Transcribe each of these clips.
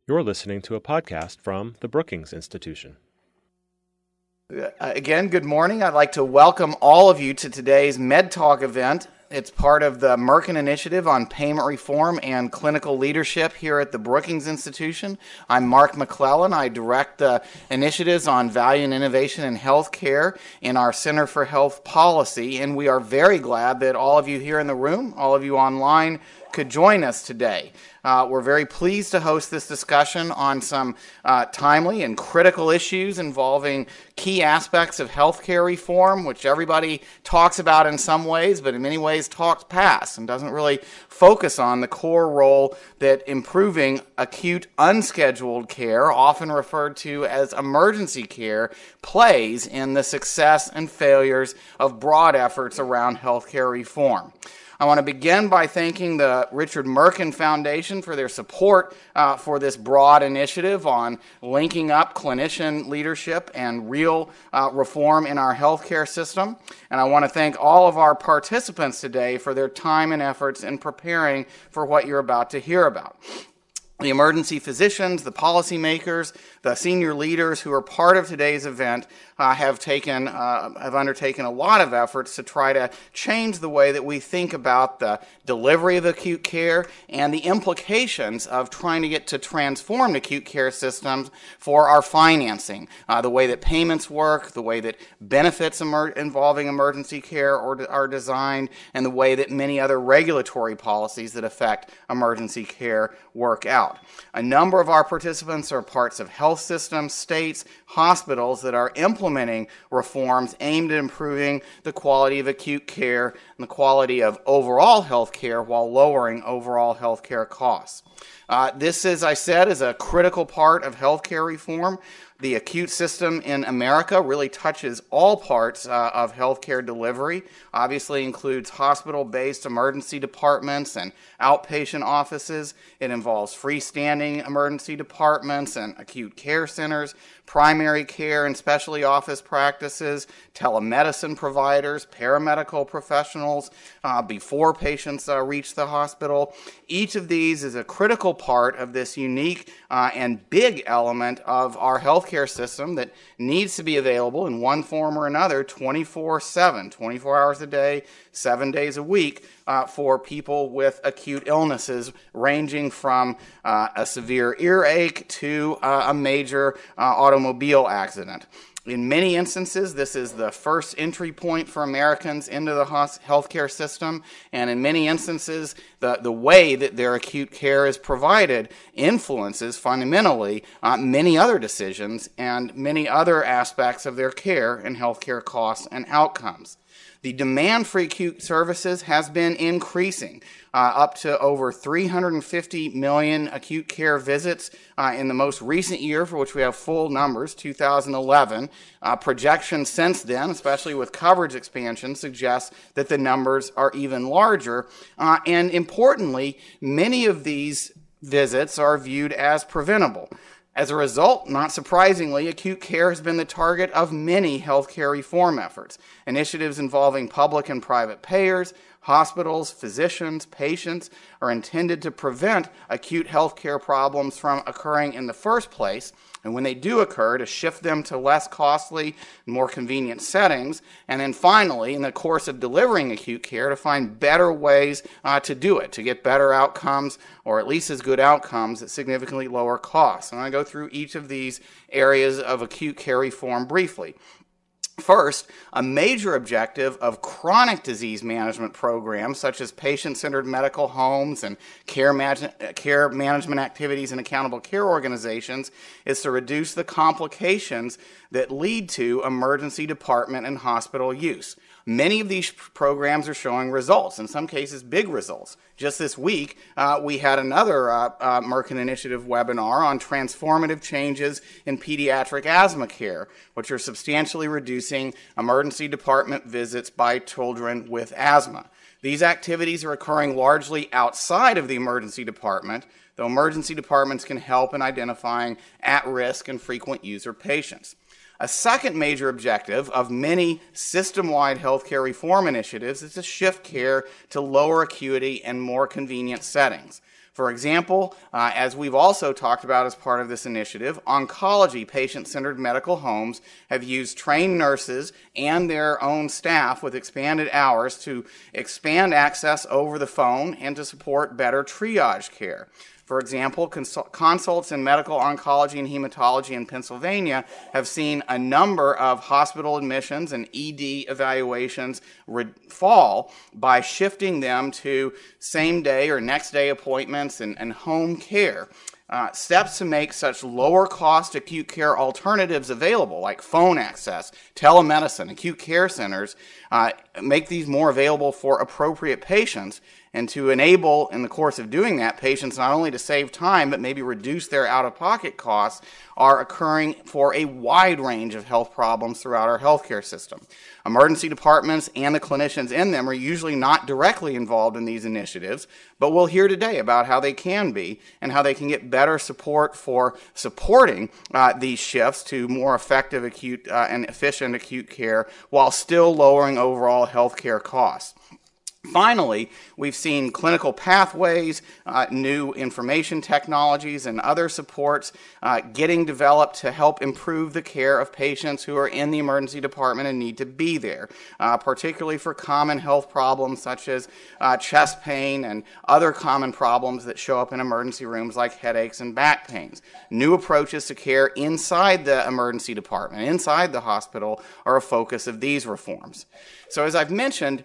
You're listening to a podcast from the Brookings Institution. Again, good morning. I'd like to welcome all of you to today's MedTalk event. It's part of the Merkin Initiative on Payment Reform and Clinical Leadership here at the Brookings Institution. I'm Mark McClellan. I direct the initiatives on value and innovation in healthcare in our Center for Health Policy, and we are very glad that all of you here in the room, all of you online, could join us today. We're very pleased to host this discussion on some timely and critical issues involving key aspects of healthcare reform, which everybody talks about in some ways, but in many ways talks past and doesn't really focus on the core role that improving acute unscheduled care, often referred to as emergency care, plays in the success and failures of broad efforts around healthcare reform. I want to begin by thanking the Richard Merkin Foundation for their support for this broad initiative on linking up clinician leadership and real reform in our healthcare system. And I want to thank all of our participants today for their time and efforts in preparing for what you're about to hear about. The emergency physicians, the policymakers, the senior leaders who are part of today's event have undertaken a lot of efforts to try to change the way that we think about the delivery of acute care and the implications of trying to get to transformed acute care systems for our financing, the way that payments work, the way that benefits involving emergency care are designed, and the way that many other regulatory policies that affect emergency care work out. A number of our participants are parts of health systems, states, hospitals that are implementing reforms aimed at improving the quality of acute care and the quality of overall health care while lowering overall health care costs. This, as I said, is a critical part of healthcare reform. The acute system in America really touches all parts of healthcare delivery. Obviously includes hospital-based emergency departments and outpatient offices. It involves freestanding emergency departments and acute care centers, primary care and specialty office practices, telemedicine providers, paramedical professionals before patients reach the hospital. Each of these is a critical part of this unique and big element of our healthcare system that needs to be available in one form or another 24/7, 24 hours a day, 7 days a week for people with acute illnesses ranging from a severe earache to a major automobile accident. In many instances, this is the first entry point for Americans into the healthcare system, and in many instances, the way that their acute care is provided influences fundamentally many other decisions and many other aspects of their care and healthcare costs and outcomes. The demand for acute services has been increasing, up to over 350 million acute care visits in the most recent year, for which we have full numbers, 2011. Projections since then, especially with coverage expansion, suggest that the numbers are even larger. And importantly, many of these visits are viewed as preventable. As a result, not surprisingly, acute care has been the target of many healthcare reform efforts. Initiatives involving public and private payers, hospitals, physicians, patients are intended to prevent acute healthcare problems from occurring in the first place, and when they do occur, to shift them to less costly, more convenient settings, and then finally, in the course of delivering acute care, to find better ways to do it, to get better outcomes, or at least as good outcomes at significantly lower costs. And I go through each of these areas of acute care reform briefly. First, a major objective of chronic disease management programs such as patient-centered medical homes and care management activities and accountable care organizations is to reduce the complications that lead to emergency department and hospital use. Many of these programs are showing results, in some cases big results. Just this week, we had another Merkin Initiative webinar on transformative changes in pediatric asthma care, which are substantially reducing emergency department visits by children with asthma. These activities are occurring largely outside of the emergency department, though emergency departments can help in identifying at-risk and frequent user patients. A second major objective of many system-wide healthcare reform initiatives is to shift care to lower acuity and more convenient settings. For example, as we've also talked about as part of this initiative, oncology patient-centered medical homes have used trained nurses and their own staff with expanded hours to expand access over the phone and to support better triage care. For example, consults in medical oncology and hematology in Pennsylvania have seen a number of hospital admissions and ED evaluations fall by shifting them to same-day or next-day appointments and home care. Steps to make such lower-cost acute care alternatives available, like phone access, telemedicine, acute care centers, make these more available for appropriate patients, and to enable, in the course of doing that, patients not only to save time, but maybe reduce their out-of-pocket costs, are occurring for a wide range of health problems throughout our healthcare system. Emergency departments and the clinicians in them are usually not directly involved in these initiatives, but we'll hear today about how they can be and how they can get better support for supporting these shifts to more effective acute and efficient acute care while still lowering overall healthcare costs. Finally, we've seen clinical pathways, new information technologies, and other supports getting developed to help improve the care of patients who are in the emergency department and need to be there, particularly for common health problems such as chest pain and other common problems that show up in emergency rooms like headaches and back pains. New approaches to care inside the emergency department, inside the hospital, are a focus of these reforms. So as I've mentioned,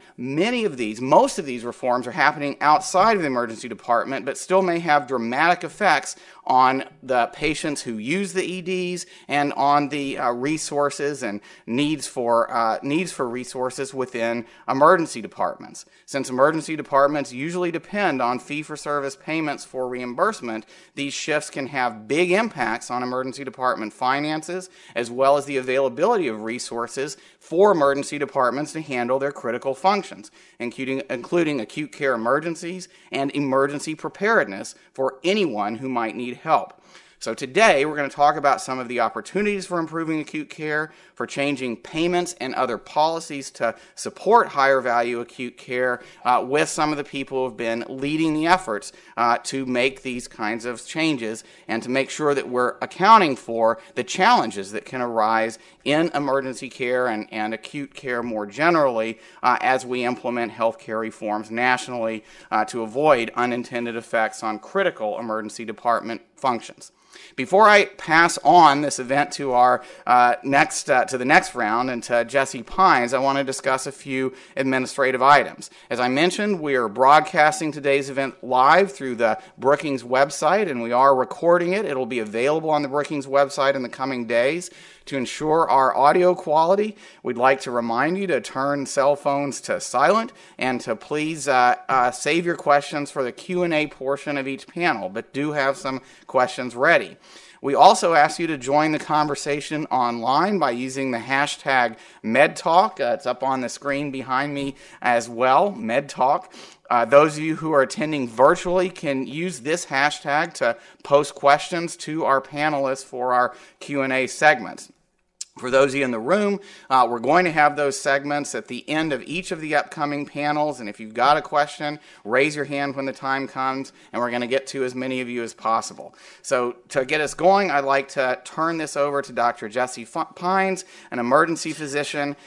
most of these reforms are happening outside of the emergency department, but still may have dramatic effects on the patients who use the EDs and on the resources and needs for resources within emergency departments. Since emergency departments usually depend on fee-for-service payments for reimbursement, these shifts can have big impacts on emergency department finances, as well as the availability of resources for emergency departments to handle their critical functions, including acute care emergencies and emergency preparedness for anyone who might need help. So today we're going to talk about some of the opportunities for improving acute care, for changing payments and other policies to support higher value acute care with some of the people who have been leading the efforts to make these kinds of changes and to make sure that we're accounting for the challenges that can arise in emergency care and acute care more generally as we implement healthcare reforms nationally to avoid unintended effects on critical emergency department functions. Before I pass on this event to our to the next round and to Jesse Pines, I want to discuss a few administrative items. As I mentioned, we are broadcasting today's event live through the Brookings website, and we are recording it. It'll be available on the Brookings website in the coming days. To ensure our audio quality, we'd like to remind you to turn cell phones to silent and to please save your questions for the Q&A portion of each panel, but do have some questions ready. We also ask you to join the conversation online by using the hashtag MedTalk. It's up on the screen behind me as well, MedTalk. Those of you who are attending virtually can use this hashtag to post questions to our panelists for our Q&A segments. For those of you in the room, we're going to have those segments at the end of each of the upcoming panels, and if you've got a question, raise your hand when the time comes, and we're going to get to as many of you as possible. So to get us going, I'd like to turn this over to Dr. Jesse Pines, an emergency physician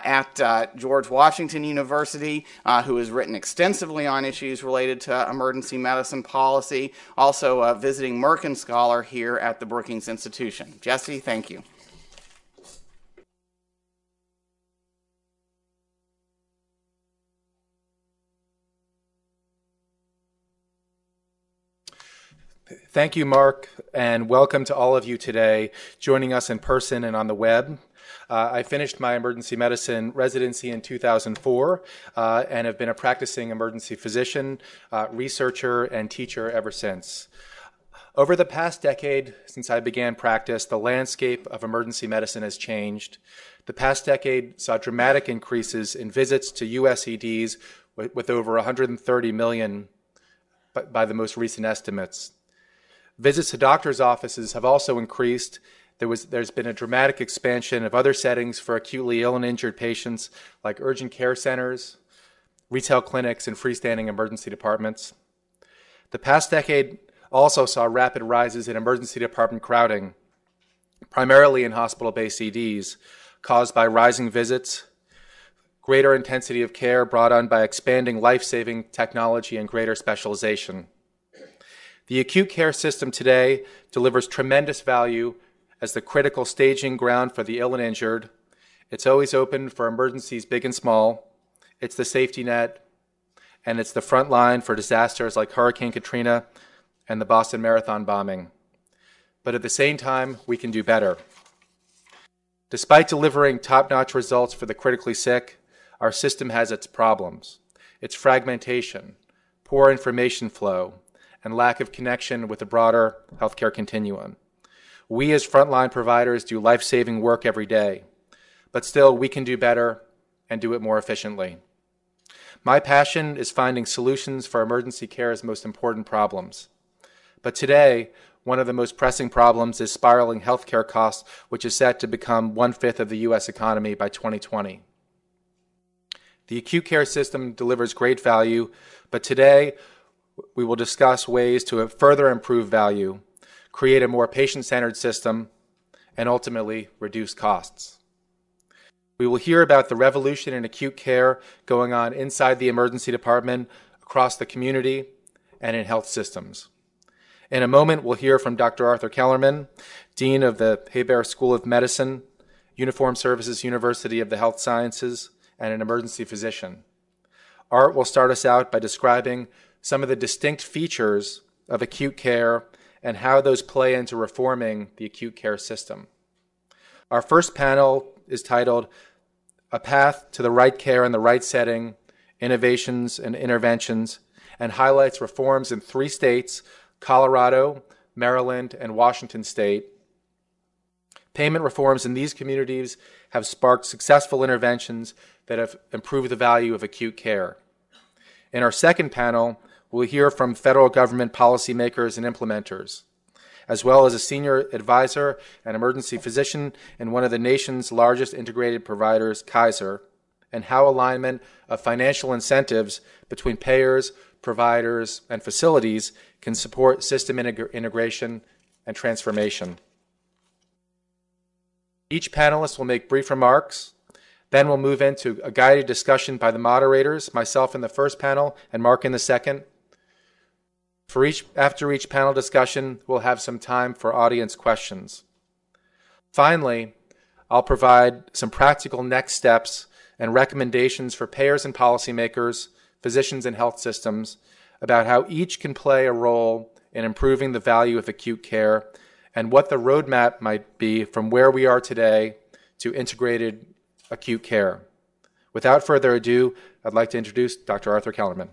at George Washington University, who has written extensively on issues related to emergency medicine policy, also a visiting Merkin scholar here at the Brookings Institution. Jesse, thank you. Thank you, Mark, and welcome to all of you today, joining us in person and on the web. I finished my emergency medicine residency in 2004 and have been a practicing emergency physician, researcher, and teacher ever since. Over the past decade since I began practice, the landscape of emergency medicine has changed. The past decade saw dramatic increases in visits to U.S. EDs with over 130 million by the most recent estimates. Visits to doctors' offices have also increased. There's been a dramatic expansion of other settings for acutely ill and injured patients, like urgent care centers, retail clinics, and freestanding emergency departments. The past decade also saw rapid rises in emergency department crowding, primarily in hospital-based EDs, caused by rising visits, greater intensity of care brought on by expanding life-saving technology and greater specialization. The acute care system today delivers tremendous value as the critical staging ground for the ill and injured. It's always open for emergencies big and small. It's the safety net, and it's the front line for disasters like Hurricane Katrina and the Boston Marathon bombing. But at the same time, we can do better. Despite delivering top-notch results for the critically sick, our system has its problems. Its fragmentation, poor information flow, and lack of connection with the broader healthcare continuum. We as frontline providers do life-saving work every day, but still we can do better and do it more efficiently. My passion is finding solutions for emergency care's most important problems. But today, one of the most pressing problems is spiraling healthcare costs, which is set to become 1/5 of the U.S. economy by 2020. The acute care system delivers great value, but today we will discuss ways to further improve value, create a more patient-centered system, and ultimately reduce costs. We will hear about the revolution in acute care going on inside the emergency department, across the community, and in health systems. In a moment, we'll hear from Dr. Arthur Kellermann, Dean of the Hebert School of Medicine, Uniformed Services University of the Health Sciences, and an emergency physician. Art will start us out by describing some of the distinct features of acute care and how those play into reforming the acute care system. Our first panel is titled A Path to the Right Care in the Right Setting, Innovations and Interventions, and highlights reforms in 3 states, Colorado, Maryland, and Washington State. Payment reforms in these communities have sparked successful interventions that have improved the value of acute care. In our second panel, we'll hear from federal government policymakers and implementers, as well as a senior advisor and emergency physician in one of the nation's largest integrated providers, Kaiser, and how alignment of financial incentives between payers, providers, and facilities can support system integration and transformation. Each panelist will make brief remarks. Then we'll move into a guided discussion by the moderators, myself in the first panel and Mark in the second. After each panel discussion, we'll have some time for audience questions. Finally, I'll provide some practical next steps and recommendations for payers and policymakers, physicians and health systems about how each can play a role in improving the value of acute care and what the roadmap might be from where we are today to integrated acute care. Without further ado, I'd like to introduce Dr. Arthur Kellermann.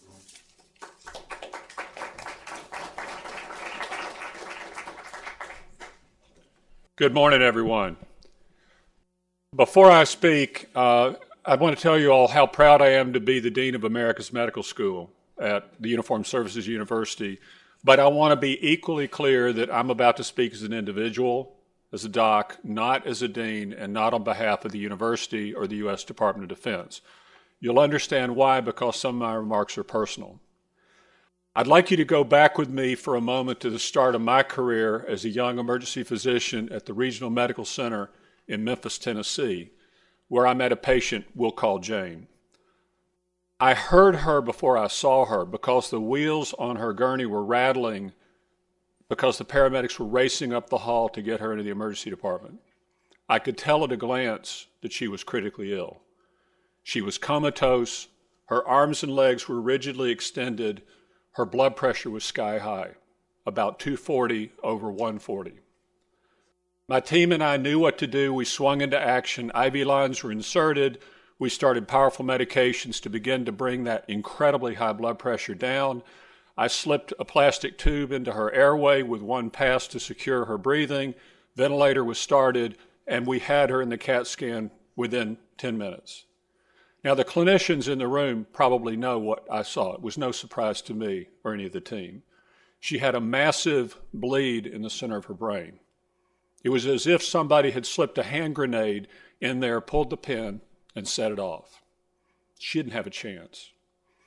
Good morning, everyone. Before I speak, I want to tell you all how proud I am to be the Dean of America's Medical School at the Uniformed Services University, but I want to be equally clear that I'm about to speak as an individual, as a doc, not as a dean, and not on behalf of the university or the U.S. Department of Defense. You'll understand why, because some of my remarks are personal. I'd like you to go back with me for a moment to the start of my career as a young emergency physician at the Regional Medical Center in Memphis, Tennessee, where I met a patient we'll call Jane. I heard her before I saw her because the wheels on her gurney were rattling because the paramedics were racing up the hall to get her into the emergency department. I could tell at a glance that she was critically ill. She was comatose, her arms and legs were rigidly extended, her blood pressure was sky high, about 240 over 140. My team and I knew what to do. We swung into action. IV lines were inserted. We started powerful medications to begin to bring that incredibly high blood pressure down. I slipped a plastic tube into her airway with one pass to secure her breathing. Ventilator was started, and we had her in the CAT scan within 10 minutes. Now, the clinicians in the room probably know what I saw. It was no surprise to me or any of the team. She had a massive bleed in the center of her brain. It was as if somebody had slipped a hand grenade in there, pulled the pin, and set it off. She didn't have a chance.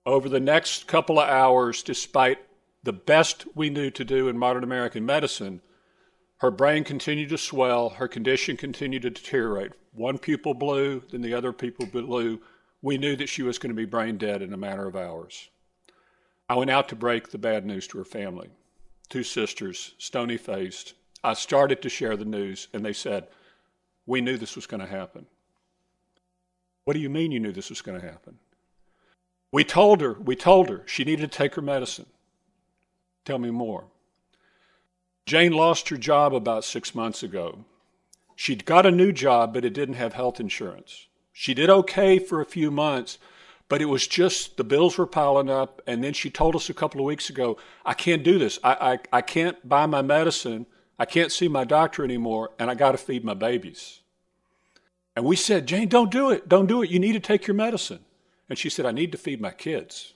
Over the next couple of hours, despite the best we knew to do in modern American medicine, her brain continued to swell, her condition continued to deteriorate. One pupil blue, then the other pupil blue. We knew that she was going to be brain dead in a matter of hours. I went out to break the bad news to her family. 2 sisters, stony-faced. I started to share the news, and they said, "We knew this was going to happen." "What do you mean you knew this was going to happen?" We told her she needed to take her medicine." "Tell me more." "Jane lost her job about 6 months ago. She'd got a new job, but it didn't have health insurance. She did okay for a few months, but it was just the bills were piling up, and then she told us a couple of weeks ago, I can't do this. I can't buy my medicine. I can't see my doctor anymore, and I got to feed my babies." And we said, "Jane, don't do it. Don't do it. You need to take your medicine." And she said, "I need to feed my kids."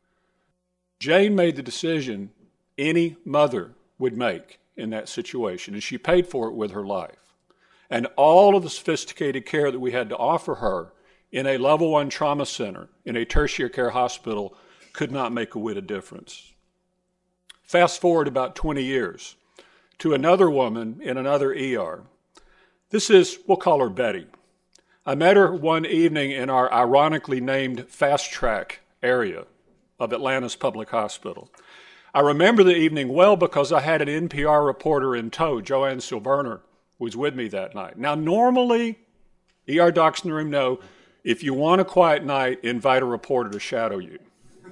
Jane made the decision any mother would make in that situation, and she paid for it with her life. And all of the sophisticated care that we had to offer her in a level 1 trauma center, in a tertiary care hospital, could not make a whit of difference. Fast forward about 20 years to another woman in another ER. This is, we'll call her Betty. I met her one evening in our ironically named Fast Track area of Atlanta's public hospital. I remember the evening well because I had an NPR reporter in tow. Joanne Silberner was with me that night. Now, normally, ER docs in the room know, if you want a quiet night, invite a reporter to shadow you.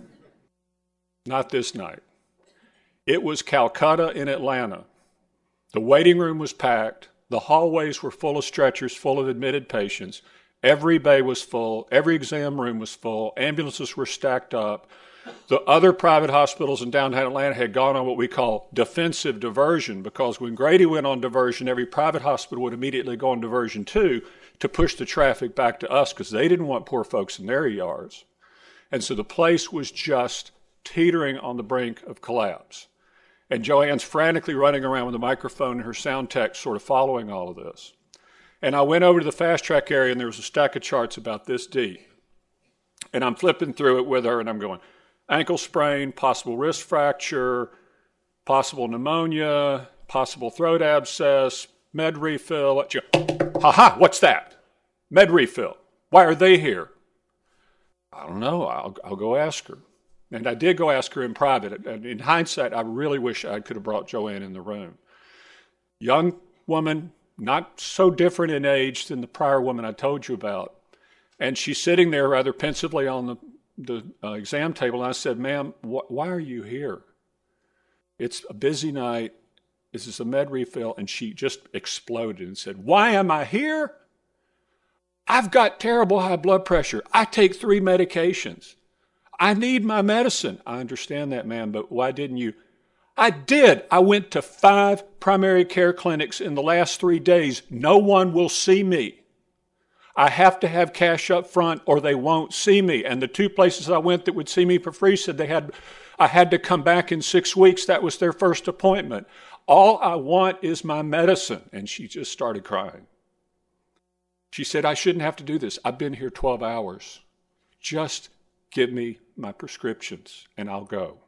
Not this night. It was Calcutta in Atlanta. The waiting room was packed. The hallways were full of stretchers, full of admitted patients. Every bay was full. Every exam room was full. Ambulances were stacked up. The other private hospitals in downtown Atlanta had gone on what we call defensive diversion, because when Grady went on diversion, every private hospital would immediately go on diversion too, to push the traffic back to us, because they didn't want poor folks in their ERs. And so the place was just teetering on the brink of collapse. And Joanne's frantically running around with a microphone and her sound tech sort of following all of this. And I went over to the fast track area, and there was a stack of charts about this deep. And I'm flipping through it with her, and I'm going, ankle sprain, possible wrist fracture, possible pneumonia, possible throat abscess, med refill. Ha-ha, what's that? Med refill. Why are they here? I don't know. I'll go ask her. And I did go ask her in private. And in hindsight, I really wish I could have brought Joanne in the room. Young woman, not so different in age than the prior woman I told you about. And she's sitting there rather pensively on the exam table. And I said, "Ma'am, why are you here? It's a busy night. This is a med refill." And she just exploded and said, "Why am I here? I've got terrible high blood pressure. I take 3 medications. I need my medicine." "I understand that, ma'am, but why didn't you?" "I did. I went to 5 primary care clinics in the last 3 days. No one will see me. I have to have cash up front or they won't see me. And the 2 places I went that would see me for free said I had to come back in 6 weeks. That was their first appointment. All I want is my medicine." And she just started crying. She said, "I shouldn't have to do this. I've been here 12 hours. Just give me my prescriptions and I'll go."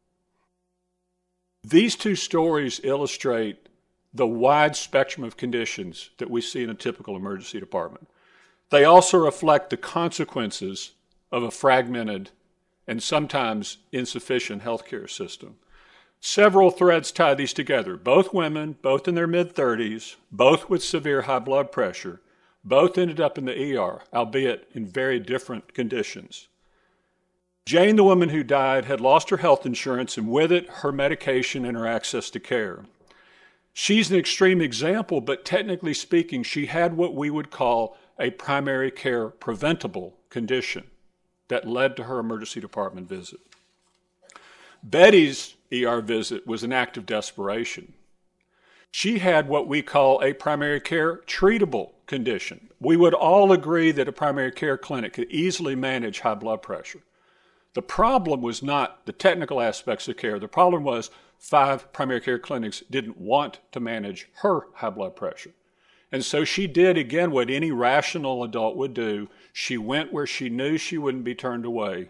These 2 stories illustrate the wide spectrum of conditions that we see in a typical emergency department. They also reflect the consequences of a fragmented and sometimes insufficient healthcare system. Several threads tie these together. Both women, both in their mid-30s, both with severe high blood pressure, both ended up in the ER, albeit in very different conditions. Jane, the woman who died, had lost her health insurance and with it her medication and her access to care. She's an extreme example, but technically speaking, she had what we would call a primary care preventable condition that led to her emergency department visit. Betty's ER visit was an act of desperation. She had what we call a primary care treatable condition. We would all agree that a primary care clinic could easily manage high blood pressure. The problem was not the technical aspects of care. The problem was 5 primary care clinics didn't want to manage her high blood pressure. And so she did, again, what any rational adult would do. She went where she knew she wouldn't be turned away,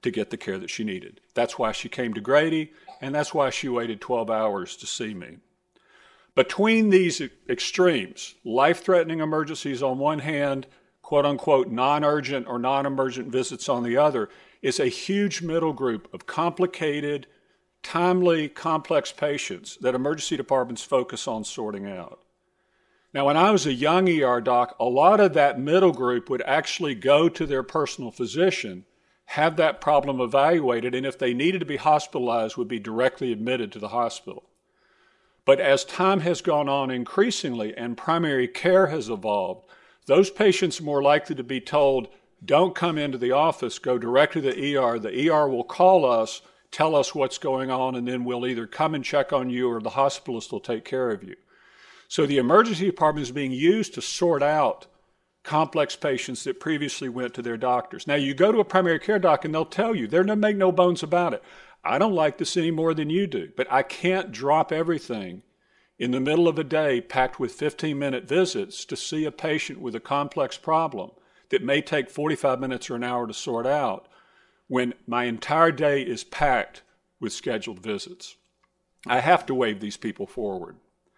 to get the care that she needed. That's why she came to Grady, and that's why she waited 12 hours to see me. Between these extremes, life-threatening emergencies on one hand, quote-unquote non-urgent or non-emergent visits on the other, is a huge middle group of complicated, timely, complex patients that emergency departments focus on sorting out. Now, when I was a young ER doc, a lot of that middle group would actually go to their personal physician, have that problem evaluated, and if they needed to be hospitalized, would be directly admitted to the hospital. But as time has gone on increasingly and primary care has evolved, those patients are more likely to be told, don't come into the office, go directly to the ER. The ER will call us, tell us what's going on, and then we'll either come and check on you or the hospitalist will take care of you. So the emergency department is being used to sort out complex patients that previously went to their doctors. Now, you go to a primary care doc and they'll tell you, they're going to make no bones about it. I don't like this any more than you do, but I can't drop everything in the middle of a day packed with 15-minute visits to see a patient with a complex problem that may take 45 minutes or an hour to sort out when my entire day is packed with scheduled visits. I have to wave these people forward.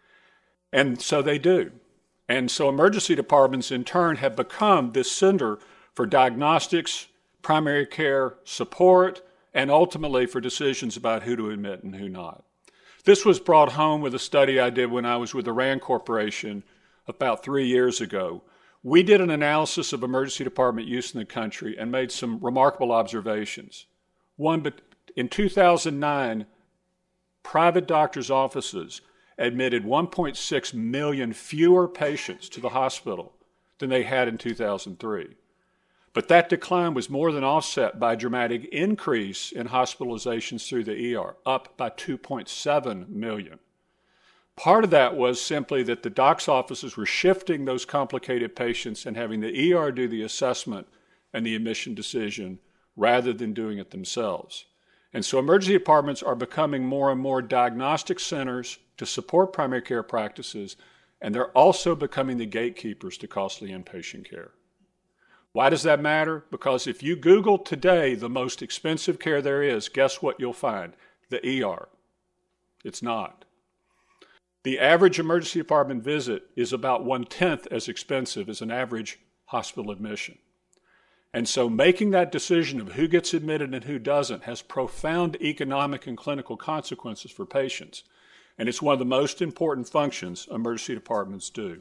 And so they do. And so emergency departments in turn have become this center for diagnostics, primary care support, and ultimately for decisions about who to admit and who not. This was brought home with a study I did when I was with the RAND Corporation about 3 years ago. We did an analysis of emergency department use in the country and made some remarkable observations. One, but in 2009, private doctors' offices admitted 1.6 million fewer patients to the hospital than they had in 2003. But that decline was more than offset by a dramatic increase in hospitalizations through the ER, up by 2.7 million. Part of that was simply that the doc's offices were shifting those complicated patients and having the ER do the assessment and the admission decision rather than doing it themselves. And so emergency departments are becoming more and more diagnostic centers to support primary care practices, and they're also becoming the gatekeepers to costly inpatient care. Why does that matter? Because if you Google today the most expensive care there is, guess what you'll find? The ER. It's not. The average emergency department visit is about 1/10 as expensive as an average hospital admission. And so making that decision of who gets admitted and who doesn't has profound economic and clinical consequences for patients. And it's one of the most important functions emergency departments do.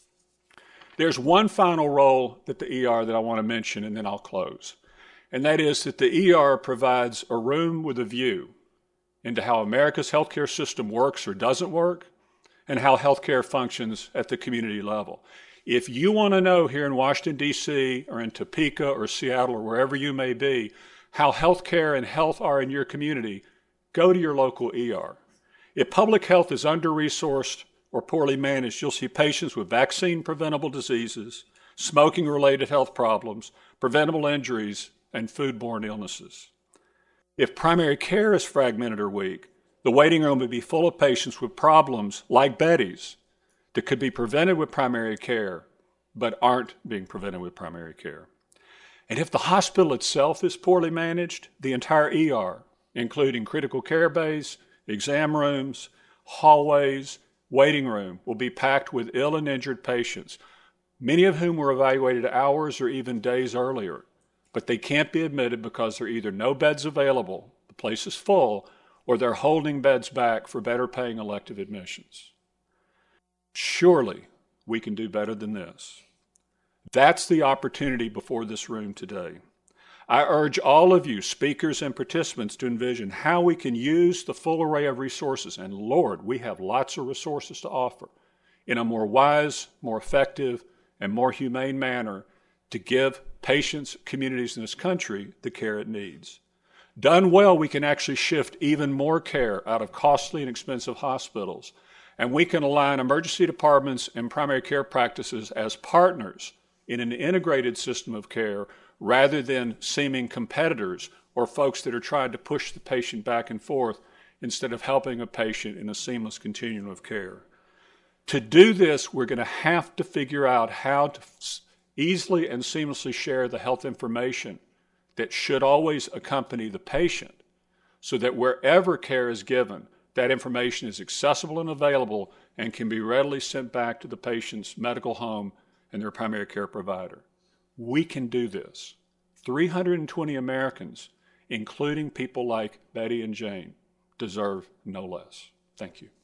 There's one final role that the ER that I want to mention, and then I'll close. And that is that the ER provides a room with a view into how America's healthcare system works or doesn't work, and how healthcare functions at the community level. If you want to know here in Washington, D.C., or in Topeka or Seattle or wherever you may be, how healthcare and health are in your community, go to your local ER. If public health is under-resourced or poorly managed, you'll see patients with vaccine-preventable diseases, smoking-related health problems, preventable injuries, and foodborne illnesses. If primary care is fragmented or weak, the waiting room would be full of patients with problems like Betty's that could be prevented with primary care, but aren't being prevented with primary care. And if the hospital itself is poorly managed, the entire ER, including critical care bays, exam rooms, hallways, waiting room, will be packed with ill and injured patients, many of whom were evaluated hours or even days earlier, but they can't be admitted because there are either no beds available, the place is full, or they're holding beds back for better paying elective admissions. Surely we can do better than this. That's the opportunity before this room today. I urge all of you, speakers and participants, to envision how we can use the full array of resources, and Lord, we have lots of resources to offer, in a more wise, more effective, and more humane manner to give patients, communities in this country the care it needs. Done well, we can actually shift even more care out of costly and expensive hospitals, and we can align emergency departments and primary care practices as partners in an integrated system of care rather than seeming competitors or folks that are trying to push the patient back and forth instead of helping a patient in a seamless continuum of care. To do this, we're going to have to figure out how to easily and seamlessly share the health information that should always accompany the patient so that wherever care is given, that information is accessible and available and can be readily sent back to the patient's medical home and their primary care provider. We can do this. 320 Americans, including people like Betty and Jane, deserve no less. Thank you.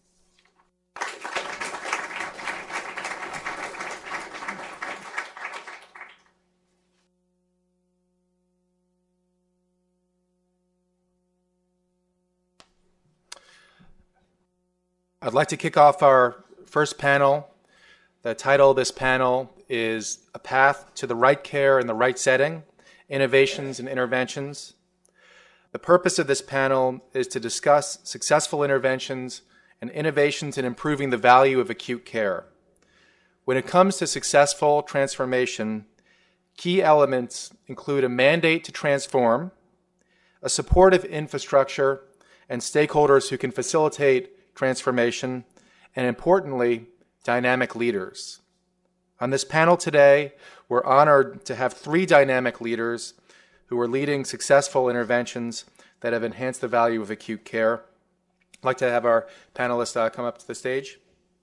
I'd like to kick off our first panel. The title of this panel is A Path to the Right Care in the Right Setting, Innovations and Interventions. The purpose of this panel is to discuss successful interventions and innovations in improving the value of acute care. When it comes to successful transformation, key elements include a mandate to transform, a supportive infrastructure, and stakeholders who can facilitate transformation, and importantly, dynamic leaders. On this panel today, we're honored to have 3 dynamic leaders who are leading successful interventions that have enhanced the value of acute care. I'd like to have our panelists come up to the stage.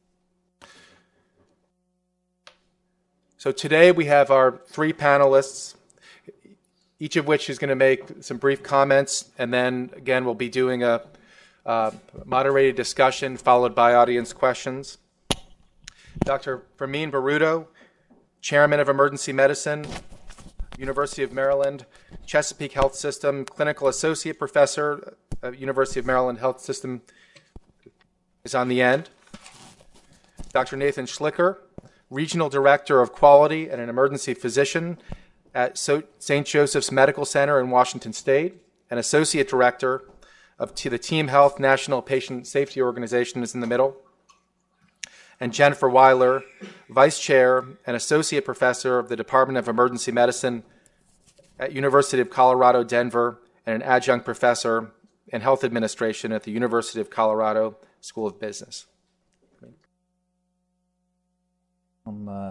So today we have our 3 panelists, each of which is going to make some brief comments, and then again we'll be doing a moderated discussion followed by audience questions. Dr. Fermín Baruto, Chairman of Emergency Medicine, University of Maryland, Chesapeake Health System, Clinical Associate Professor at University of Maryland Health System, is on the end. Dr. Nathan Schlicker, Regional Director of Quality and an Emergency Physician at St. Joseph's Medical Center in Washington State, and Associate Director of the Team Health National Patient Safety Organization is in the middle. And Jennifer Weiler, Vice Chair and Associate Professor of the Department of Emergency Medicine at University of Colorado, Denver, and an Adjunct Professor in Health Administration at the University of Colorado School of Business. Oh,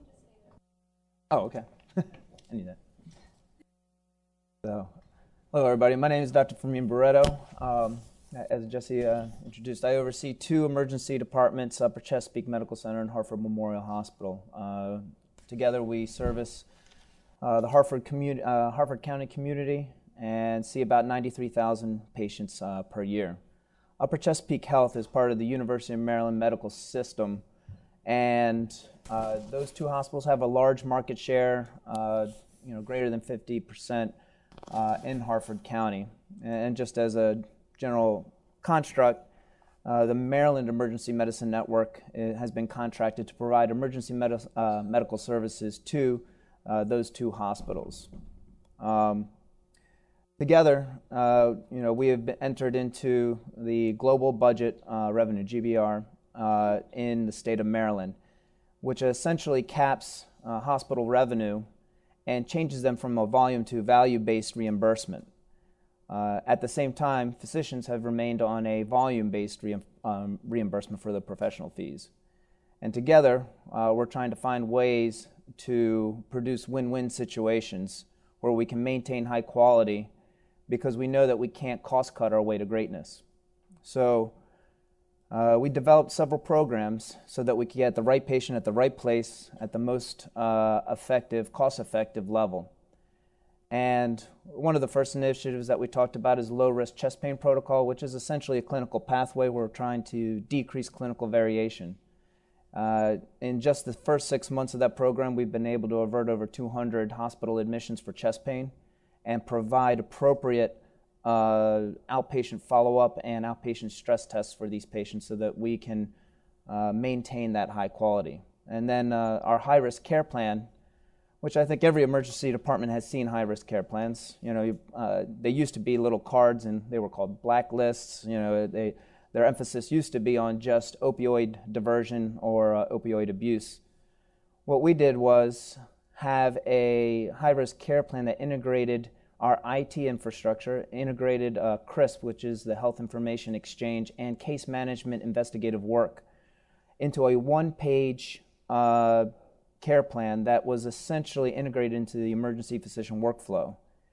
okay. I knew that. So, hello, everybody. My name is Dr. Fermín Baruto. As Jesse introduced, I oversee 2 emergency departments, Upper Chesapeake Medical Center and Hartford Memorial Hospital. Together, we service the Hartford County community and see about 93,000 patients per year. Upper Chesapeake Health is part of the University of Maryland Medical System, and those 2 hospitals have a large market share, greater than 50% in Hartford County. And just as a general construct, the Maryland Emergency Medicine Network has been contracted to provide emergency medical services to those 2 hospitals. Together, we have entered into the Global Budget Revenue, GBR, in the state of Maryland, which essentially caps hospital revenue and changes them from a volume to value-based reimbursement. At the same time, physicians have remained on a volume-based reimbursement for the professional fees. And together, we're trying to find ways to produce win-win situations where we can maintain high quality because we know that we can't cost-cut our way to greatness. So we developed several programs so that we could get the right patient at the right place at the most effective, cost-effective level. And one of the first initiatives that we talked about is low-risk chest pain protocol, which is essentially a clinical pathway where we're trying to decrease clinical variation. In just the first 6 months of that program, we've been able to avert over 200 hospital admissions for chest pain and provide appropriate outpatient follow-up and outpatient stress tests for these patients so that we can maintain that high quality. And then our high-risk care plan, which I think every emergency department has seen high-risk care plans. They used to be little cards, and they were called blacklists. Their emphasis used to be on just opioid diversion or opioid abuse. What we did was have a high-risk care plan that integrated our IT infrastructure, integrated CRISP, which is the Health Information Exchange, and case management investigative work into a one-page care plan that was essentially integrated into the emergency physician workflow.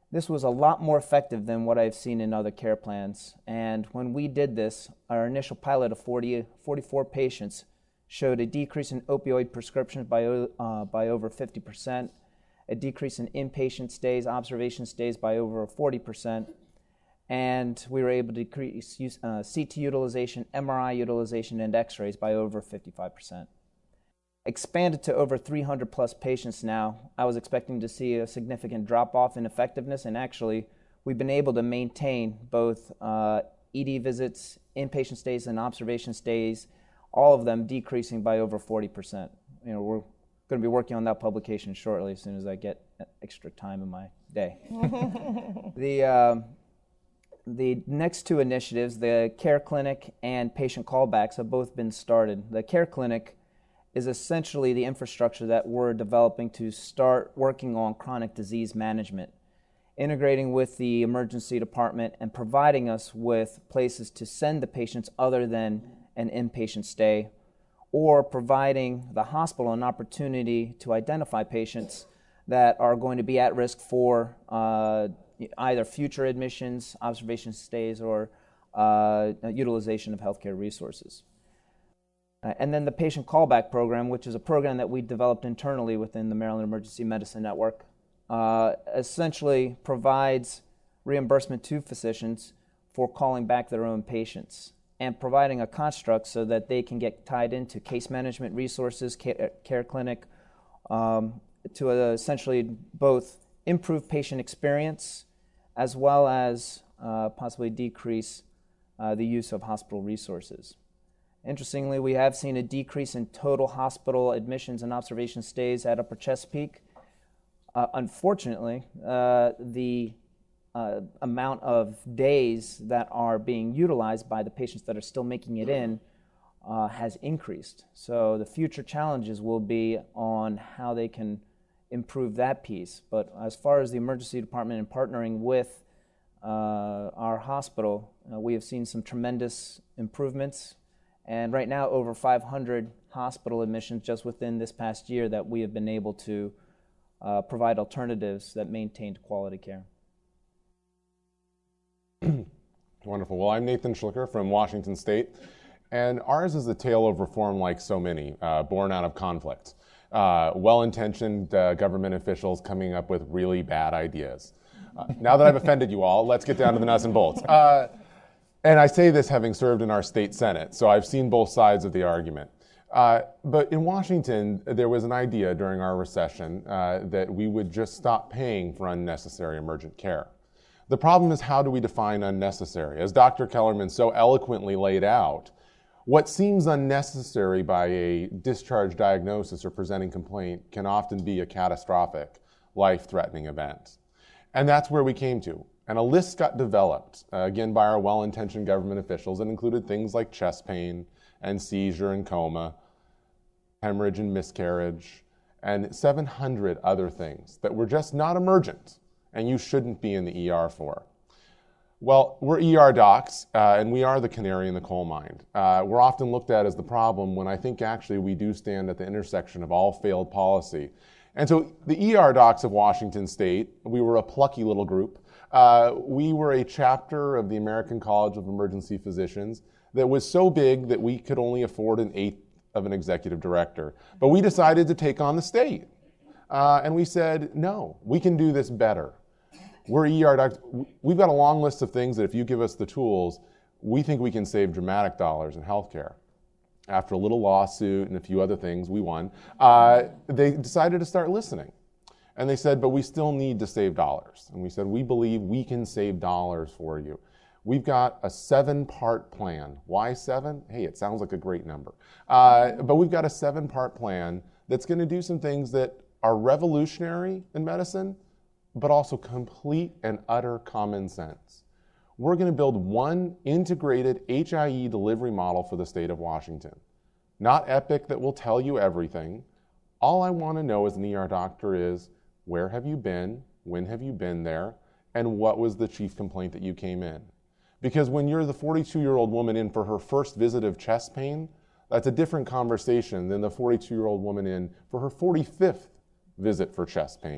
This was a lot more effective than what I've seen in other care plans. And when we did this, our initial pilot of 44 patients showed a decrease in opioid prescriptions by over 50%, a decrease in inpatient stays, observation stays by over 40%, and we were able to decrease CT utilization, MRI utilization, and x-rays by over 55%. Expanded to over 300 plus patients now, I was expecting to see a significant drop-off in effectiveness, and actually we've been able to maintain both ED visits, inpatient stays, and observation stays, all of them decreasing by over 40%. We're going to be working on that publication shortly as soon as I get extra time in my day. The next two initiatives, the Care Clinic and patient callbacks, have both been started. The Care Clinic is essentially the infrastructure that we're developing to start working on chronic disease management, integrating with the emergency department and providing us with places to send the patients other than an inpatient stay, or providing the hospital an opportunity to identify patients that are going to be at risk for either future admissions, observation stays, or utilization of healthcare resources. And then the patient callback program, which is a program that we developed internally within the Maryland Emergency Medicine Network, essentially provides reimbursement to physicians for calling back their own patients and providing a construct so that they can get tied into case management resources, Care Clinic, to essentially both improve patient experience as well as possibly decrease the use of hospital resources. Interestingly, we have seen a decrease in total hospital admissions and observation stays at Upper Chesapeake. Unfortunately, the amount of days that are being utilized by the patients that are still making it in has increased. So the future challenges will be on how they can improve that piece. But as far as the emergency department and partnering with our hospital, we have seen some tremendous improvements. And right now, over 500 hospital admissions just within this past year that we have been able to provide alternatives that maintained quality care. Wonderful. Well, I'm Nathan Schlicker from Washington State, and ours is a tale of reform like so many, born out of conflict. Well-intentioned government officials coming up with really bad ideas. Now that I've offended you all, let's get down to the nuts and bolts. And I say this having served in our state Senate, so I've seen both sides of the argument. But in Washington, there was an idea during our recession that we would just stop paying for unnecessary emergent care. The problem is, how do we define unnecessary? As Dr. Kellerman so eloquently laid out, what seems unnecessary by a discharge diagnosis or presenting complaint can often be a catastrophic, life-threatening event. And that's where we came to. And a list got developed, again, by our well-intentioned government officials, and included things like chest pain and seizure and coma, hemorrhage and miscarriage, and 700 other things that were just not emergent and you shouldn't be in the ER for. Well, we're ER docs, and we are the canary in the coal mine. We're often looked at as the problem when I think actually we do stand at the intersection of all failed policy. And so the ER docs of Washington State, we were a plucky little group. We were a chapter of the American College of Emergency Physicians that was so big that we could only afford an eighth of an executive director. But we decided to take on the state. And we said, no, we can do this better. We're ER docs. We've got a long list of things that if you give us the tools, we think we can save dramatic dollars in healthcare. After a little lawsuit and a few other things, we won. They decided to start listening. And they said, but we still need to save dollars. And we said, we believe we can save dollars for you. We've got a 7-part plan. Why 7? Hey, it sounds like a great number. But we've got a 7-part plan that's going to do some things that are revolutionary in medicine, but also complete and utter common sense. We're going to build one integrated HIE delivery model for the state of Washington. Not Epic that will tell you everything. All I want to know as an ER doctor is, where have you been? When have you been there? And what was the chief complaint that you came in? Because when you're the 42-year-old woman in for her first visit of chest pain, that's a different conversation than the 42-year-old woman in for her 45th visit for chest pain,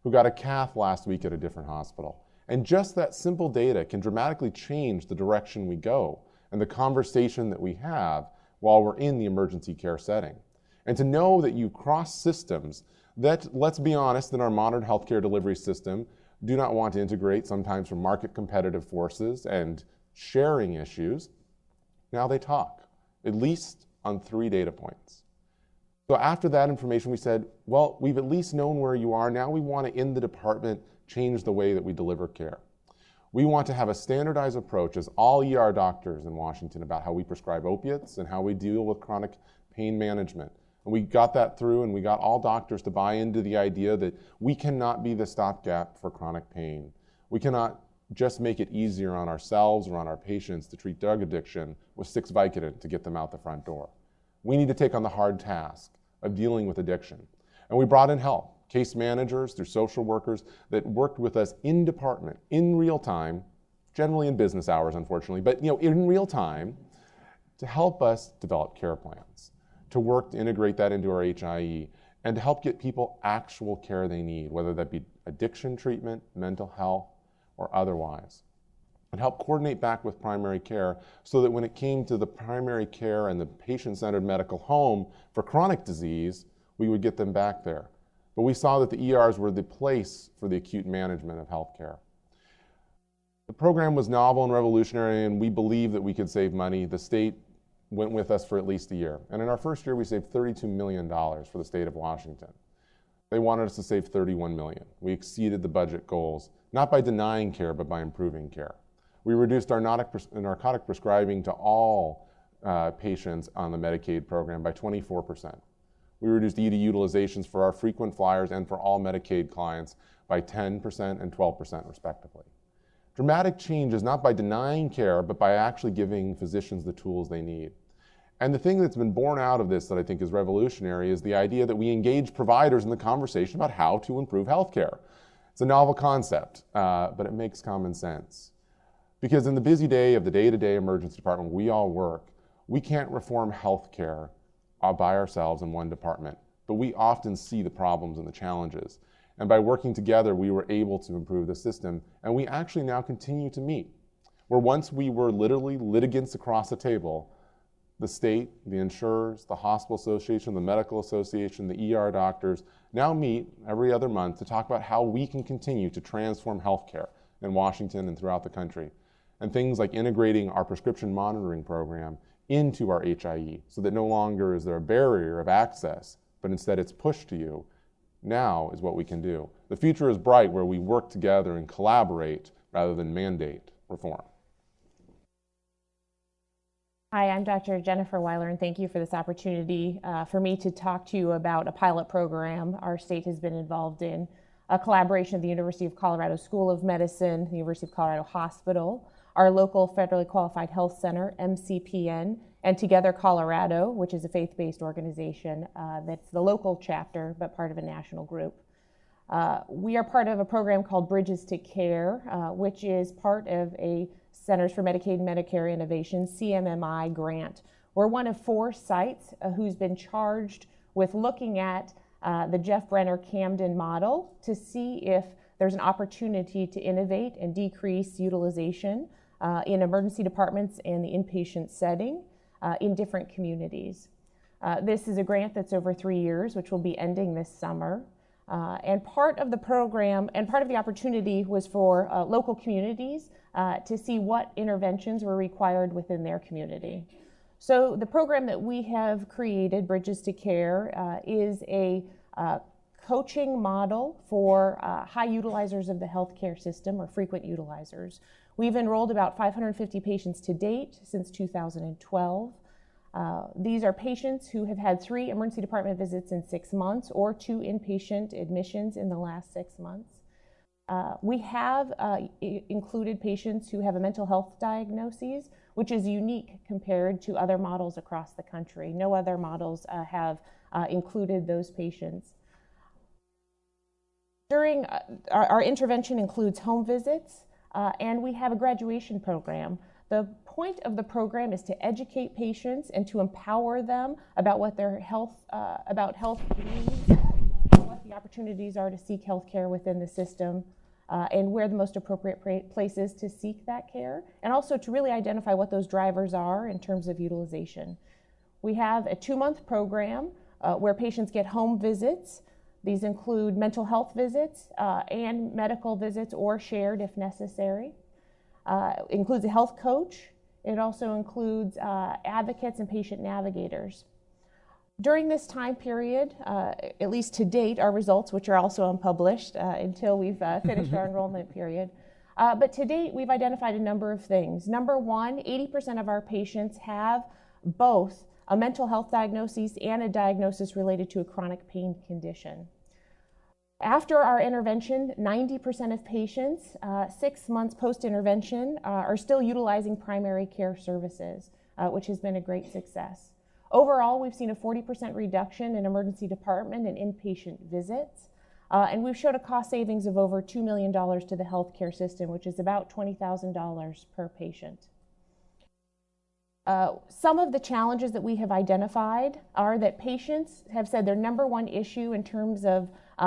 who got a cath last week at a different hospital. And just that simple data can dramatically change the direction we go and the conversation that we have while we're in the emergency care setting. And to know that you cross systems that, let's be honest, in our modern healthcare delivery system, do not want to integrate sometimes from market competitive forces and sharing issues. Now they talk, at least on 3 data points. So after that information, we said, well, we've at least known where you are. Now we want to, in the department, change the way that we deliver care. We want to have a standardized approach as all ER doctors in Washington about how we prescribe opiates and how we deal with chronic pain management. And we got that through, and we got all doctors to buy into the idea that we cannot be the stopgap for chronic pain. We cannot just make it easier on ourselves or on our patients to treat drug addiction with 6 Vicodin to get them out the front door. We need to take on the hard task of dealing with addiction. And we brought in help, case managers through social workers that worked with us in department, in real time, generally in business hours, unfortunately, but in real time, to help us develop care plans, to work to integrate that into our HIE, and to help get people actual care they need, whether that be addiction treatment, mental health, or otherwise. And help coordinate back with primary care so that when it came to the primary care and the patient-centered medical home for chronic disease, we would get them back there. But we saw that the ERs were the place for the acute management of healthcare. The program was novel and revolutionary, and we believed that we could save money. The state went with us for at least a year. And in our first year, we saved $32 million for the state of Washington. They wanted us to save $31 million. We exceeded the budget goals, not by denying care, but by improving care. We reduced our narcotic prescribing to all patients on the Medicaid program by 24%. We reduced ED utilizations for our frequent flyers and for all Medicaid clients by 10% and 12% respectively. Dramatic change is not by denying care, but by actually giving physicians the tools they need. And the thing that's been born out of this that I think is revolutionary is the idea that we engage providers in the conversation about how to improve healthcare. It's a novel concept, but it makes common sense. Because in the busy day of the day-to-day emergency department we all work, we can't reform healthcare by ourselves in one department, but we often see the problems and the challenges. And by working together, we were able to improve the system, and we actually now continue to meet. Where once we were literally litigants across the table, the state, the insurers, the hospital association, the medical association, the ER doctors now meet every other month to talk about how we can continue to transform healthcare in Washington and throughout the country. And things like integrating our prescription monitoring program into our HIE so that no longer is there a barrier of access, but instead it's pushed to you. Now is what we can do. The future is bright where we work together and collaborate rather than mandate reform. Hi, I'm Dr. Jennifer Weiler, and thank you for this opportunity for me to talk to you about a pilot program our state has been involved in, a collaboration of the University of Colorado School of Medicine, the University of Colorado Hospital, our local federally qualified health center, MCPN, and Together Colorado, which is a faith-based organization that's the local chapter, but part of a national group. We are part of a program called Bridges to Care, which is part of a Centers for Medicaid and Medicare Innovation, CMMI grant. We're one of 4 sites who's been charged with looking at the Jeff Brenner Camden model to see if there's an opportunity to innovate and decrease utilization in emergency departments and the inpatient setting in different communities. This is a grant that's over 3 years, which will be ending this summer. And part of the program and part of the opportunity was for local communities to see what interventions were required within their community. So the program that we have created, Bridges to Care, is a coaching model for high utilizers of the healthcare system or frequent utilizers. We've enrolled about 550 patients to date since 2012. These are patients who have had 3 emergency department visits in 6 months or 2 inpatient admissions in the last 6 months. We have included patients who have a mental health diagnosis, which is unique compared to other models across the country. No other models have included those patients. During our intervention includes home visits, and we have a graduation program. The point of the program is to educate patients and to empower them about what their health needs, what what the opportunities are to seek health care within the system, and where the most appropriate places to seek that care, and also to really identify what those drivers are in terms of utilization. We have a 2-month program where patients get home visits. These include mental health visits and medical visits, or shared if necessary. It includes a health coach. It also includes advocates and patient navigators. During this time period, at least to date, our results, which are also unpublished until we've finished our enrollment period, but to date, we've identified a number of things. Number one, 80% of our patients have both a mental health diagnosis and a diagnosis related to a chronic pain condition. After our intervention, 90% of patients, 6 months post-intervention, are still utilizing primary care services, which has been a great success. Overall, we've seen a 40% reduction in emergency department and inpatient visits, and we've showed a cost savings of over $2 million to the healthcare system, which is about $20,000 per patient. Some of the challenges that we have identified are that patients have said their number one issue in terms of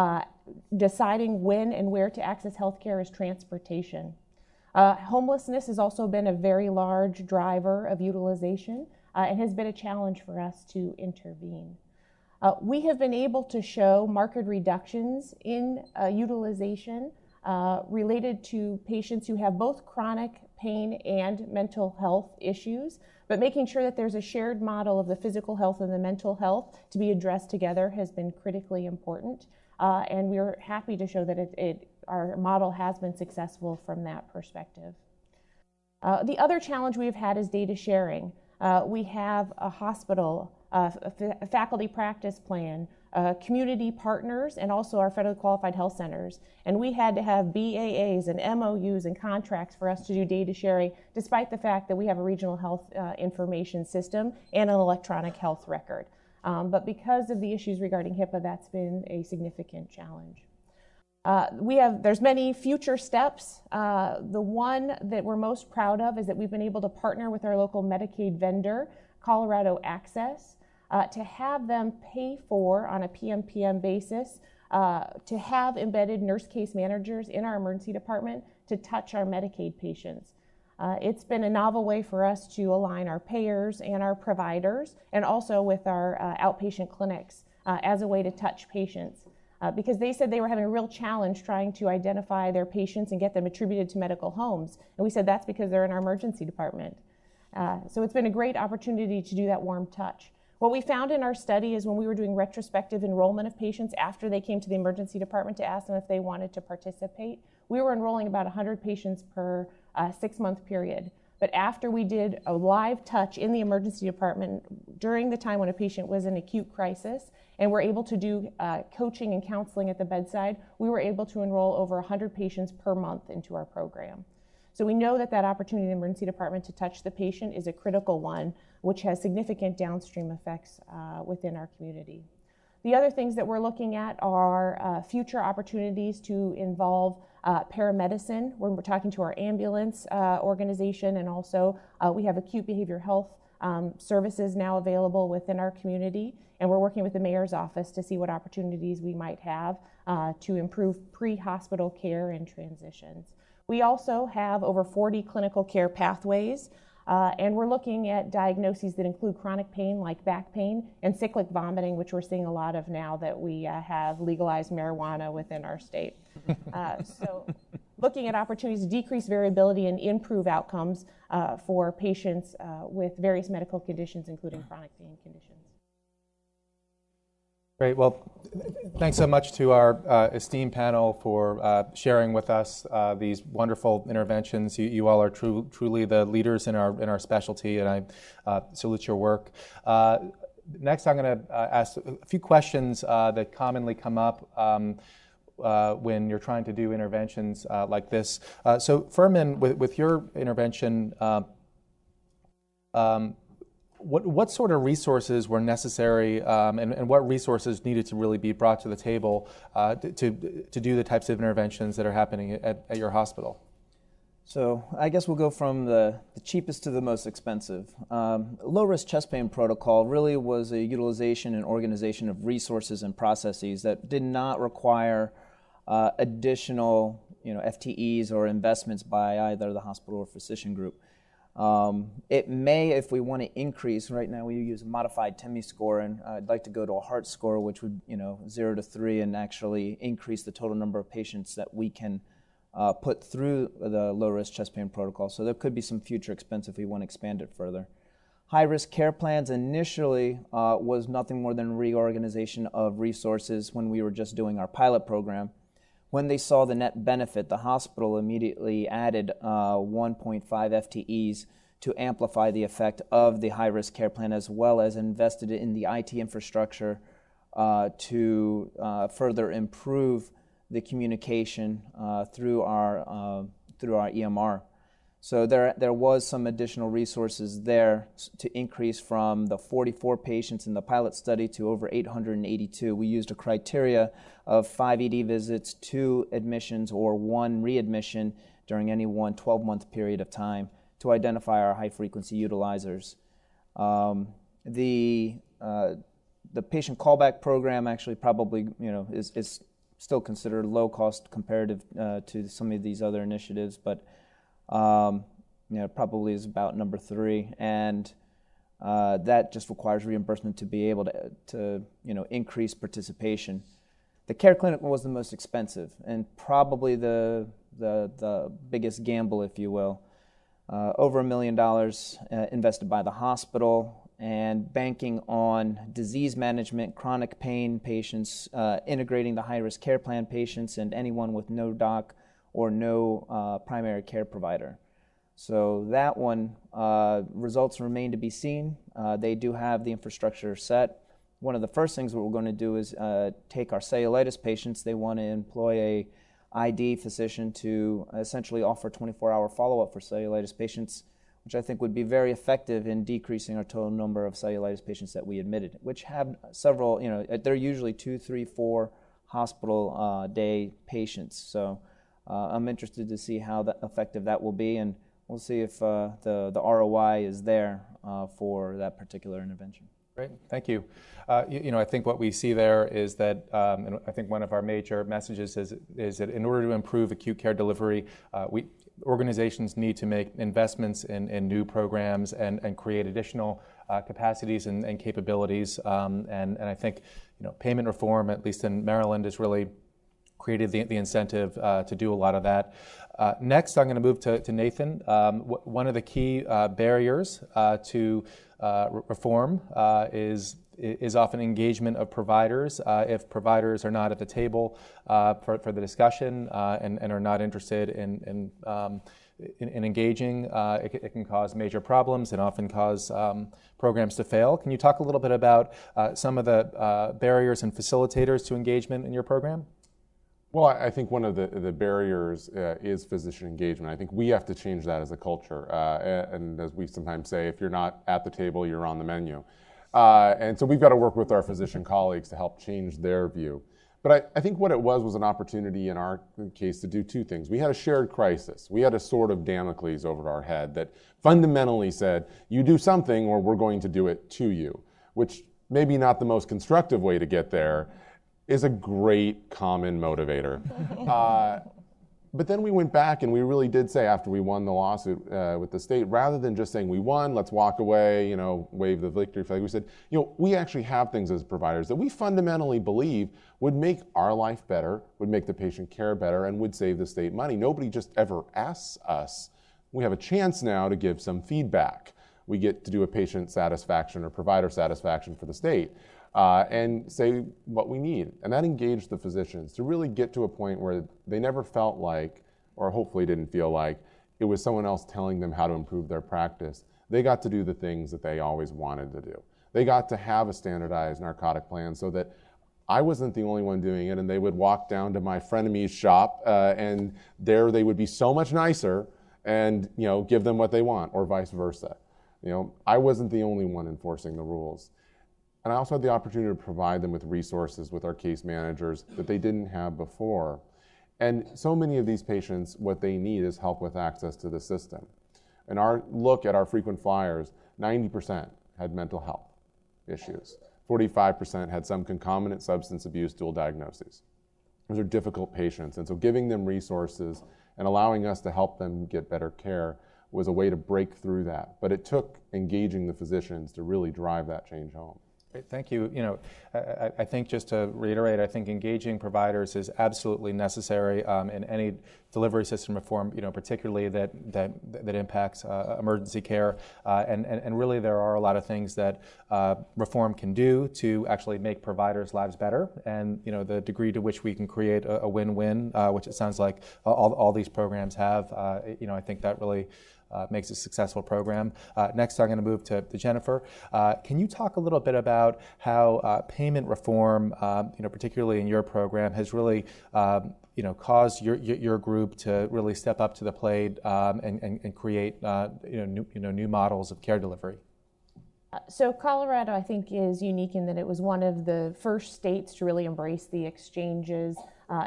deciding when and where to access health care is transportation. Homelessness has also been a very large driver of utilization and has been a challenge for us to intervene. We have been able to show marked reductions in utilization related to patients who have both chronic pain and mental health issues, but making sure that there's a shared model of the physical health and the mental health to be addressed together has been critically important, and we're happy to show that our model has been successful from that perspective. The other challenge we've had is data sharing. We have a hospital, a faculty practice plan, community partners, and also our federally qualified health centers. And we had to have BAAs and MOUs and contracts for us to do data sharing, despite the fact that we have a regional health information system and an electronic health record. But because of the issues regarding HIPAA, that's been a significant challenge. There's many future steps. The one that we're most proud of is that we've been able to partner with our local Medicaid vendor, Colorado Access, to have them pay for, on a PMPM basis, to have embedded nurse case managers in our emergency department to touch our Medicaid patients. It's been a novel way for us to align our payers and our providers, and also with our outpatient clinics as a way to touch patients. Because they said they were having a real challenge trying to identify their patients and get them attributed to medical homes. And we said that's because they're in our emergency department. So it's been a great opportunity to do that warm touch. What we found in our study is when we were doing retrospective enrollment of patients after they came to the emergency department to ask them if they wanted to participate, we were enrolling about 100 patients per 6-month period. But after we did a live touch in the emergency department during the time when a patient was in acute crisis, and we're able to do coaching and counseling at the bedside, we were able to enroll over 100 patients per month into our program. So we know that opportunity in the emergency department to touch the patient is a critical one, which has significant downstream effects within our community. The other things that we're looking at are future opportunities to involve paramedicine, when we're talking to our ambulance organization, and also we have acute behavioral health services now available within our community, and we're working with the mayor's office to see what opportunities we might have to improve pre-hospital care and transitions. We also have over 40 clinical care pathways, and we're looking at diagnoses that include chronic pain like back pain and cyclic vomiting, which we're seeing a lot of now that we have legalized marijuana within our state. So looking at opportunities to decrease variability and improve outcomes for patients with various medical conditions, including chronic pain conditions. Great. Well, thanks so much to our esteemed panel for sharing with us these wonderful interventions. You all are truly the leaders in our specialty, and I salute your work. Next, I'm going to ask a few questions that commonly come up when you're trying to do interventions like this. So, Furman, with your intervention, what sort of resources were necessary, and what resources needed to really be brought to the table to do the types of interventions that are happening at your hospital? So I guess we'll go from the cheapest to the most expensive. Low-risk chest pain protocol really was a utilization and organization of resources and processes that did not require additional FTEs or investments by either the hospital or physician group. It may, if we want to increase, right now we use a modified TIMI score, and I'd like to go to a heart score, which would 0 to 3, and actually increase the total number of patients that we can put through the low-risk chest pain protocol. So there could be some future expense if we want to expand it further. High-risk care plans initially was nothing more than reorganization of resources when we were just doing our pilot program. When they saw the net benefit, the hospital immediately added 1.5 FTEs to amplify the effect of the high-risk care plan, as well as invested in the IT infrastructure to further improve the communication through our EMR. So there was some additional resources there to increase from the 44 patients in the pilot study to over 882. We used a criteria of 5 ED visits, 2 admissions, or 1 readmission during any one 12-month period of time to identify our high-frequency utilizers. The patient callback program actually probably is still considered low cost comparative to some of these other initiatives, but probably is about number 3, and that just requires reimbursement to be able to increase participation. The care clinic was the most expensive and probably the biggest gamble, if you will. Over $1 million invested by the hospital, and banking on disease management, chronic pain patients, integrating the high-risk care plan patients, and anyone with no doc or no primary care provider. So that one, results remain to be seen. They do have the infrastructure set. One of the first things what we're going to do is take our cellulitis patients. They want to employ a ID physician to essentially offer 24-hour follow-up for cellulitis patients, which I think would be very effective in decreasing our total number of cellulitis patients that we admitted, which have several, they're usually 2, 3, 4 hospital day patients. So I'm interested to see how effective that will be, and we'll see if the ROI is there for that particular intervention. Great, thank you. I think what we see there is that, and I think one of our major messages is that in order to improve acute care delivery, organizations need to make investments in new programs and create additional capacities and capabilities. And I think payment reform, at least in Maryland, has really created the incentive to do a lot of that. Next, I'm going to move to Nathan. One of the key barriers to reform is often engagement of providers. If providers are not at the table for the discussion and are not interested in engaging, it can cause major problems and often cause programs to fail. Can you talk a little bit about some of the barriers and facilitators to engagement in your program? Well, I think one of the barriers is physician engagement. I think we have to change that as a culture. And as we sometimes say, if you're not at the table, you're on the menu. And so we've got to work with our physician colleagues to help change their view. But I think what it was an opportunity in our case to do 2 things. We had a shared crisis. We had a sword of Damocles over our head that fundamentally said, you do something or we're going to do it to you, which maybe not the most constructive way to get there, is a great common motivator. But then we went back and we really did say, after we won the lawsuit with the state, rather than just saying we won, let's walk away, wave the victory flag, we said, we actually have things as providers that we fundamentally believe would make our life better, would make the patient care better, and would save the state money. Nobody just ever asks us. We have a chance now to give some feedback. We get to do a patient satisfaction or provider satisfaction for the state. And say what we need. And that engaged the physicians to really get to a point where they never felt like, or hopefully didn't feel like, it was someone else telling them how to improve their practice. They got to do the things that they always wanted to do. They got to have a standardized narcotic plan so that I wasn't the only one doing it, and they would walk down to my frenemies shop, and there they would be so much nicer and give them what they want, or vice versa. I wasn't the only one enforcing the rules. And I also had the opportunity to provide them with resources with our case managers that they didn't have before. And so many of these patients, what they need is help with access to the system. In our look at our frequent flyers, 90% had mental health issues. 45% had some concomitant substance abuse dual diagnoses. Those are difficult patients, and so giving them resources and allowing us to help them get better care was a way to break through that. But it took engaging the physicians to really drive that change home. Great, thank you. I think just to reiterate, I think engaging providers is absolutely necessary in any delivery system reform, particularly that impacts emergency care. And really there are a lot of things that reform can do to actually make providers' lives better. And, the degree to which we can create a win-win, which it sounds like all these programs have, I think that really makes a successful program. Next, I'm going to move to Jennifer. Can you talk a little bit about how payment reform, particularly in your program, has really caused your group to really step up to the plate and create new models of care delivery? So Colorado, I think, is unique in that it was one of the first states to really embrace the exchanges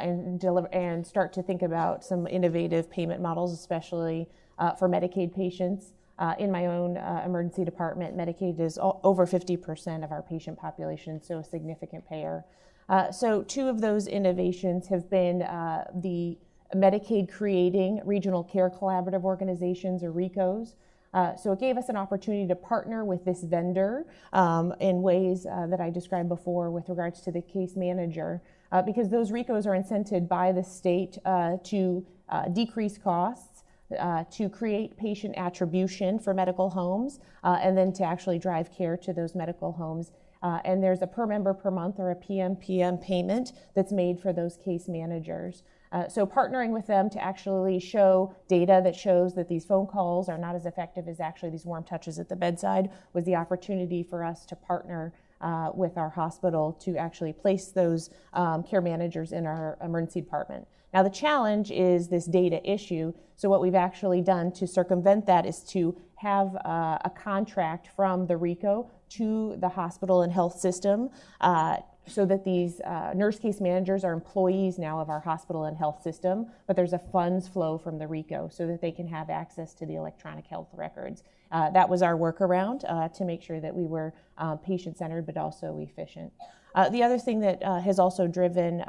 and start to think about some innovative payment models, especially for Medicaid patients. In my own emergency department, Medicaid is over 50% of our patient population, so a significant payer. So two of those innovations have been the Medicaid creating regional care collaborative organizations, or RICOs. So it gave us an opportunity to partner with this vendor in ways that I described before with regards to the case manager, because those RICOs are incented by the state to decrease costs, to create patient attribution for medical homes, and then to actually drive care to those medical homes. And there's a per member per month, or a PMPM payment, that's made for those case managers. So partnering with them to actually show data that shows that these phone calls are not as effective as actually these warm touches at the bedside was the opportunity for us to partner with our hospital to actually place those care managers in our emergency department. Now the challenge is this data issue. So what we've actually done to circumvent that is to have a contract from the RICO to the hospital and health system so that these nurse case managers are employees now of our hospital and health system, but there's a funds flow from the RICO so that they can have access to the electronic health records. That was our workaround to make sure that we were patient-centered but also efficient. The other thing that has also driven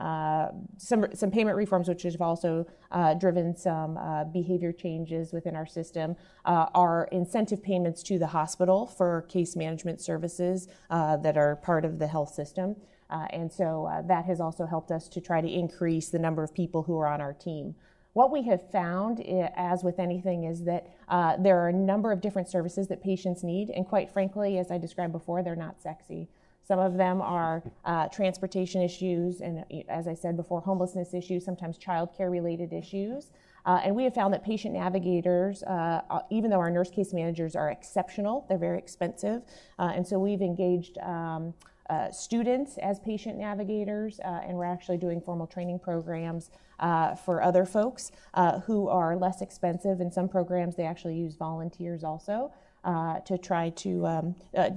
some payment reforms, which have also driven some behavior changes within our system, are incentive payments to the hospital for case management services that are part of the health system. And so that has also helped us to try to increase the number of people who are on our team. What we have found, as with anything, is that there are a number of different services that patients need, and quite frankly, as I described before, they're not sexy. Some of them are transportation issues, and as I said before, homelessness issues, sometimes childcare related issues. And we have found that patient navigators, even though our nurse case managers are exceptional, they're very expensive. And so we've engaged students as patient navigators, and we're actually doing formal training programs for other folks who are less expensive. In some programs, they actually use volunteers also to try to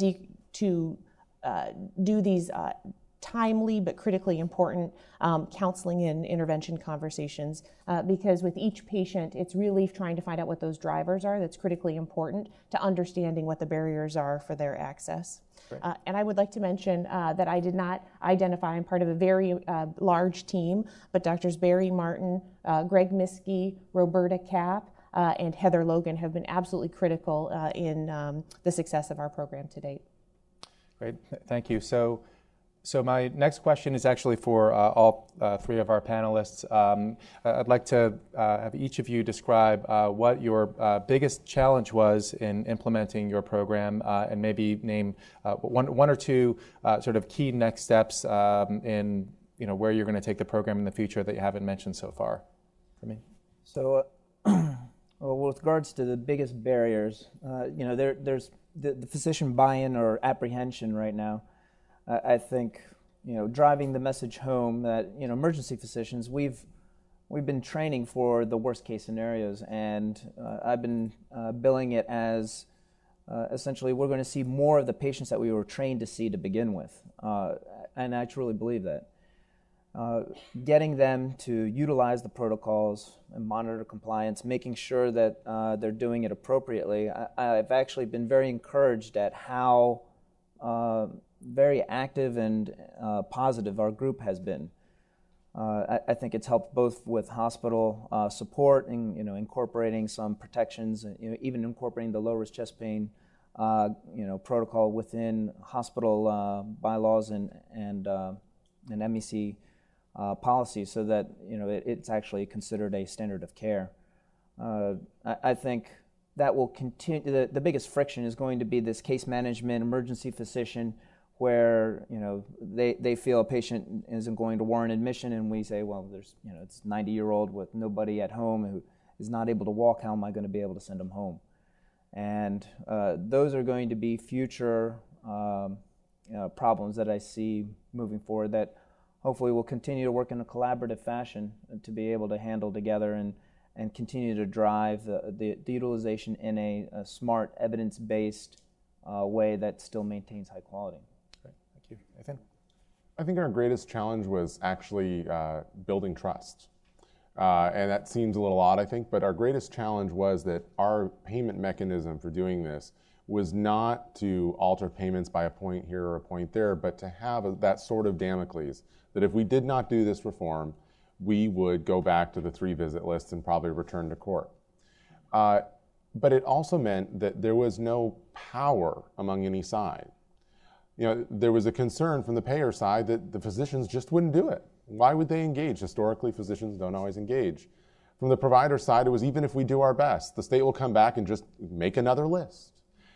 do these timely but critically important counseling and intervention conversations, because with each patient, it's really trying to find out what those drivers are that's critically important to understanding what the barriers are for their access. And I would like to mention that I did not identify, I'm part of a very large team, but Drs. Barry Martin, Greg Miskey, Roberta Kapp, and Heather Logan have been absolutely critical in the success of our program to date. Great, thank you. So my next question is actually for all three of our panelists. I'd like to have each of you describe what your biggest challenge was in implementing your program, and maybe name one or two sort of key next steps in where you're going to take the program in the future that you haven't mentioned so far. For me. So, well, with regards to the biggest barriers, there's the physician buy-in or apprehension right now. I think, driving the message home that, emergency physicians, we've been training for the worst case scenarios, and I've been billing it as essentially we're going to see more of the patients that we were trained to see to begin with, and I truly believe that. getting them to utilize the protocols and monitor compliance, making sure that they're doing it appropriately. I've actually been very encouraged at how very active and positive our group has been. I think it's helped both with hospital support and incorporating some protections, even incorporating the low-risk chest pain protocol within hospital bylaws and MEC policies, so that it's actually considered a standard of care. I think that will continue. The biggest friction is going to be this case management emergency physician, where they feel a patient isn't going to warrant admission, and we say, well, there's it's a 90-year-old with nobody at home who is not able to walk. How am I going to be able to send them home? And those are going to be future problems that I see moving forward, that hopefully we'll continue to work in a collaborative fashion to be able to handle together and continue to drive the utilization in a smart, evidence-based way that still maintains high quality. Great. Thank you. Nathan? I think our greatest challenge was actually building trust. And that seems a little odd, I think, but our greatest challenge was that our payment mechanism for doing this was not to alter payments by a point here or a point there, but to have that sort of Damocles, that if we did not do this reform, we would go back to the 3-visit list and probably return to court. But it also meant that there was no power among any side. There was a concern from the payer side that the physicians just wouldn't do it. Why would they engage? Historically, physicians don't always engage. From the provider side, it was even if we do our best, the state will come back and just make another list.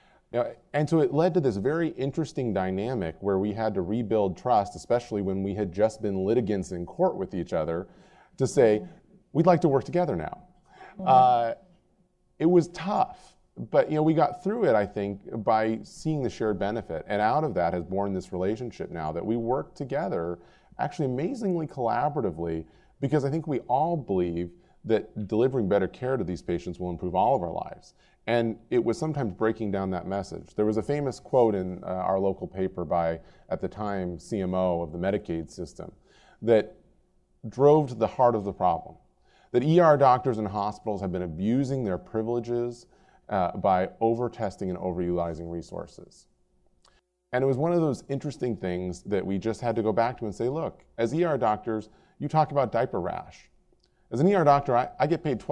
And so it led to this very interesting dynamic where we had to rebuild trust, especially when we had just been litigants in court with each other, to say, we'd like to work together now. It was tough, but we got through it, I think, by seeing the shared benefit. And out of that has born this relationship now that we work together, actually amazingly collaboratively, because I think we all believe that delivering better care to these patients will improve all of our lives. And it was sometimes breaking down that message. There was a famous quote in our local paper by, at the time, CMO of the Medicaid system that drove to the heart of the problem. That ER doctors and hospitals have been abusing their privileges by over-testing and over-utilizing resources. And it was one of those interesting things that we just had to go back to and say, look, as ER doctors, you talk about diaper rash. As an ER doctor, I get paid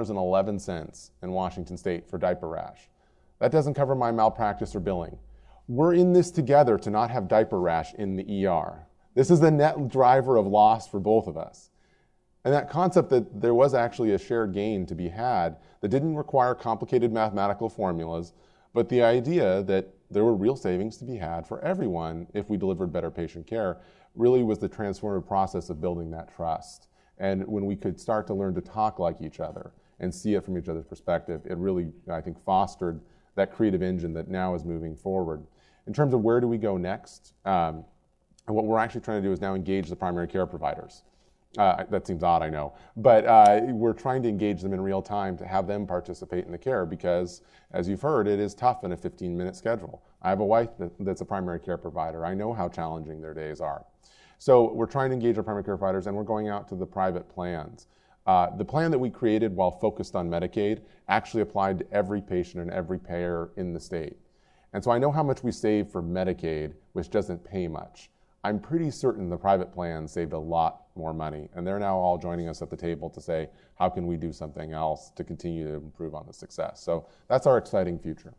$12.11 in Washington State for diaper rash. That doesn't cover my malpractice or billing. We're in this together to not have diaper rash in the ER. This is the net driver of loss for both of us. And that concept that there was actually a shared gain to be had that didn't require complicated mathematical formulas, but the idea that there were real savings to be had for everyone if we delivered better patient care, really was the transformative process of building that trust. And when we could start to learn to talk like each other and see it from each other's perspective, it really, I think, fostered that creative engine that now is moving forward. In terms of where do we go next, and what we're actually trying to do is now engage the primary care providers. That seems odd, I know, but we're trying to engage them in real time to have them participate in the care because, as you've heard, it is tough in a 15-minute schedule. I have a wife that's a primary care provider. I know how challenging their days are. So we're trying to engage our primary care providers, and we're going out to the private plans. The plan that we created while focused on Medicaid actually applied to every patient and every payer in the state. And so I know how much we save for Medicaid, which doesn't pay much. I'm pretty certain the private plans saved a lot more money, and they're now all joining us at the table to say, how can we do something else to continue to improve on the success? So that's our exciting future.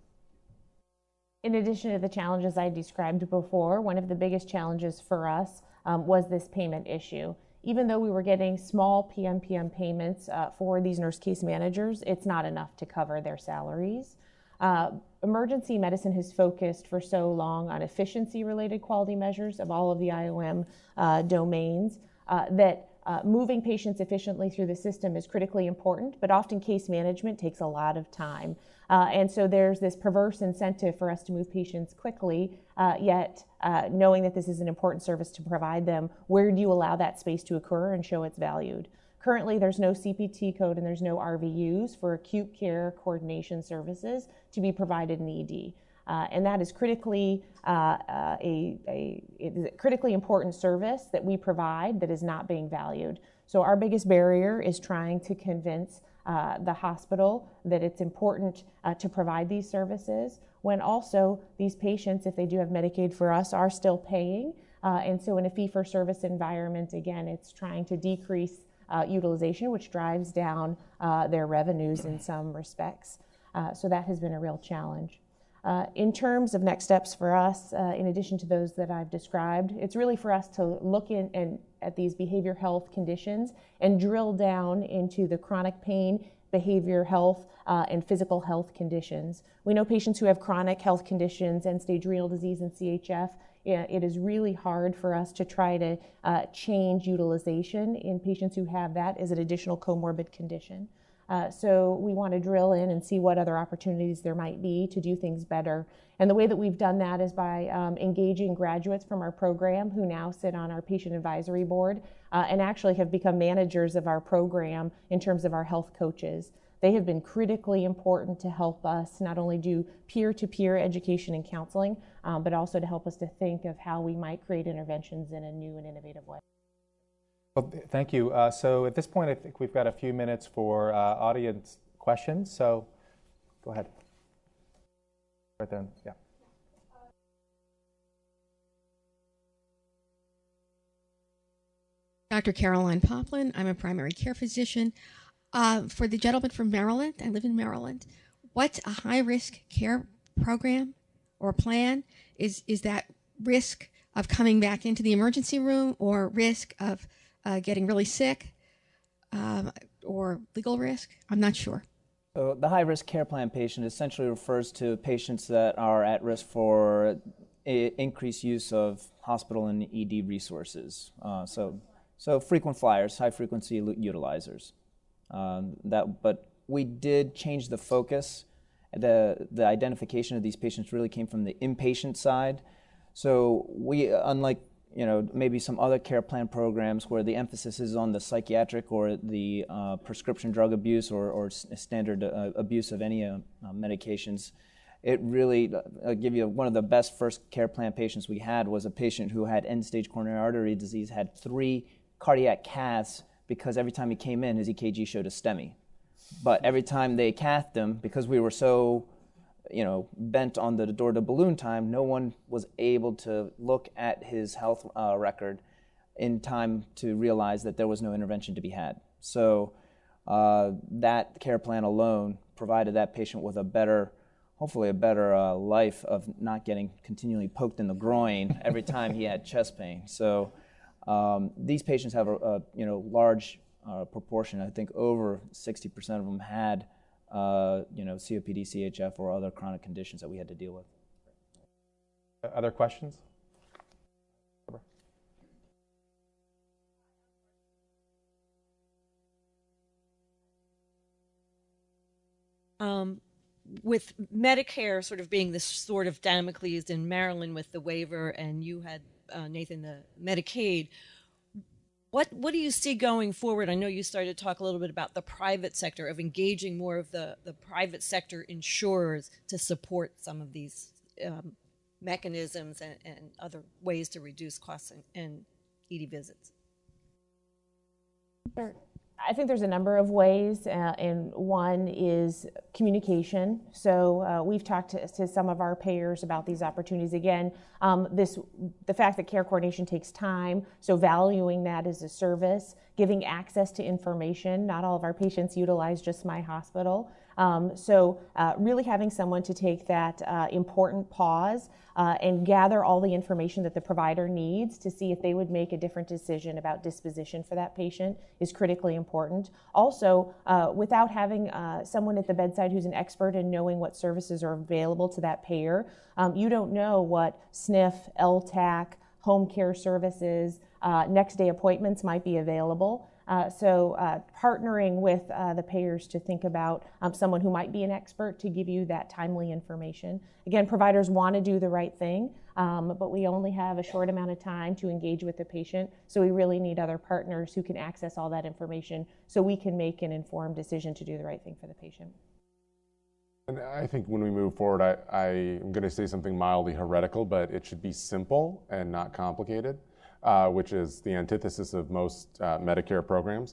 In addition to the challenges I described before, one of the biggest challenges for us was this payment issue. Even though we were getting small PMPM payments for these nurse case managers, it's not enough to cover their salaries. Emergency medicine has focused for so long on efficiency-related quality measures of all of the IOM domains that moving patients efficiently through the system is critically important, but often case management takes a lot of time. And so there's this perverse incentive for us to move patients quickly, yet knowing that this is an important service to provide them, where do you allow that space to occur and show it's valued? Currently, there's no CPT code and there's no RVUs for acute care coordination services to be provided in the ED. And that is critically critically important service that we provide that is not being valued. So our biggest barrier is trying to convince the hospital that it's important to provide these services, when also these patients, if they do have Medicaid for us, are still paying. And so in a fee-for-service environment, again, it's trying to decrease utilization, which drives down their revenues in some respects. So that has been a real challenge. In terms of next steps for us, in addition to those that I've described, it's really for us to look at these behavior health conditions and drill down into the chronic pain, behavior health, and physical health conditions. We know patients who have chronic health conditions, end-stage renal disease and CHF, it is really hard for us to try to change utilization in patients who have that as an additional comorbid condition. So we want to drill in and see what other opportunities there might be to do things better. And the way that we've done that is by engaging graduates from our program who now sit on our patient advisory board and actually have become managers of our program in terms of our health coaches. They have been critically important to help us not only do peer-to-peer education and counseling, but also to help us to think of how we might create interventions in a new and innovative way. Well, thank you. So at this point, I think we've got a few minutes for audience questions. So go ahead. Right there. Yeah. Dr. Caroline Poplin. I'm a primary care physician. For the gentleman from Maryland, I live in Maryland. What's a high-risk care program or plan? Is that risk of coming back into the emergency room, or risk of getting really sick, or legal risk? I'm not sure. So the high-risk care plan patient essentially refers to patients that are at risk for increased use of hospital and ED resources. So frequent flyers, high-frequency utilizers. But we did change the focus. The identification of these patients really came from the inpatient side. So we, unlike maybe some other care plan programs where the emphasis is on the psychiatric or the prescription drug abuse or standard abuse of any medications, it really, I'll give you one of the best first care plan patients we had was a patient who had end-stage coronary artery disease, had 3 cardiac caths because every time he came in, his EKG showed a STEMI. But every time they cathed him, because we were so bent on the door-to-balloon time, no one was able to look at his health record in time to realize that there was no intervention to be had. So that care plan alone provided that patient with hopefully a better life of not getting continually poked in the groin every time he had chest pain. So these patients have a large proportion. I think over 60% of them had COPD, CHF, or other chronic conditions that we had to deal with. Other questions? With Medicare sort of being this sort of Damocles in Maryland with the waiver, and you had, Nathan, the Medicaid, what do you see going forward? I know you started to talk a little bit about the private sector, of engaging more of the private sector insurers to support some of these mechanisms and other ways to reduce costs and ED visits. Sure. I think there's a number of ways, and one is communication. So we've talked to some of our payers about these opportunities. Again, the fact that care coordination takes time, so valuing that as a service, giving access to information. Not all of our patients utilize just My Hospital. So really having someone to take that important pause and gather all the information that the provider needs to see if they would make a different decision about disposition for that patient is critically important. Also, without having someone at the bedside who's an expert in knowing what services are available to that payer, you don't know what SNF, LTAC, home care services, next day appointments might be available. So partnering with the payers to think about someone who might be an expert to give you that timely information. Again, providers want to do the right thing, but we only have a short amount of time to engage with the patient, so we really need other partners who can access all that information so we can make an informed decision to do the right thing for the patient. And I think when we move forward, I am going to say something mildly heretical, but it should be simple and not complicated, which is the antithesis of most Medicare programs.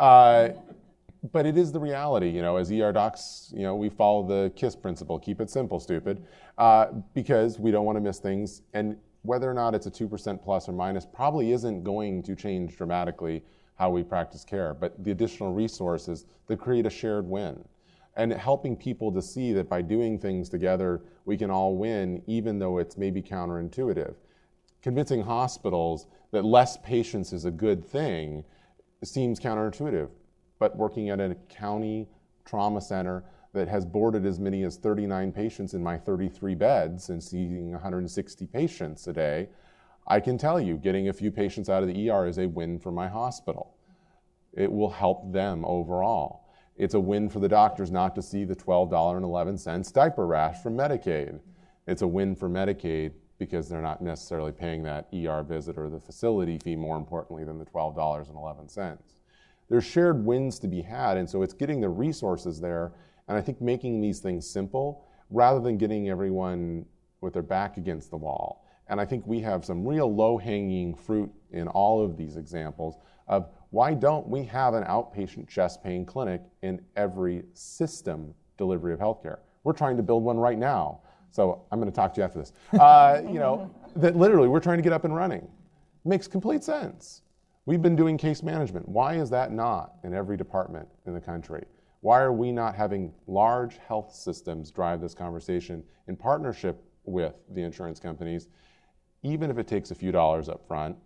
But it is the reality, you know, as ER docs, you know, we follow the KISS principle, keep it simple, stupid, because we don't want to miss things. And whether or not it's a 2% plus or minus probably isn't going to change dramatically how we practice care, but the additional resources that create a shared win. And helping people to see that by doing things together, we can all win, even though it's maybe counterintuitive. Convincing hospitals that less patients is a good thing seems counterintuitive. But working at a county trauma center that has boarded as many as 39 patients in my 33 beds and seeing 160 patients a day, I can tell you getting a few patients out of the ER is a win for my hospital. It will help them overall. It's a win for the doctors not to see the $12.11 diaper rash from Medicaid. It's a win for Medicaid because they're not necessarily paying that ER visit or the facility fee, more importantly, than the $12.11. There's shared wins to be had, and so it's getting the resources there, and I think making these things simple rather than getting everyone with their back against the wall. And I think we have some real low-hanging fruit in all of these examples of why don't we have an outpatient chest pain clinic in every system delivery of healthcare? We're trying to build one right now, so I'm going to talk to you after this. You know, that literally we're trying to get up and running. Makes complete sense. We've been doing case management. Why is that not in every department in the country? Why are we not having large health systems drive this conversation in partnership with the insurance companies? Even if it takes a few dollars up front,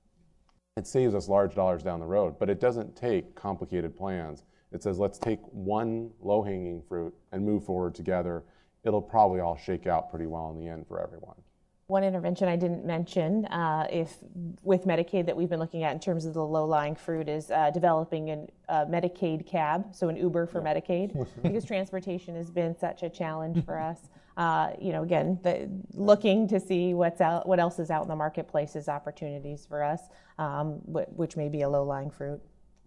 it saves us large dollars down the road, but it doesn't take complicated plans. It says, let's take one low-hanging fruit and move forward together. It'll probably all shake out pretty well in the end for everyone. One intervention I didn't mention if with Medicaid that we've been looking at in terms of the low-lying fruit is developing a Medicaid cab, so an Uber for Medicaid, because transportation has been such a challenge for us. You know, again, looking to see what else is out in the marketplace as opportunities for us, which may be a low-lying fruit.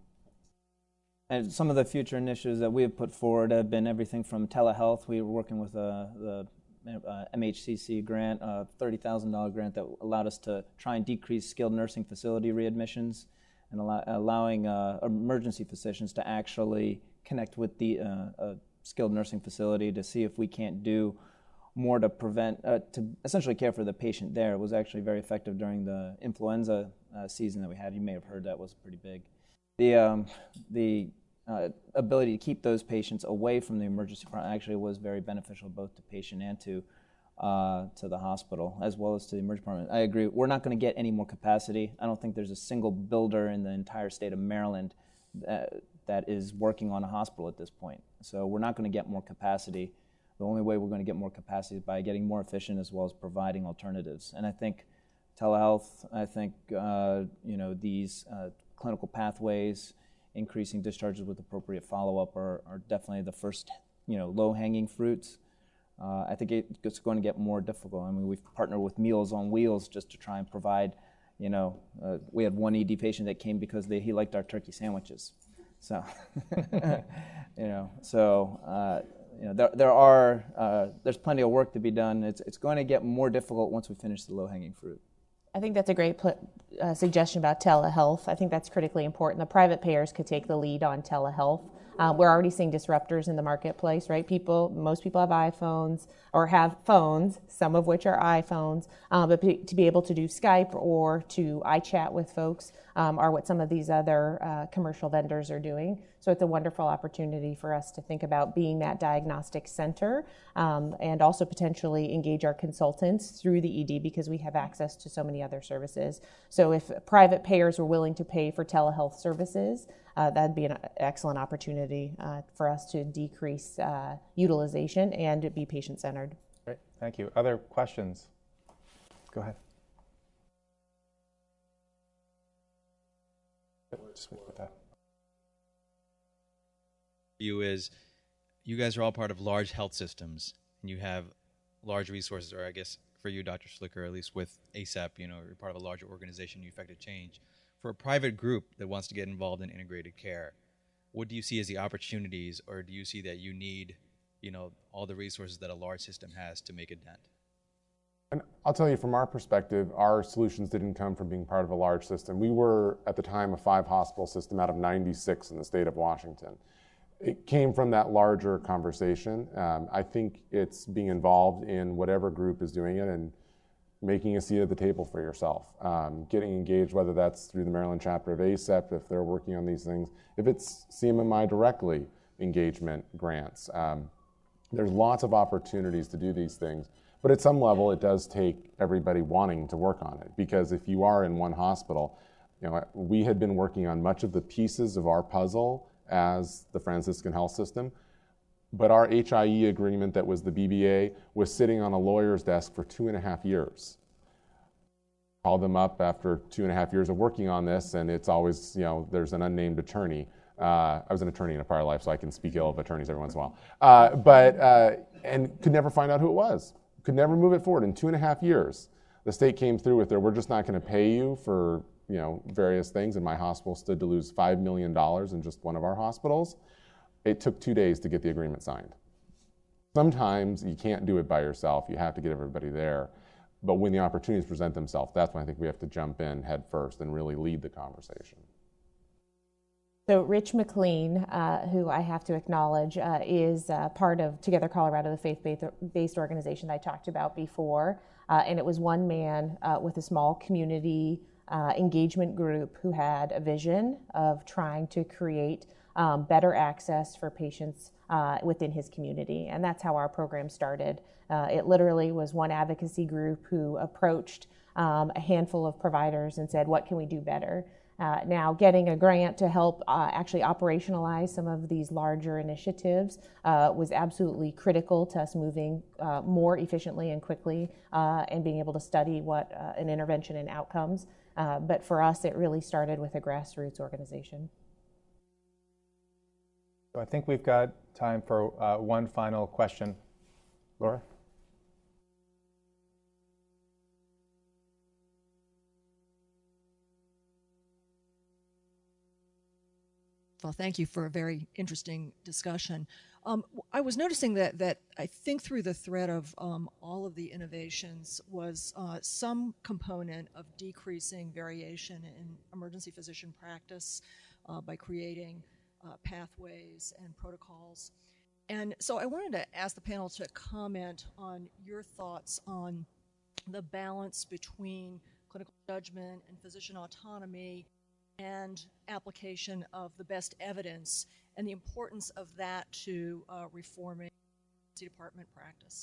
And some of the future initiatives that we have put forward have been everything from telehealth. We were working with the MHCC grant, a $30,000 grant that allowed us to try and decrease skilled nursing facility readmissions and allowing emergency physicians to actually connect with the skilled nursing facility to see if we can't do more to prevent, to essentially care for the patient there. It was actually very effective during the influenza season that we had. You may have heard that was pretty big. The ability to keep those patients away from the emergency department actually was very beneficial both to patient and to the hospital as well as to the emergency department. I agree. We're not going to get any more capacity. I don't think there's a single builder in the entire state of Maryland that is working on a hospital at this point. So we're not going to get more capacity. The only way we're going to get more capacity is by getting more efficient as well as providing alternatives. And I think telehealth, I think you know, these clinical pathways, increasing discharges with appropriate follow-up are definitely the first, you know, low-hanging fruits. I think it's going to get more difficult. I mean, we've partnered with Meals on Wheels just to try and provide, you know, we had one ED patient that came because he liked our turkey sandwiches. So, you know, so, you know, there's plenty of work to be done. It's going to get more difficult once we finish the low-hanging fruit. I think that's a great suggestion about telehealth. I think that's critically important. The private payers could take the lead on telehealth. We're already seeing disruptors in the marketplace, right? Most people have iPhones or have phones, some of which are iPhones, but to be able to do Skype or to iChat with folks are what some of these other commercial vendors are doing. So it's a wonderful opportunity for us to think about being that diagnostic center and also potentially engage our consultants through the ED because we have access to so many other services. So if private payers were willing to pay for telehealth services, that'd be an excellent opportunity for us to decrease utilization and be patient-centered. Great, thank you. Other questions? Go ahead. Just with that. You is you guys are all part of large health systems and you have large resources, or I guess for you, Dr. Schlicker, at least with ASAP, you know, you're part of a larger organization, you affected change. For a private group that wants to get involved in integrated care, what do you see as the opportunities, or do you see that you need all the resources that a large system has to make a dent? And I'll tell you, from our perspective, our solutions didn't come from being part of a large system. We were, at the time, a 5-hospital system out of 96 in the state of Washington. It came from that larger conversation. I think it's being involved in whatever group is doing it and making a seat at the table for yourself, getting engaged, whether that's through the Maryland chapter of ACEP, if they're working on these things, if it's CMMI directly engagement grants. There's lots of opportunities to do these things, but at some level it does take everybody wanting to work on it, because if you are in one hospital, we had been working on much of the pieces of our puzzle as the Franciscan Health System, but our HIE agreement that was the BBA was sitting on a lawyer's desk for 2.5 years. Called them up after 2.5 years of working on this, and it's always, there's an unnamed attorney. I was an attorney in a prior life, so I can speak ill of attorneys every once in a while. And could never find out who it was. Could never move it forward. In 2.5 years, the state came through with we're just not going to pay you for various things, and my hospital stood to lose $5 million in just one of our hospitals. It took 2 days to get the agreement signed. Sometimes you can't do it by yourself. You have to get everybody there. But when the opportunities present themselves, that's when I think we have to jump in head first and really lead the conversation. So Rich McLean, who I have to acknowledge, is part of Together Colorado, the faith-based organization that I talked about before. And it was one man with a small community engagement group who had a vision of trying to create better access for patients within his community. And that's how our program started. It literally was one advocacy group who approached a handful of providers and said, what can we do better? Now, getting a grant to help actually operationalize some of these larger initiatives was absolutely critical to us moving more efficiently and quickly and being able to study what an intervention and outcomes. But for us, it really started with a grassroots organization. So I think we've got time for one final question. Laura? Well, thank you for a very interesting discussion. I was noticing that I think through the thread of all of the innovations was some component of decreasing variation in emergency physician practice by creating pathways and protocols. And so I wanted to ask the panel to comment on your thoughts on the balance between clinical judgment and physician autonomy and application of the best evidence and the importance of that to reforming emergency department practice.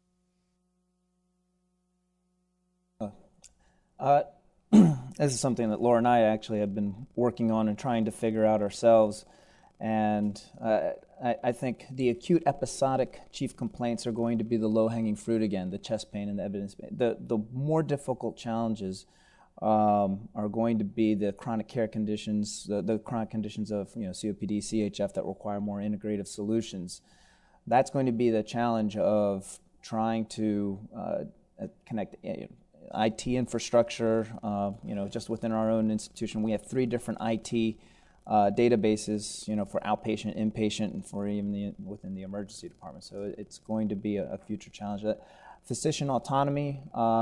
This is something that Laura and I actually have been working on and trying to figure out ourselves. And I think the acute episodic chief complaints are going to be the low-hanging fruit again, the chest pain and the evidence. The more difficult challenges are going to be the chronic care conditions, the chronic conditions of COPD, CHF that require more integrative solutions. That's going to be the challenge of trying to connect IT infrastructure. Just within our own institution, we have 3 different IT databases, for outpatient, inpatient, and for even within the emergency department. So it's going to be a future challenge. Physician autonomy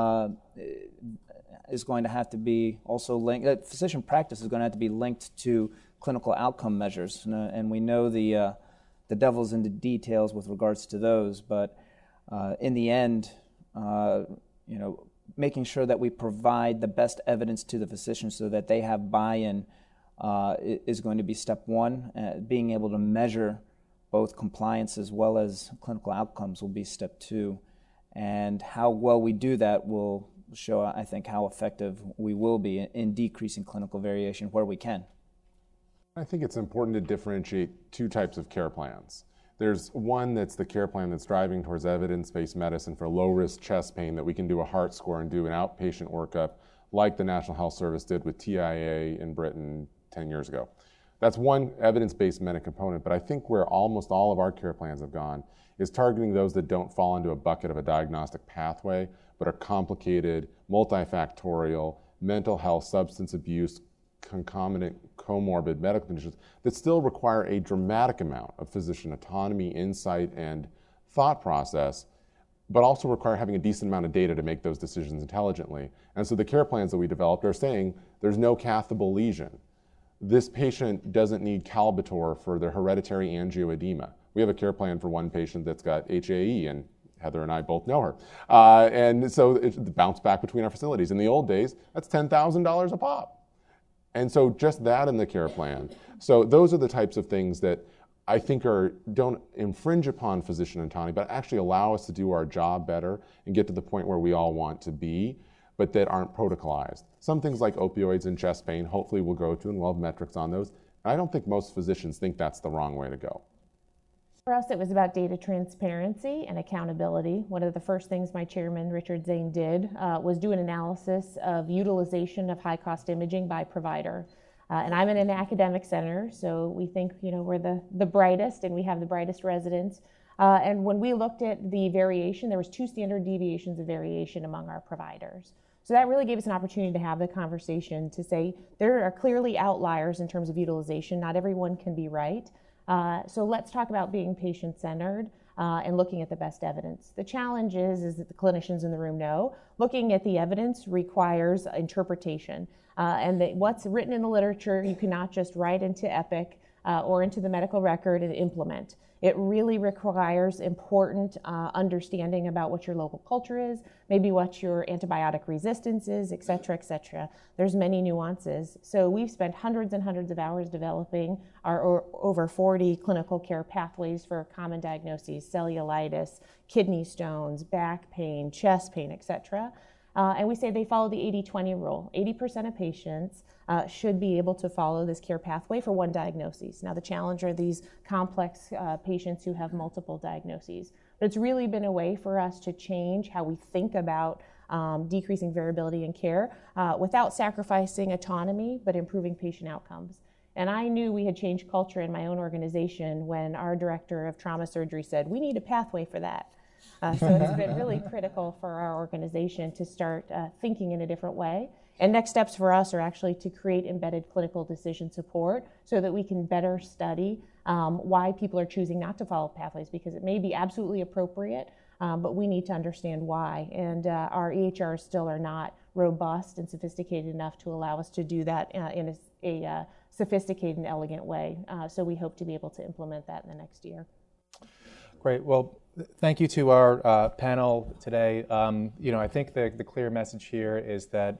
is going to have to be also linked. Physician practice is going to have to be linked to clinical outcome measures, and we know the devil's in the details with regards to those. But in the end, making sure that we provide the best evidence to the physicians so that they have buy-in is going to be step one. Being able to measure both compliance as well as clinical outcomes will be step 2. And how well we do that will show, I think, how effective we will be in decreasing clinical variation where we can. I think it's important to differentiate 2 types of care plans. There's one that's the care plan that's driving towards evidence-based medicine for low-risk chest pain, that we can do a heart score and do an outpatient workup like the National Health Service did with TIA in Britain 10 years ago. That's one evidence-based medical component, but I think where almost all of our care plans have gone is targeting those that don't fall into a bucket of a diagnostic pathway, but are complicated, multifactorial, mental health, substance abuse, concomitant, comorbid medical conditions that still require a dramatic amount of physician autonomy, insight, and thought process, but also require having a decent amount of data to make those decisions intelligently. And so the care plans that we developed are saying there's no cathable lesion. This patient doesn't need Kalbitor for their hereditary angioedema. We have a care plan for one patient that's got HAE, and Heather and I both know her. And so it's the bounce back between our facilities. In the old days, that's $10,000 a pop. And so just that in the care plan. So those are the types of things that I think don't infringe upon physician autonomy, but actually allow us to do our job better and get to the point where we all want to be, but that aren't protocolized. Some things like opioids and chest pain, hopefully we'll go to, and we'll have metrics on those. And I don't think most physicians think that's the wrong way to go. For us, it was about data transparency and accountability. One of the first things my chairman, Richard Zane, did was do an analysis of utilization of high-cost imaging by provider. And I'm in an academic center, so we think we're the brightest, and we have the brightest residents. And when we looked at the variation, there was 2 standard deviations of variation among our providers. So that really gave us an opportunity to have the conversation to say there are clearly outliers in terms of utilization. Not everyone can be right. So let's talk about being patient-centered and looking at the best evidence. The challenge is that the clinicians in the room know, looking at the evidence requires interpretation. And that what's written in the literature, you cannot just write into Epic or into the medical record and implement. It really requires important understanding about what your local culture is, maybe what your antibiotic resistance is, et cetera, et cetera. There's many nuances. So we've spent hundreds and hundreds of hours developing our over 40 clinical care pathways for common diagnoses, cellulitis, kidney stones, back pain, chest pain, et cetera. And we say they follow the 80-20 rule. 80% of patients should be able to follow this care pathway for one diagnosis. Now, the challenge are these complex patients who have multiple diagnoses. But it's really been a way for us to change how we think about decreasing variability in care without sacrificing autonomy, but improving patient outcomes. And I knew we had changed culture in my own organization when our director of trauma surgery said, we need a pathway for that. So it's been really critical for our organization to start thinking in a different way. And next steps for us are actually to create embedded clinical decision support so that we can better study why people are choosing not to follow pathways, because it may be absolutely appropriate, but we need to understand why. And our EHRs still are not robust and sophisticated enough to allow us to do that in a sophisticated and elegant way. So we hope to be able to implement that in the next year. Great. Well, thank you to our panel today. I think the clear message here is that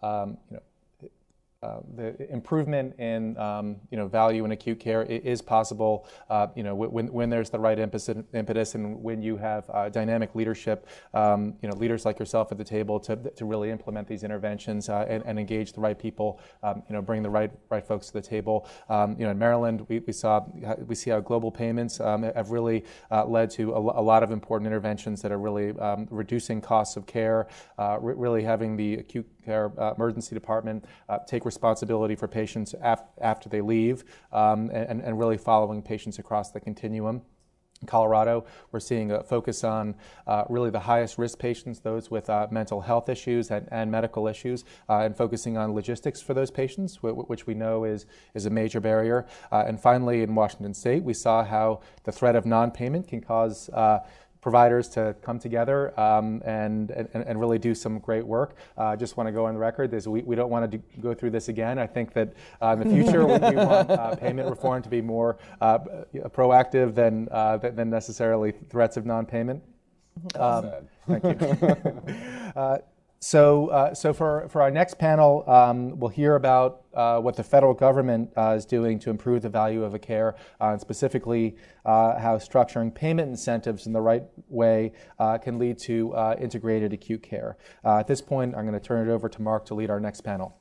the improvement in value in acute care is possible when there's the right impetus and when you have dynamic leadership, leaders like yourself at the table to really implement these interventions and engage the right people, bring the right folks to the table. In Maryland, we see how global payments have really led to a lot of important interventions that are really reducing costs of care, really having the acute care emergency department take responsibility for patients after they leave, and really following patients across the continuum. In Colorado, we're seeing a focus on really the highest risk patients, those with mental health issues and medical issues, and focusing on logistics for those patients, which we know is a major barrier. And finally, in Washington State, we saw how the threat of non-payment can cause providers to come together and really do some great work. I just want to go on the record. We don't want to go through this again. I think that in the future we want payment reform to be more proactive than necessarily threats of non-payment. Thank you. So for our next panel, we'll hear about what the federal government is doing to improve the value of a care, and specifically how structuring payment incentives in the right way can lead to integrated acute care. At this point, I'm going to turn it over to Mark to lead our next panel.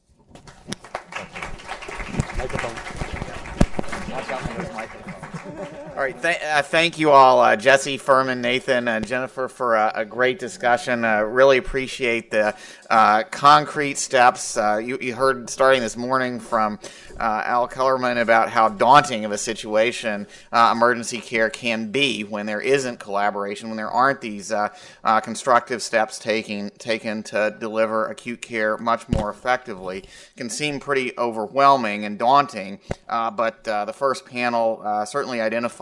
Microphone. All right, thank you all, Jesse, Furman, Nathan, and Jennifer, for a great discussion. Really appreciate the concrete steps. You heard starting this morning from Al Kellerman about how daunting of a situation emergency care can be when there isn't collaboration, when there aren't these constructive steps taken to deliver acute care much more effectively. It can seem pretty overwhelming and daunting, but the first panel certainly identified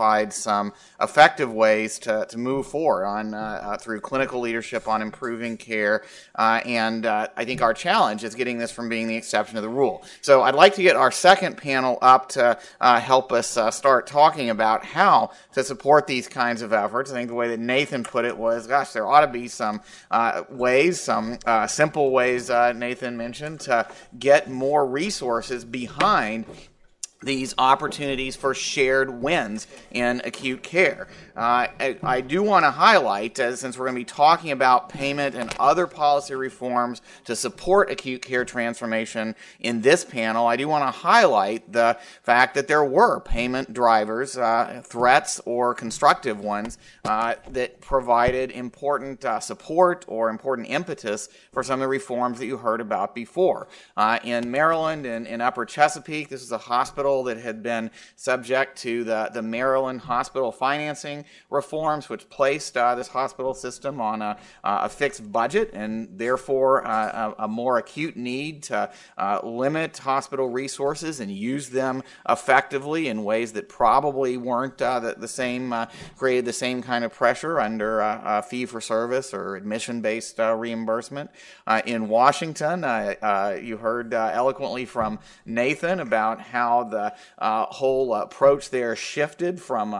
identified some effective ways to move forward on through clinical leadership on improving care, and I think our challenge is getting this from being the exception to the rule. So I'd like to get our second panel up to help us start talking about how to support these kinds of efforts. I think the way that Nathan put it was, gosh, there ought to be some ways, some simple ways Nathan mentioned, to get more resources behind these opportunities for shared wins in acute care. I do want to highlight, since we're going to be talking about payment and other policy reforms to support acute care transformation in this panel, I do want to highlight the fact that there were payment drivers, threats or constructive ones, that provided important support or important impetus for some of the reforms that you heard about before. In Maryland and in Upper Chesapeake, this is a hospital that had been subject to the Maryland hospital financing reforms, which placed this hospital system on a fixed budget and therefore a more acute need to limit hospital resources and use them effectively in ways that probably weren't the same, created the same kind of pressure under fee-for-service or admission-based reimbursement. In Washington, you heard eloquently from Nathan about how the whole approach there shifted from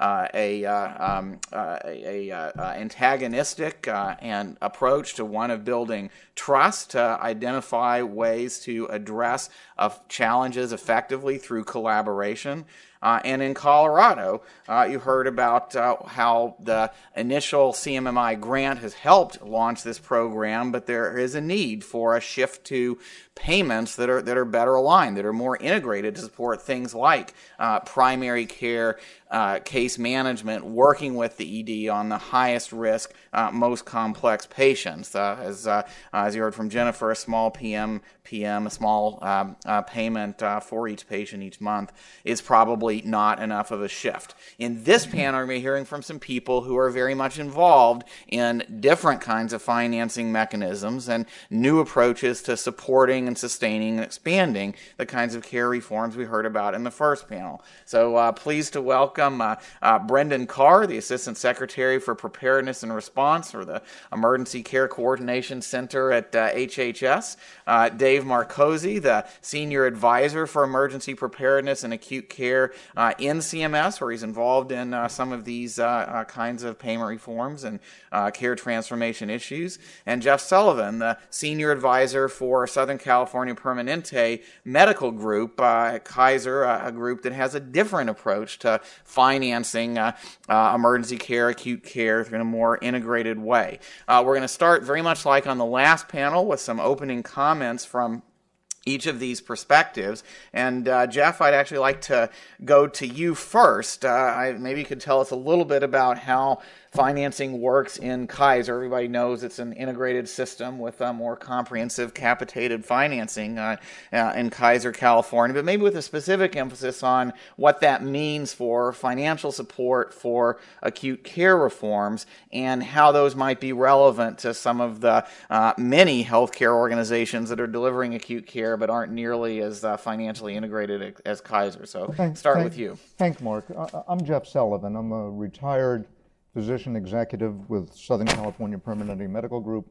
antagonistic and approach to one of building trust, to identify ways to address challenges effectively through collaboration. And in Colorado, you heard about how the initial CMMI grant has helped launch this program, but there is a need for a shift to payments that are better aligned, that are more integrated to support things like primary care, case management, working with the ED on the highest risk, most complex patients. As you heard from Jennifer, a small PM, a small payment for each patient each month is probably not enough of a shift. In this panel, we're going to be hearing from some people who are very much involved in different kinds of financing mechanisms and new approaches to supporting and sustaining and expanding the kinds of care reforms we heard about in the first panel. So pleased to welcome Brendan Carr, the Assistant Secretary for Preparedness and Response for the Emergency Care Coordination Center at HHS, Dave Marcosi, the Senior Advisor for Emergency Preparedness and Acute Care in CMS, where he's involved in some of these kinds of payment reforms and care transformation issues, and Jeff Sullivan, the Senior Advisor for Southern California Permanente Medical Group at Kaiser, a group that has a different approach to financing emergency care, acute care in a more integrated way. We're going to start very much like on the last panel with some opening comments from each of these perspectives. And Jeff, I'd actually like to go to you first. Maybe you could tell us a little bit about how financing works in Kaiser. Everybody knows it's an integrated system with more comprehensive capitated financing in Kaiser, California, but maybe with a specific emphasis on what that means for financial support for acute care reforms and how those might be relevant to some of the many healthcare organizations that are delivering acute care but aren't nearly as financially integrated as Kaiser. So start with you. Thanks, Mark. I'm Jeff Sullivan. I'm a retired physician executive with Southern California Permanente Medical Group.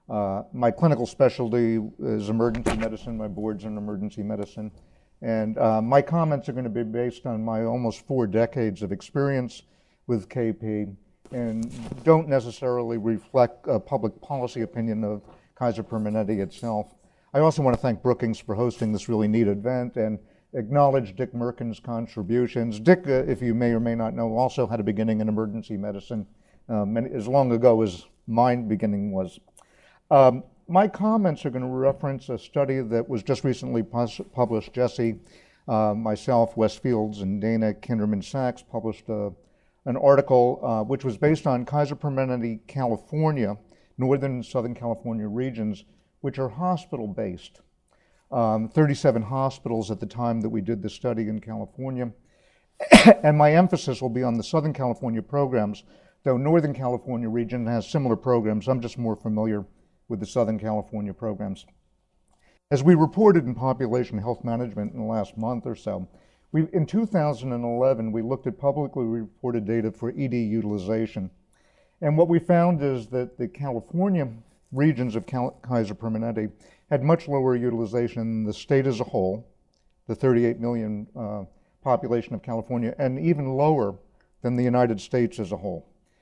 My clinical specialty is emergency medicine. My board's in emergency medicine. And my comments are going to be based on my almost 4 decades of experience with KP and don't necessarily reflect a public policy opinion of Kaiser Permanente itself. I also want to thank Brookings for hosting this really neat event and acknowledge Dick Merkin's contributions. Dick, if you may or may not know, also had a beginning in emergency medicine as long ago as my beginning was. My comments are going to reference a study that was just recently published. Jesse, myself, Wes Fields, and Dana Kinderman-Sachs published an article which was based on Kaiser Permanente, California, Northern and Southern California regions, which are hospital-based. 37 hospitals at the time that we did the study in California. And my emphasis will be on the Southern California programs, though Northern California region has similar programs. I'm just more familiar with the Southern California programs. As we reported in Population Health Management in the last month or so, In 2011, we looked at publicly reported data for ED utilization. And what we found is that the California regions of Kaiser Permanente had much lower utilization than the state as a whole, the 38 million population of California, and even lower than the United States as a whole.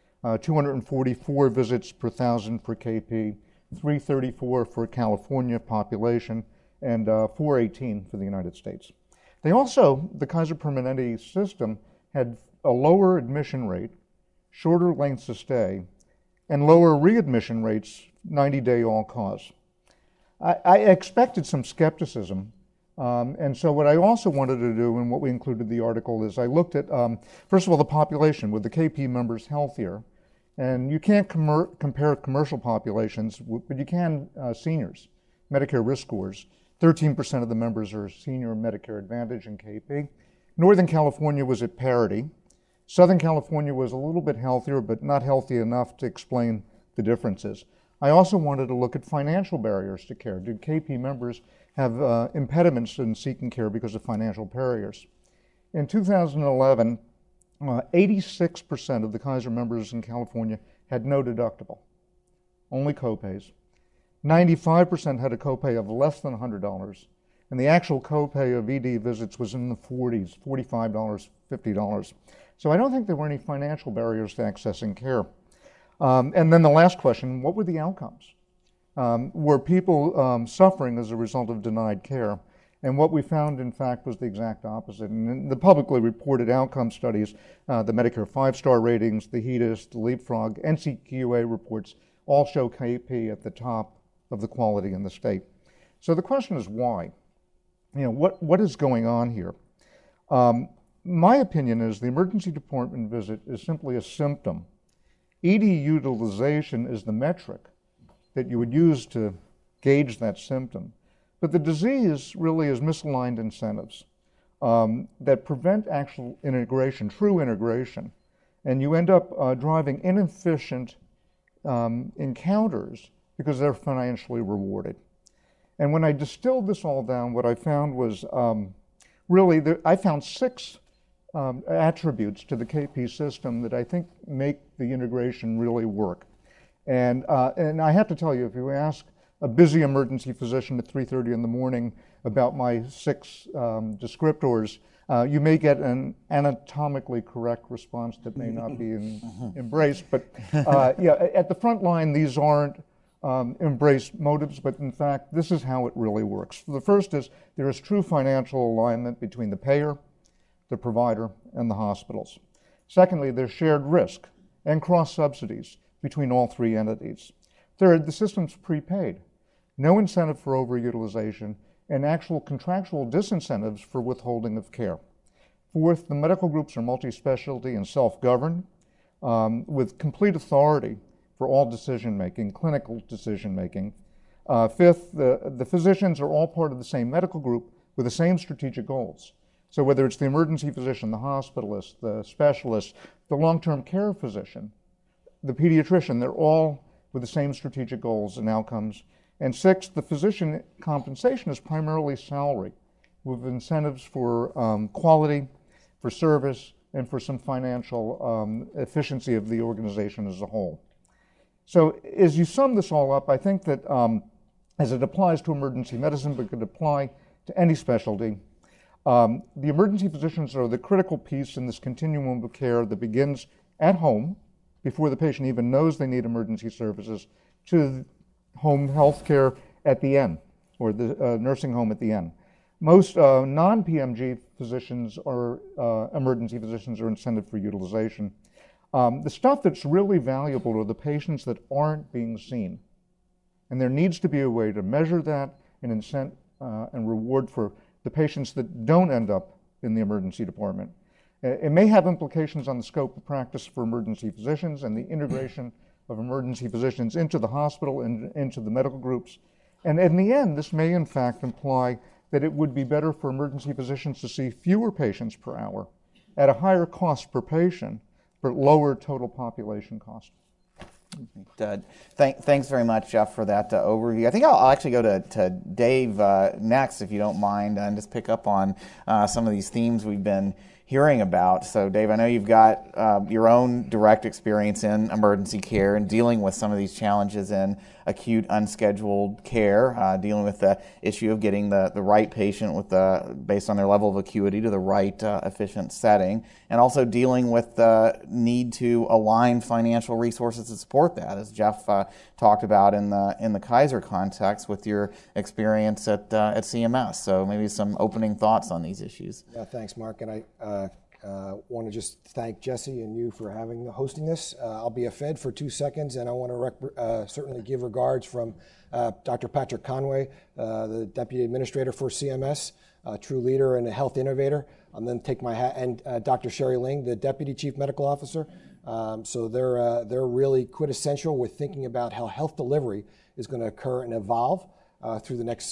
244 visits per 1,000 for KP, 334 for California population, and 418 for the United States. They also, the Kaiser Permanente system, had a lower admission rate, shorter lengths of stay, and lower readmission rates, 90-day all-cause. I expected some skepticism, and so what I also wanted to do, and what we included in the article, is I looked at, first of all, the population. Were the KP members healthier? And you can't compare commercial populations, but you can seniors, Medicare risk scores. 13% of the members are senior Medicare Advantage in KP. Northern California was at parity. Southern California was a little bit healthier, but not healthy enough to explain the differences. I also wanted to look at financial barriers to care. Did KP members have impediments in seeking care because of financial barriers? In 2011, 86% of the Kaiser members in California had no deductible, only copays. 95% had a copay of less than $100, and the actual copay of ED visits was in the 40s, $45, $50. So I don't think there were any financial barriers to accessing care. And then the last question, what were the outcomes? Were people suffering as a result of denied care? And what we found, in fact, was the exact opposite. And in the publicly reported outcome studies, the Medicare 5-star ratings, the HEDIS, the Leapfrog, NCQA reports all show KP at the top of the quality in the state. So the question is why? What is going on here? My opinion is the emergency department visit is simply a symptom. ED utilization is the metric that you would use to gauge that symptom. But the disease really is misaligned incentives that prevent actual integration, true integration. And you end up driving inefficient encounters because they're financially rewarded. And when I distilled this all down, what I found was I found 6 attributes to the KP system that I think make the integration really work. And I have to tell you, if you ask a busy emergency physician at 3:30 in the morning about my 6 descriptors, you may get an anatomically correct response that may not be embraced. But at the front line, these aren't embraced motives, but in fact, this is how it really works. The first is there is true financial alignment between the payer, the provider, and the hospitals. Secondly, there's shared risk and cross-subsidies between all 3 entities. Third, the system's prepaid. No incentive for overutilization and actual contractual disincentives for withholding of care. Fourth, the medical groups are multi-specialty and self-governed with complete authority for all decision-making, clinical decision-making. Fifth, the physicians are all part of the same medical group with the same strategic goals. So whether it's the emergency physician, the hospitalist, the specialist, the long-term care physician, the pediatrician, they're all with the same strategic goals and outcomes. And sixth, the physician compensation is primarily salary, with incentives for quality, for service, and for some financial efficiency of the organization as a whole. So as you sum this all up, I think that as it applies to emergency medicine, but could apply to any specialty, the emergency physicians are the critical piece in this continuum of care that begins at home, before the patient even knows they need emergency services, to home health care at the end, or the nursing home at the end. Most non-PMG physicians or emergency physicians are incented for utilization. The stuff that's really valuable are the patients that aren't being seen. And there needs to be a way to measure that and incent and reward for the patients that don't end up in the emergency department. It may have implications on the scope of practice for emergency physicians and the integration of emergency physicians into the hospital and into the medical groups. And in the end, this may in fact imply that it would be better for emergency physicians to see fewer patients per hour at a higher cost per patient, but lower total population cost. Thanks very much, Jeff, for that overview. I think I'll actually go to Dave next, if you don't mind, and just pick up on some of these themes we've been hearing about. So, Dave, I know you've got your own direct experience in emergency care and dealing with some of these challenges in acute unscheduled care, dealing with the issue of getting the right patient with based on their level of acuity to the right efficient setting, and also dealing with the need to align financial resources to support that, as Jeff talked about in the Kaiser context with your experience at CMS. So maybe some opening thoughts on these issues. Yeah, thanks, Mark. And I want to just thank Jesse and you for hosting this. I'll be a Fed for 2 seconds, and I want to certainly give regards from Dr. Patrick Conway, the Deputy Administrator for CMS, a true leader and a health innovator. And then take my hat, and Dr. Sherry Ling, the Deputy Chief Medical Officer. So they're really quintessential with thinking about how health delivery is going to occur and evolve through the next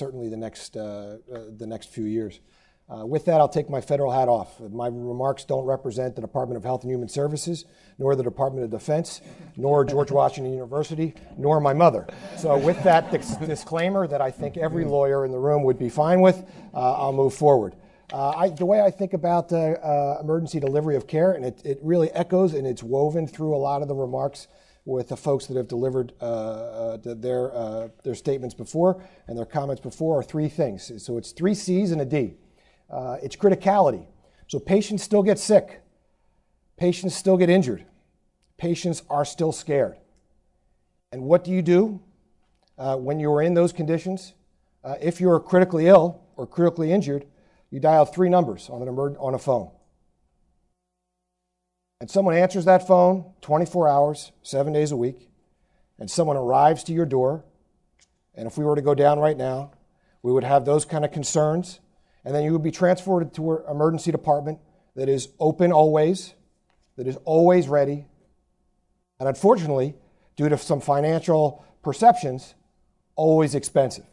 few years. With that, I'll take my federal hat off. My remarks don't represent the Department of Health and Human Services, nor the Department of Defense, nor George Washington University, nor my mother. So with that disclaimer that I think every lawyer in the room would be fine with, I'll move forward. The way I think about emergency delivery of care, and it really echoes and it's woven through a lot of the remarks with the folks that have delivered their statements before and their comments before, are three things. So it's 3 C's and a D. It's criticality. So patients still get sick. Patients still get injured. Patients are still scared. And what do you do when you are in those conditions? If you're critically ill or critically injured, you dial 3 numbers on a phone. And someone answers that phone 24 hours, 7 days a week, and someone arrives to your door. And if we were to go down right now, we would have those kind of concerns. And then you would be transported to an emergency department that is open always, that is always ready, and unfortunately, due to some financial perceptions, always expensive.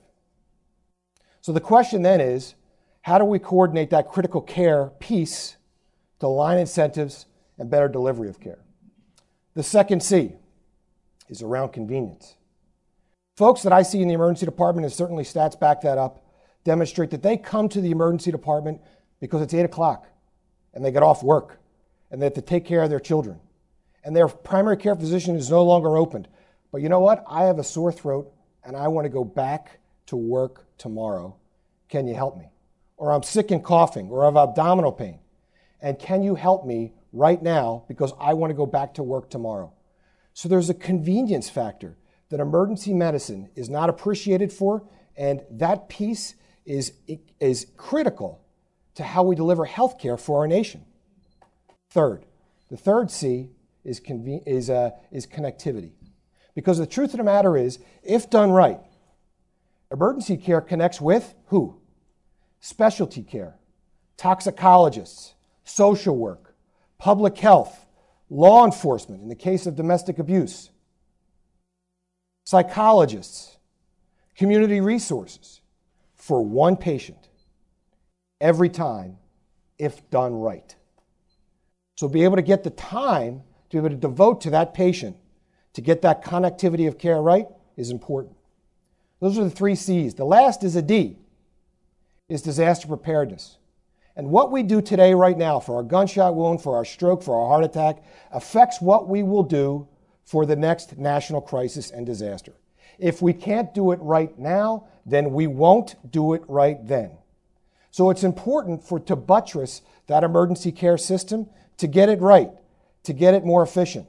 So the question then is, how do we coordinate that critical care piece to align incentives and better delivery of care? The second C is around convenience. Folks that I see in the emergency department, and certainly stats back that up, demonstrate that they come to the emergency department because it's 8 o'clock and they get off work and they have to take care of their children. And their primary care physician is no longer opened. But you know what? I have a sore throat and I want to go back to work tomorrow. Can you help me? Or I'm sick and coughing, or I have abdominal pain. And can you help me right now because I want to go back to work tomorrow? So there's a convenience factor that emergency medicine is not appreciated for, and that piece is critical to how we deliver health care for our nation. Third, the third C is connectivity. Because the truth of the matter is, if done right, emergency care connects with who? Specialty care, toxicologists, social work, public health, law enforcement in the case of domestic abuse, psychologists, community resources, for one patient every time if done right. So be able to get the time to be able to devote to that patient to get that connectivity of care right is important. Those are the 3 C's. The last is a D, is disaster preparedness. And what we do today right now for our gunshot wound, for our stroke, for our heart attack, affects what we will do for the next national crisis and disaster. If we can't do it right now, then we won't do it right then. So it's important to buttress that emergency care system to get it right, to get it more efficient.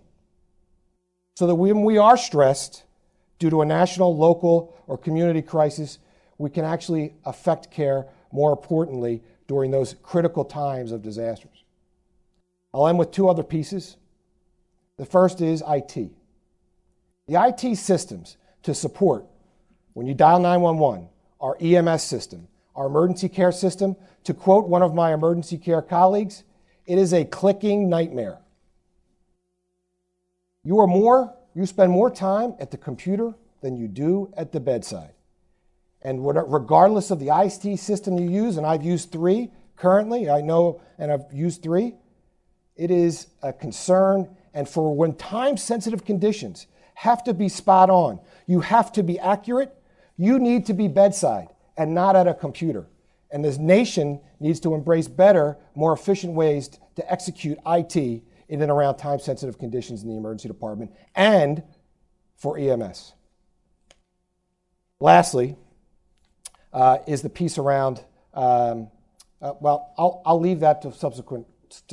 So that when we are stressed due to a national, local, or community crisis, we can actually affect care more importantly during those critical times of disasters. I'll end with 2 other pieces. The first is IT. The IT systems to support when you dial 911, our EMS system, our emergency care system, to quote one of my emergency care colleagues, it is a clicking nightmare. You spend more time at the computer than you do at the bedside. And regardless of the IT system you use, and I've used 3 currently, I know, and I've used 3, it is a concern. And for when time-sensitive conditions have to be spot on. You have to be accurate. You need to be bedside and not at a computer. And this nation needs to embrace better, more efficient ways to execute IT in and around time-sensitive conditions in the emergency department and for EMS. Lastly, is the piece around, well, I'll leave that to subsequent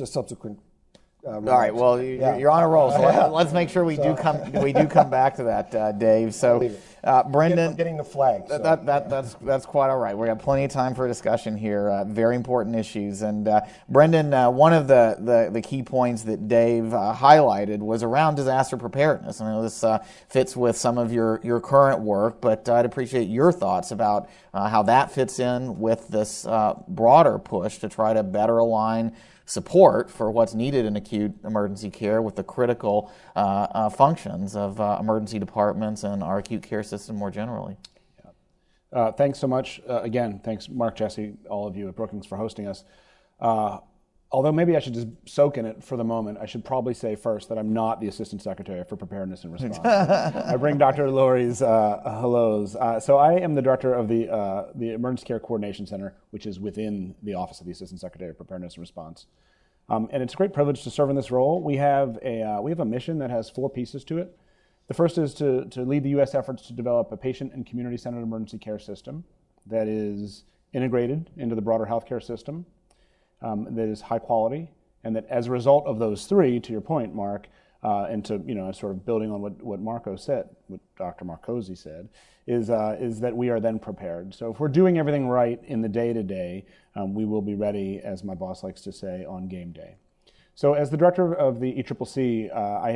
all right. Well, you're on a roll. So let's make sure we do come back to that, Dave. So, Brendan, I'm getting the flag. So. That's quite all right. We got plenty of time for a discussion here. Very important issues. And Brendan, one of the key points that Dave highlighted was around disaster preparedness. I know this fits with some of your current work, but I'd appreciate your thoughts about how that fits in with this broader push to try to better align support for what's needed in acute emergency care with the critical functions of emergency departments and our acute care system more generally. Thanks so much. Again, thanks, Mark, Jesse, all of you at Brookings for hosting us. Although maybe I should just soak in it for the moment, I should probably say first that I'm not the Assistant Secretary for Preparedness and Response. I bring Dr. Lori's hellos. So I am the Director of the Emergency Care Coordination Center, which is within the Office of the Assistant Secretary of Preparedness and Response. And it's a great privilege to serve in this role. We have a mission that has 4 pieces to it. The first is to lead the U.S. efforts to develop a patient and community-centered emergency care system that is integrated into the broader healthcare system, that is high quality, and that as a result of those 3, to your point, Mark, and to sort of building on what Marco said, what Dr. Marcosi said, is that we are then prepared. So if we're doing everything right in the day-to-day, we will be ready, as my boss likes to say, on game day. So as the director of the ECCC,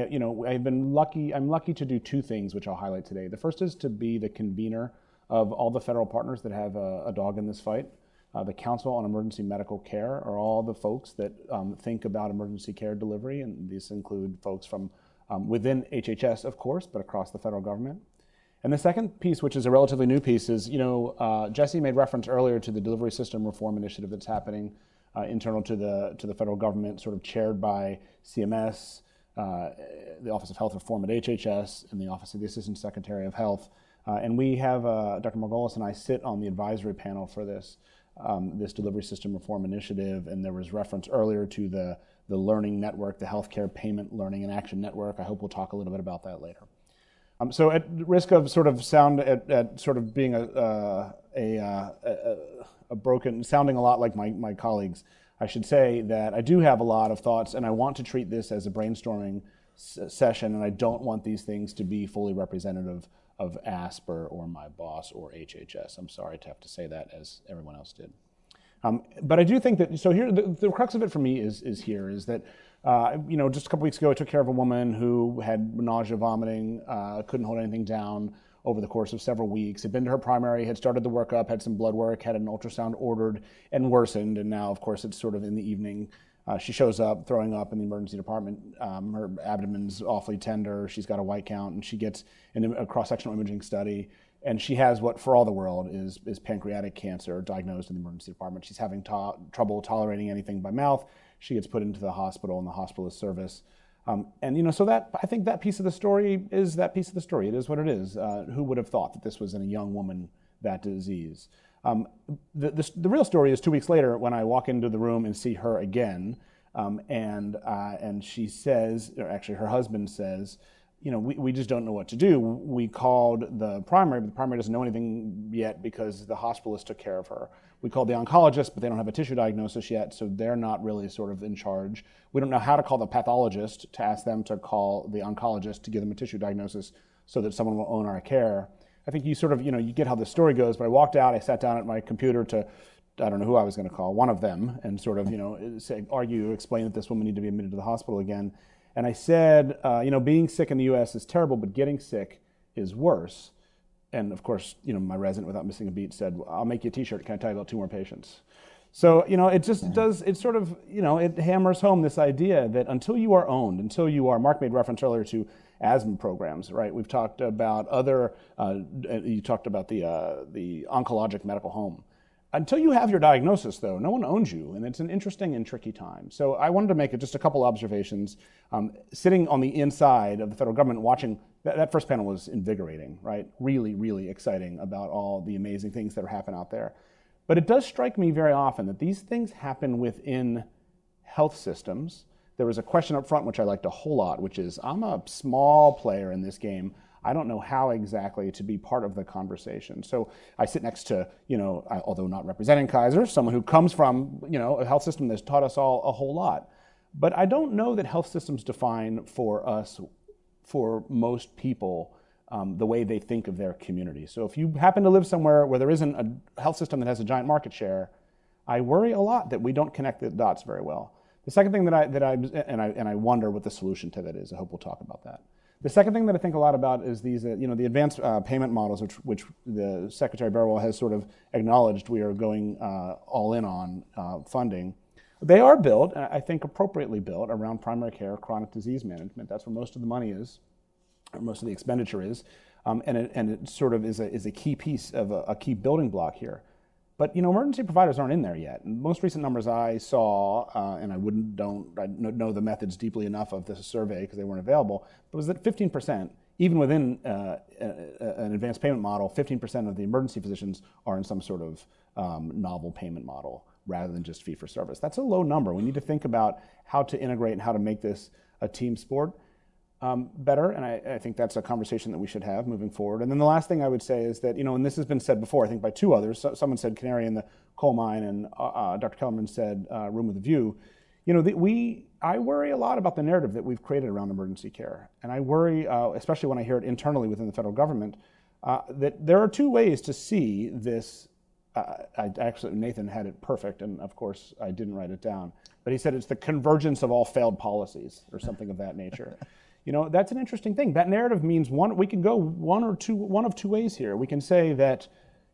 I'm lucky to do 2 things, which I'll highlight today. The first is to be the convener of all the federal partners that have a dog in this fight. The Council on Emergency Medical Care are all the folks that think about emergency care delivery, and these include folks from within HHS, of course, but across the federal government. And the second piece, which is a relatively new piece, is, Jesse made reference earlier to the delivery system reform initiative that's happening internal to the federal government, sort of chaired by CMS, the Office of Health Reform at HHS, and the Office of the Assistant Secretary of Health. And we have, Dr. Margolis and I sit on the advisory panel for this delivery system reform initiative, and there was reference earlier to the learning network, the healthcare payment learning and action network. I hope we'll talk a little bit about that later. So at risk of sort of being a broken, sounding a lot like my colleagues, I should say that I do have a lot of thoughts, and I want to treat this as a brainstorming session, and I don't want these things to be fully representative of ASP or my boss or HHS. I'm sorry to have to say that, as everyone else did. But I do think that, so here, the crux of it for me is that, just a couple weeks ago, I took care of a woman who had nausea, vomiting, couldn't hold anything down over the course of several weeks, had been to her primary, had started the workup, had some blood work, had an ultrasound ordered and worsened, and now, of course, it's sort of in the evening. She shows up throwing up in the emergency department. Her abdomen's awfully tender. She's got a white count, and she gets a cross-sectional imaging study, and she has what, for all the world, is pancreatic cancer diagnosed in the emergency department. She's having trouble tolerating anything by mouth. She gets put into the hospital, and the hospitalist service. So that, I think that piece of the story is that piece of the story. It is what it is. Who would have thought that this was in a young woman, that disease? The real story is 2 weeks later when I walk into the room and see her again, and she says, or actually her husband says, we just don't know what to do. We called the primary, but the primary doesn't know anything yet because the hospitalist took care of her. We called the oncologist, but they don't have a tissue diagnosis yet, so they're not really sort of in charge. We don't know how to call the pathologist to ask them to call the oncologist to give them a tissue diagnosis so that someone will own our care. I think you sort of, you get how the story goes, but I walked out, I sat down at my computer to, I don't know who I was going to call, one of them, and sort of, explain that this woman needed to be admitted to the hospital again. And I said, being sick in the U.S. is terrible, but getting sick is worse. And of course, my resident, without missing a beat, said, I'll make you a t-shirt, can I tell you about 2 more patients? So, it just does, it sort of, it hammers home this idea that until you are owned, until you are, Mark made reference earlier to asthma programs, right? We've talked about you talked about the oncologic medical home. Until you have your diagnosis, though, no one owns you, and it's an interesting and tricky time. So I wanted to make just a couple observations. Sitting on the inside of the federal government watching, that first panel was invigorating, right? Really, really exciting about all the amazing things that are happening out there. But it does strike me very often that these things happen within health systems. There was a question up front which I liked a whole lot, which is, I'm a small player in this game. I don't know how exactly to be part of the conversation. So I sit next to, although not representing Kaiser, someone who comes from, a health system that's taught us all a whole lot. But I don't know that health systems define for us, for most people, the way they think of their community. So if you happen to live somewhere where there isn't a health system that has a giant market share, I worry a lot that we don't connect the dots very well. The second thing that I wonder what the solution to that is. I hope we'll talk about that. The second thing that I think a lot about is these, the advanced payment models, which the Secretary Burwell has sort of acknowledged we are going all in on funding. They are built, I think appropriately built, around primary care, chronic disease management. That's where most of the money is, or most of the expenditure is, and it sort of is a key piece of a key building block here. But emergency providers aren't in there yet. And most recent numbers I saw, and I don't know the methods deeply enough of this survey because they weren't available, but was that 15%, even within an advanced payment model, 15% of the emergency physicians are in some sort of novel payment model rather than just fee for service. That's a low number. We need to think about how to integrate and how to make this a team sport. Better, and I think that's a conversation that we should have moving forward. And then the last thing I would say is that, and this has been said before, I think by two others, someone said canary in the coal mine, and Dr. Kellerman said room with a view. I worry a lot about the narrative that we've created around emergency care. And I worry, especially when I hear it internally within the federal government, that there are two ways to see this. Actually, Nathan had it perfect, and of course I didn't write it down, but he said it's the convergence of all failed policies or something of that nature. That's an interesting thing. That narrative means we can go one of two ways here. We can say that,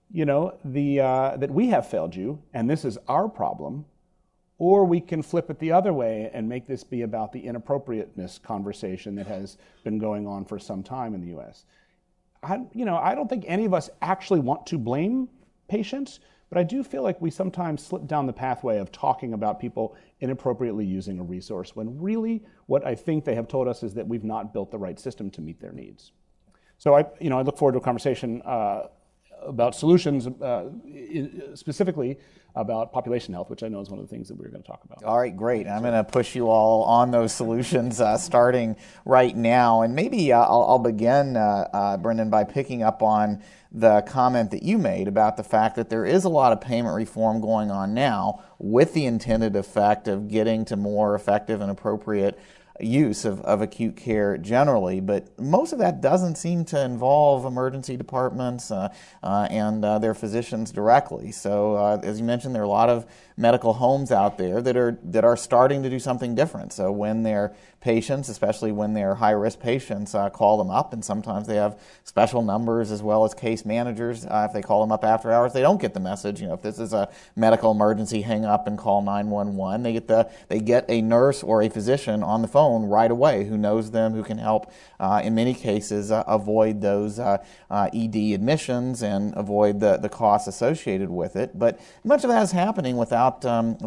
that we have failed you and this is our problem, or we can flip it the other way and make this be about the inappropriateness conversation that has been going on for some time in the U.S. I don't think any of us actually want to blame patients, but I do feel like we sometimes slip down the pathway of talking about people inappropriately using a resource when really what I think they have told us is that we've not built the right system to meet their needs. So I look forward to a conversation about solutions, specifically about population health, which I know is one of the things that we're going to talk about. All right, great. I'm going to push you all on those solutions starting right now. And maybe I'll begin, Brendan, by picking up on the comment that you made about the fact that there is a lot of payment reform going on now with the intended effect of getting to more effective and appropriate use of acute care generally, but most of that doesn't seem to involve emergency departments and their physicians directly. So as you mentioned, there are a lot of medical homes out there that are starting to do something different. So when their patients, especially when they're high-risk patients, call them up, and sometimes they have special numbers as well as case managers. If they call them up after hours, they don't get the message. If this is a medical emergency, hang up and call 911. They get a nurse or a physician on the phone right away who knows them, who can help, in many cases, avoid those ED admissions and avoid the costs associated with it. But much of that is happening without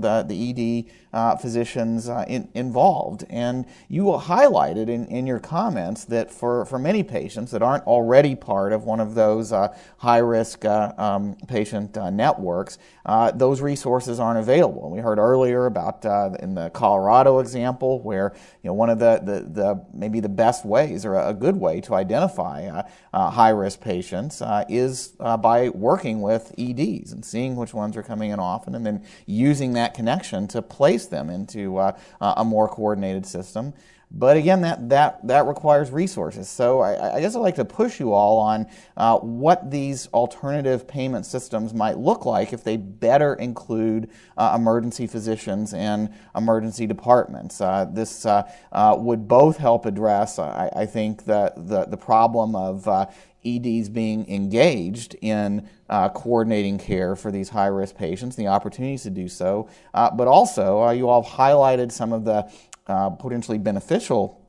the ED physicians involved. And you highlighted in your comments that for many patients that aren't already part of one of those high-risk patient networks, those resources aren't available. We heard earlier about in the Colorado example where one of the maybe the best ways or a good way to identify high-risk patients is by working with EDs and seeing which ones are coming in often and then using that connection to place them into a more coordinated system. But again, that requires resources. So I guess I'd like to push you all on what these alternative payment systems might look like if they better include emergency physicians and emergency departments. This would both help address, I think, the problem of EDs being engaged in coordinating care for these high-risk patients, the opportunities to do so, but also you all have highlighted some of the potentially beneficial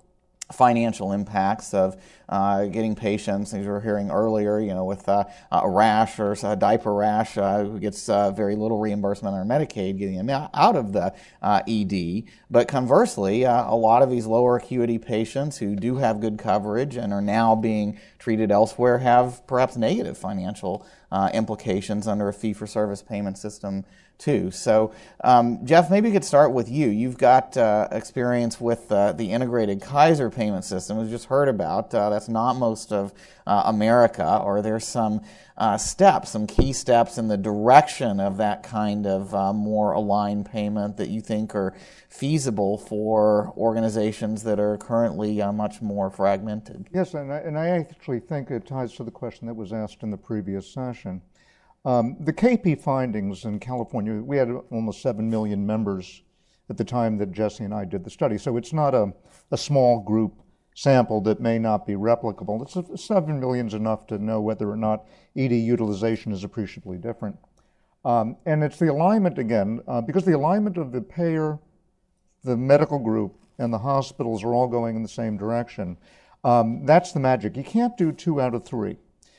financial impacts of getting patients, as we were hearing earlier, with a rash or a diaper rash who gets very little reimbursement under Medicaid, getting them out of the ED. But conversely, a lot of these lower acuity patients who do have good coverage and are now being treated elsewhere have perhaps negative financial implications under a fee-for-service payment system too. So, Jeff, maybe you could start with you. You've got experience with the integrated Kaiser payment system, we've just heard about. That's not most of America. Or there's some steps, some key steps in the direction of that kind of more aligned payment that you think are feasible for organizations that are currently much more fragmented? Yes, and I actually think it ties to the question that was asked in the previous session. The KP findings in California, we had almost 7 million members at the time that Jesse and I did the study, so it's not a small group sample that may not be replicable. 7 million is enough to know whether or not ED utilization is appreciably different. And it's the alignment again, because the alignment of the payer, the medical group, and the hospitals are all going in the same direction. That's the magic. You can't do 2 out of 3.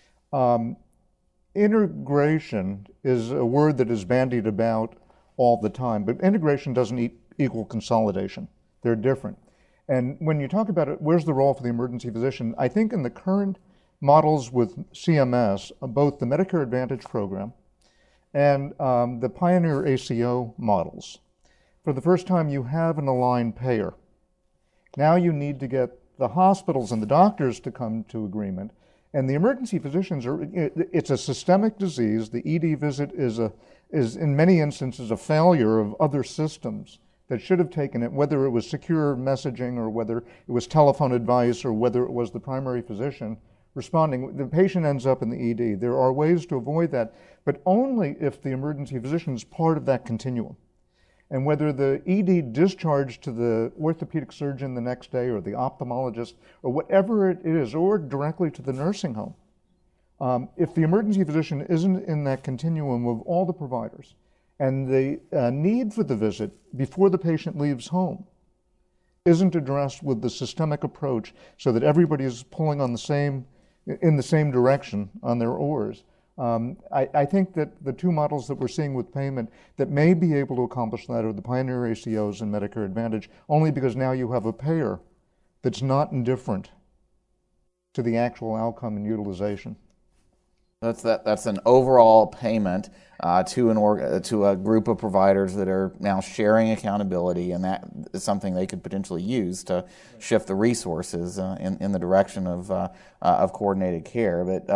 Integration is a word that is bandied about all the time, but integration doesn't equal consolidation. They're different. And when you talk about it, where's the role for the emergency physician? I think in the current models with CMS, both the Medicare Advantage program and the Pioneer ACO models, for the first time you have an aligned payer. Now you need to get the hospitals and the doctors to come to agreement. And the emergency physicians it's a systemic disease. The ED visit is in many instances a failure of other systems that should have taken it, whether it was secure messaging or whether it was telephone advice or whether it was the primary physician responding. The patient ends up in the ED. There are ways to avoid that, but only if the emergency physician is part of that continuum. And whether the ED discharged to the orthopedic surgeon the next day or the ophthalmologist or whatever it is, or directly to the nursing home, if the emergency physician isn't in that continuum of all the providers and the need for the visit before the patient leaves home isn't addressed with the systemic approach so that everybody is pulling on in the same direction on their oars, I think that the 2 models that we're seeing with payment that may be able to accomplish that are the Pioneer ACOs and Medicare Advantage, only because now you have a payer that's not indifferent to the actual outcome and utilization. That's an overall payment to a group of providers that are now sharing accountability, and that is something they could potentially use to shift the resources in the direction of coordinated care. But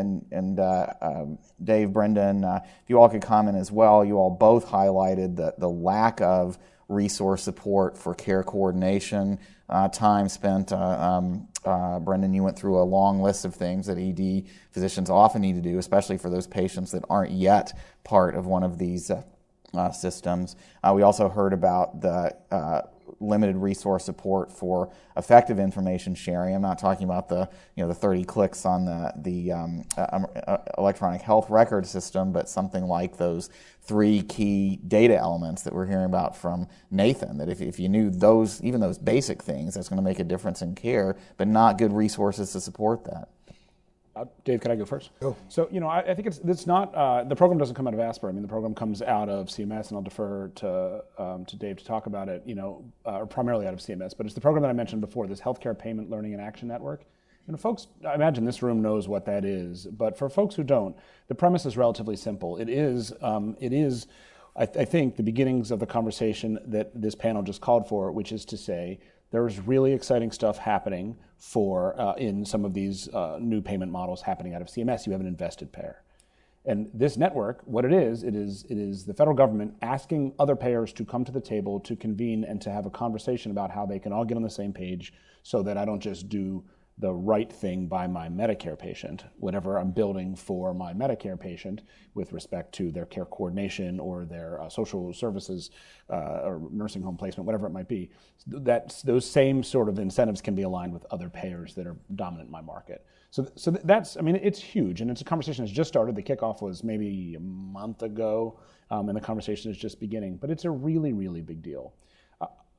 Dave, Brendan, if you all could comment as well. You all both highlighted the lack of resource support for care coordination, time spent. Brendan, you went through a long list of things that ED physicians often need to do, especially for those patients that aren't yet part of one of these systems. We also heard about the limited resource support for effective information sharing. I'm not talking about the 30 clicks on the electronic health record system, but something like those 3 key data elements that we're hearing about from Nathan, that if you knew those, even those basic things, that's going to make a difference in care, but not good resources to support that. Dave, can I go first? Go. So, I think it's not, the program doesn't come out of ASPR. I mean, the program comes out of CMS, and I'll defer to Dave to talk about it, primarily out of CMS. But it's the program that I mentioned before, this Healthcare Payment Learning and Action Network. And folks, I imagine this room knows what that is, but for folks who don't, the premise is relatively simple. It is, I think, the beginnings of the conversation that this panel just called for, which is to say, there's really exciting stuff happening in some of these new payment models happening out of CMS. You have an invested payer. And this network, what it is the federal government asking other payers to come to the table to convene and to have a conversation about how they can all get on the same page so that I don't just do the right thing by my Medicare patient, whatever I'm building for my Medicare patient with respect to their care coordination or their social services or nursing home placement, whatever it might be, those same sort of incentives can be aligned with other payers that are dominant in my market. So that's, it's huge, and it's a conversation that's just started. The kickoff was maybe a month ago, and the conversation is just beginning, but it's a really, really big deal.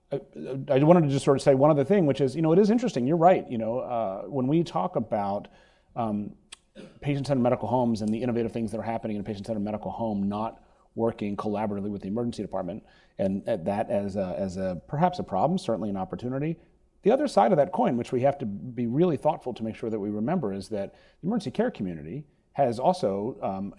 I wanted to just sort of say one other thing, which is, it is interesting. You're right. When we talk about patient-centered medical homes and the innovative things that are happening in a patient-centered medical home not working collaboratively with the emergency department, and that as a perhaps a problem, certainly an opportunity. The other side of that coin, which we have to be really thoughtful to make sure that we remember, is that the emergency care community has also,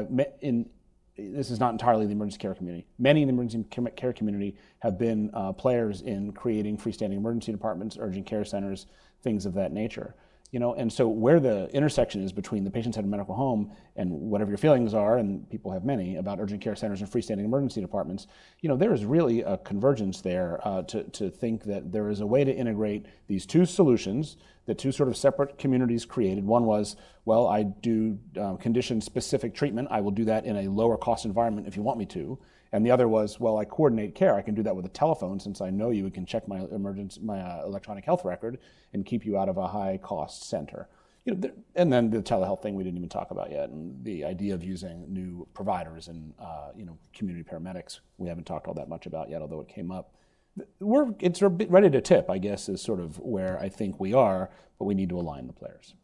this is not entirely the emergency care community. Many in the emergency care community have been players in creating freestanding emergency departments, urgent care centers, things of that nature. And so where the intersection is between the patient-centered medical home and whatever your feelings are, and people have many, about urgent care centers and freestanding emergency departments, there is really a convergence there to think that there is a way to integrate these two solutions that two sort of separate communities created. One was, well, I do condition-specific treatment. I will do that in a lower-cost environment if you want me to. And the other was, well, I coordinate care. I can do that with a telephone since I know you. It can check my electronic health record and keep you out of a high-cost center. And then the telehealth thing we didn't even talk about yet, and the idea of using new providers and community paramedics we haven't talked all that much about yet, although it came up. It's a bit ready to tip, I guess, is sort of where I think we are, but we need to align the players.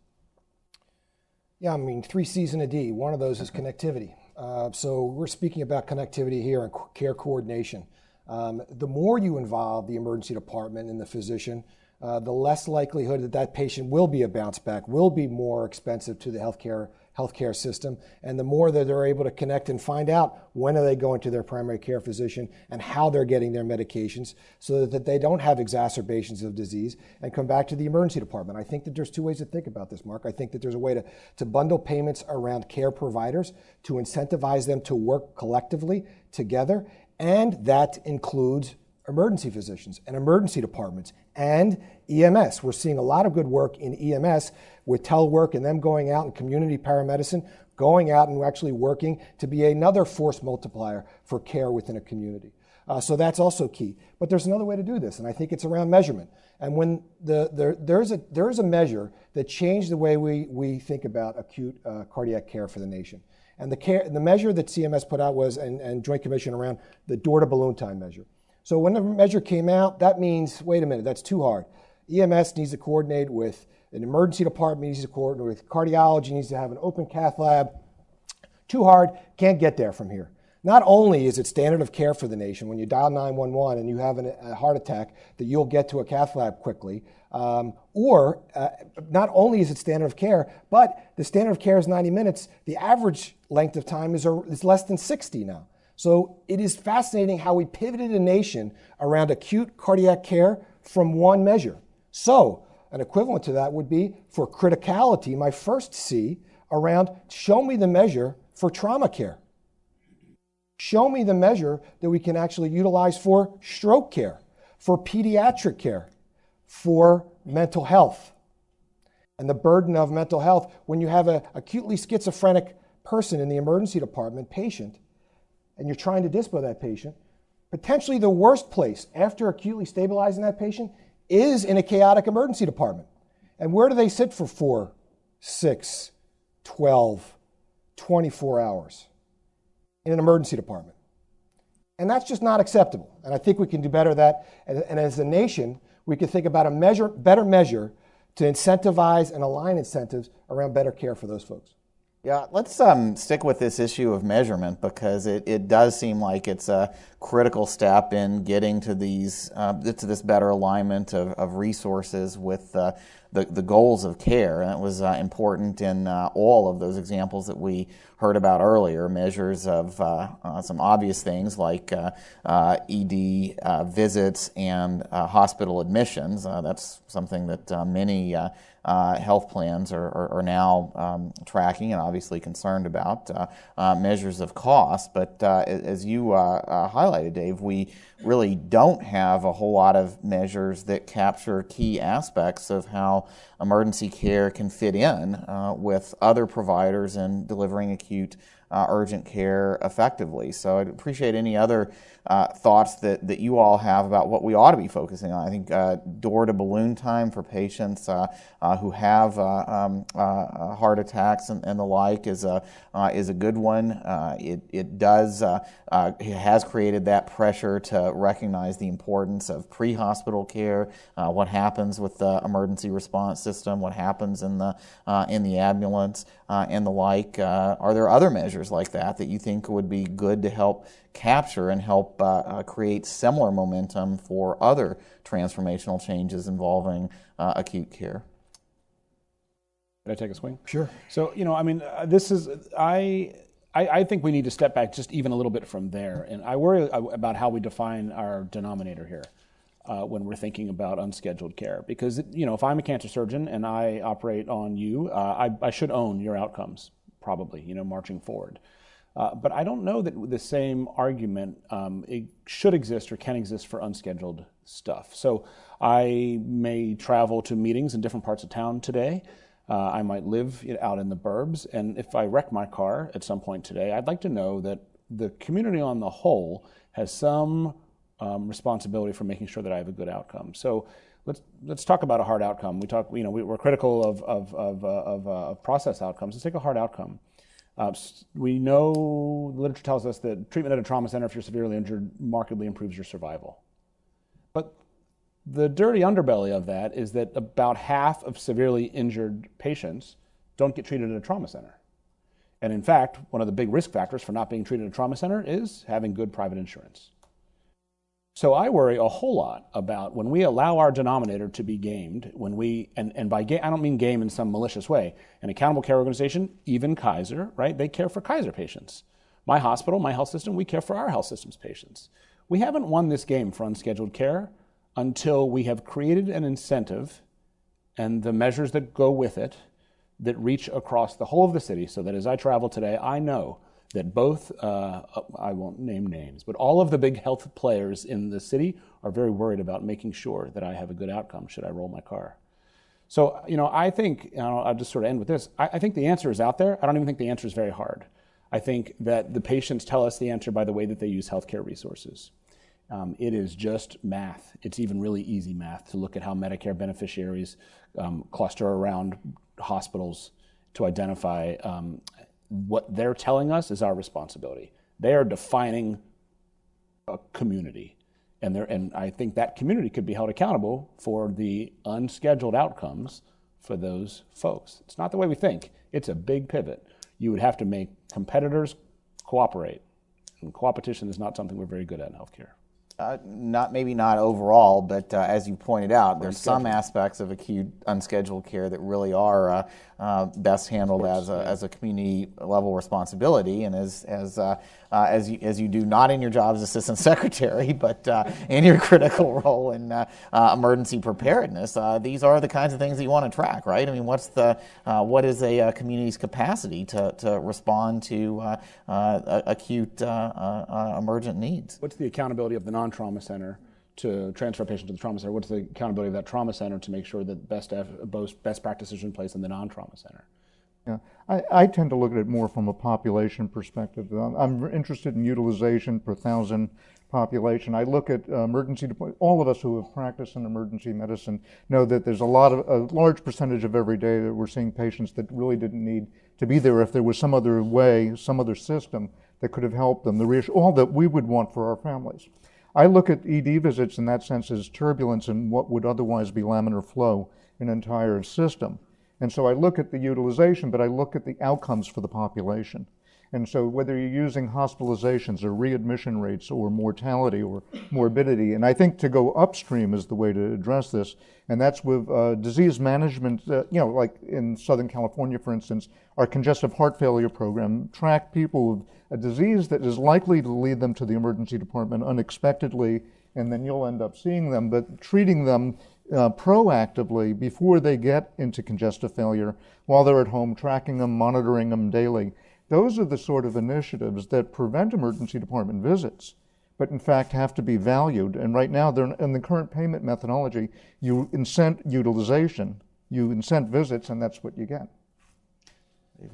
Yeah, 3 C's in a D. One of those is connectivity. So we're speaking about connectivity here and care coordination. The more you involve the emergency department and the physician, the less likelihood that patient will be a bounce back, will be more expensive to the healthcare system, and the more that they're able to connect and find out when are they going to their primary care physician and how they're getting their medications so that they don't have exacerbations of disease and come back to the emergency department. I think that there's two ways to think about this, Mark. I think that there's a way to bundle payments around care providers to incentivize them to work collectively together, and that includes emergency physicians and emergency departments and EMS. We're seeing a lot of good work in EMS with telework and them going out in community paramedicine, going out and actually working to be another force multiplier for care within a community. So that's also key. But there's another way to do this, and I think it's around measurement. And when there is a measure that changed the way we think about acute cardiac care for the nation. And the measure that CMS put out was, and Joint Commission around, the door-to-balloon time measure. So when the measure came out, that means, wait a minute, that's too hard. EMS needs to coordinate with an emergency department, needs to coordinate with cardiology, needs to have an open cath lab. Too hard, can't get there from here. Not only is it standard of care for the nation, when you dial 911 and you have a heart attack, that you'll get to a cath lab quickly, or not only is it standard of care, but the standard of care is 90 minutes. The average length of time is less than 60 now. So it is fascinating how we pivoted a nation around acute cardiac care from one measure. So an equivalent to that would be for criticality, my first C, around show me the measure for trauma care. Show me the measure that we can actually utilize for stroke care, for pediatric care, for mental health. And the burden of mental health, when you have an acutely schizophrenic person in the emergency department, patient, and you're trying to dispo that patient, potentially the worst place after acutely stabilizing that patient is in a chaotic emergency department. And where do they sit for 4, 6, 12, 24 hours? In an emergency department. And that's just not acceptable. And I think we can do better at that. And as a nation, we can think about a better measure to incentivize and align incentives around better care for those folks. Yeah, let's stick with this issue of measurement, because it does seem like it's a critical step in getting to this better alignment of resources with the goals of care. And it was important in all of those examples that we heard about earlier, measures of some obvious things like ED visits and hospital admissions. That's something that many health plans are now tracking and obviously concerned about. Measures of cost, but as you highlighted, Dave, we really don't have a whole lot of measures that capture key aspects of how emergency care can fit in with other providers in delivering acute urgent care effectively. So I'd appreciate any other thoughts that you all have about what we ought to be focusing on. I think door-to-balloon time for patients who have heart attacks and the like is a good one. It has created that pressure to recognize the importance of pre-hospital care, what happens with the emergency response system, what happens in the ambulance, and the like. Are there other measures like that you think would be good to help capture and help create similar momentum for other transformational changes involving acute care? Can I take a swing? Sure. So, I mean, this is, I think we need to step back just even a little bit from there. And I worry about how we define our denominator here when we're thinking about unscheduled care. Because, if I'm a cancer surgeon and I operate on you, I should own your outcomes, probably, marching forward. But I don't know that the same argument it should exist or can exist for unscheduled stuff. So I may travel to meetings in different parts of town today. I might live out in the burbs, and if I wreck my car at some point today, I'd like to know that the community on the whole has some responsibility for making sure that I have a good outcome. So let's talk about a hard outcome. We're critical of process outcomes. Let's take a hard outcome. We know the literature tells us that treatment at a trauma center, if you're severely injured, markedly improves your survival. But the dirty underbelly of that is that about half of severely injured patients don't get treated at a trauma center. And in fact, one of the big risk factors for not being treated at a trauma center is having good private insurance. So I worry a whole lot about when we allow our denominator to be gamed, and by game, I don't mean game in some malicious way. An accountable care organization, even Kaiser, right? They care for Kaiser patients. My hospital, my health system, we care for our health system's patients. We haven't won this game for unscheduled care until we have created an incentive and the measures that go with it that reach across the whole of the city, so that as I travel today, I know that both, I won't name names, but all of the big health players in the city are very worried about making sure that I have a good outcome should I roll my car. So, I think, I'll just sort of end with this, I think the answer is out there. I don't even think the answer is very hard. I think that the patients tell us the answer by the way that they use healthcare resources. It is just math. It's even really easy math to look at how Medicare beneficiaries cluster around hospitals to identify what they're telling us is our responsibility. They are defining a community, and I think that community could be held accountable for the unscheduled outcomes for those folks. It's not the way we think. It's a big pivot. You would have to make competitors cooperate, and co-opetition is not something we're very good at in healthcare. Maybe not overall, but as you pointed out, there's some aspects of acute unscheduled care that really are best handled as a community level responsibility, and as you do not in your job as assistant secretary, but in your critical role in emergency preparedness. These are the kinds of things that you want to track, right? I mean, what is a community's capacity to respond to acute emergent needs? What's the accountability of the non-trauma center to transfer a patient to the trauma center? What's the accountability of that trauma center to make sure that best practices are in place in the non-trauma center? Yeah, I tend to look at it more from a population perspective. I'm interested in utilization per thousand population. I look at emergency department. All of us who have practiced in emergency medicine know that there's a large percentage of every day that we're seeing patients that really didn't need to be there if there was some other way, some other system that could have helped them. All that we would want for our families. I look at ED visits in that sense as turbulence in what would otherwise be laminar flow in an entire system. And so I look at the utilization, but I look at the outcomes for the population. And so whether you're using hospitalizations or readmission rates or mortality or morbidity, and I think to go upstream is the way to address this, and that's with disease management, like in Southern California, for instance, our congestive heart failure program track people with a disease that is likely to lead them to the emergency department unexpectedly, and then you'll end up seeing them, but treating them proactively before they get into congestive failure while they're at home, tracking them, monitoring them daily. Those are the sort of initiatives that prevent emergency department visits, but in fact have to be valued. And right now, they're in the current payment methodology, you incent utilization, you incent visits, and that's what you get.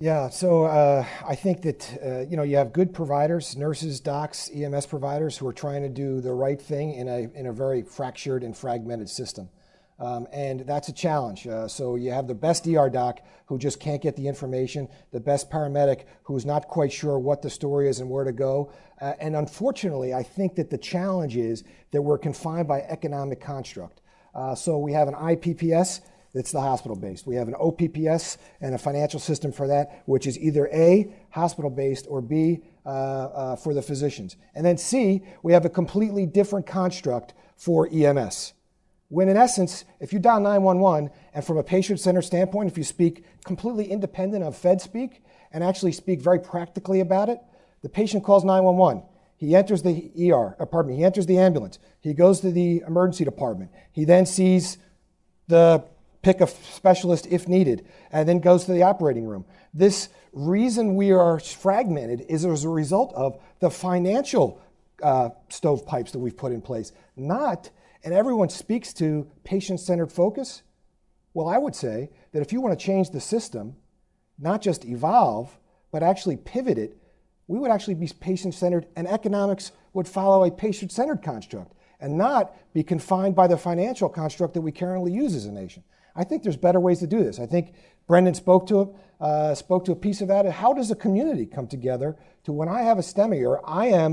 Yeah, so I think that you have good providers, nurses, docs, EMS providers who are trying to do the right thing in a very fractured and fragmented system. And that's a challenge. So you have the best ER doc who just can't get the information, the best paramedic who's not quite sure what the story is and where to go. And unfortunately, I think that the challenge is that we're confined by economic construct. So we have an IPPS that's the hospital-based. We have an OPPS and a financial system for that, which is either A, hospital-based, or B, for the physicians. And then C, we have a completely different construct for EMS. When in essence, if you dial 911, and from a patient-centered standpoint, if you speak completely independent of Fed speak and actually speak very practically about it, the patient calls 911. He enters the he enters the ambulance. He goes to the emergency department. He then sees the pick a specialist if needed, and then goes to the operating room. This reason we are fragmented is as a result of the financial stovepipes that we've put in place, not, and everyone speaks to patient-centered focus. Well, I would say that if you want to change the system, not just evolve, but actually pivot it, we would actually be patient-centered, and economics would follow a patient-centered construct and not be confined by the financial construct that we currently use as a nation. I think there's better ways to do this. I think Brendan spoke to a piece of that. How does a community come together to when I have a STEMI or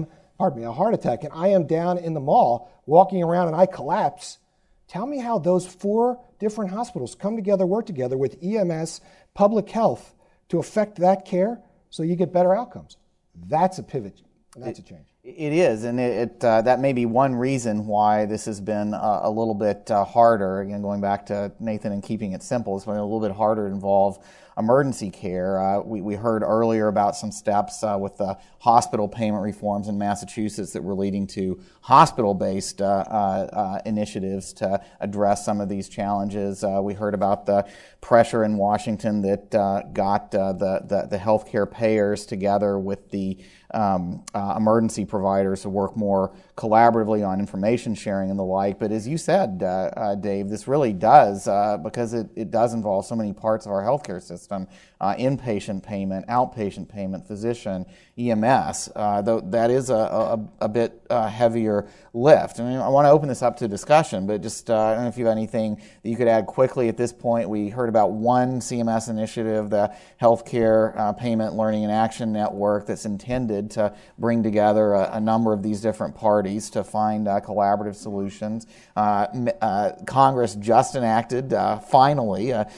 a heart attack, and I am down in the mall walking around and I collapse? Tell me how those 4 different hospitals come together, work together with EMS, public health to affect that care so you get better outcomes. That's a pivot, and that's a change. It is, and that may be one reason why this has been a little bit harder. Again, going back to Nathan and keeping it simple, it's been a little bit harder to involve emergency care. We heard earlier about some steps with the hospital payment reforms in Massachusetts that were leading to hospital-based initiatives to address some of these challenges. We heard about the pressure in Washington that got the healthcare payers together with the emergency providers to work more collaboratively on information sharing and the like. But as you said, Dave, this really does, because it does involve so many parts of our healthcare system, inpatient payment, outpatient payment, physician, EMS, though that is a bit heavier lift. I mean, I want to open this up to discussion, but just I don't know if you have anything that you could add quickly at this point. We heard about one CMS initiative, the Healthcare Payment Learning and Action Network, that's intended to bring together a number of these different parties to find collaborative solutions. Congress just enacted, finally, an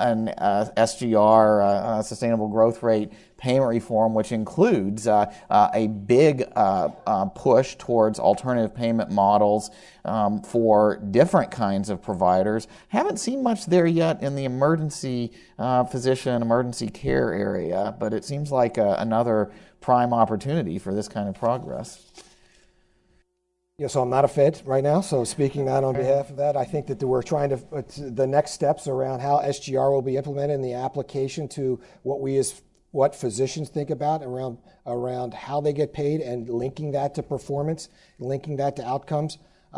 SGR, Sustainable Growth Rate payment reform, which includes a big push towards alternative payment models for different kinds of providers. Haven't seen much there yet in the emergency physician, emergency care area, but it seems like another prime opportunity for this kind of progress. Yeah, so I'm not a Fed right now, so speaking not on behalf of that, I think that we're trying to, the next steps around how SGR will be implemented and the application to what physicians think about around how they get paid and linking that to performance, linking that to outcomes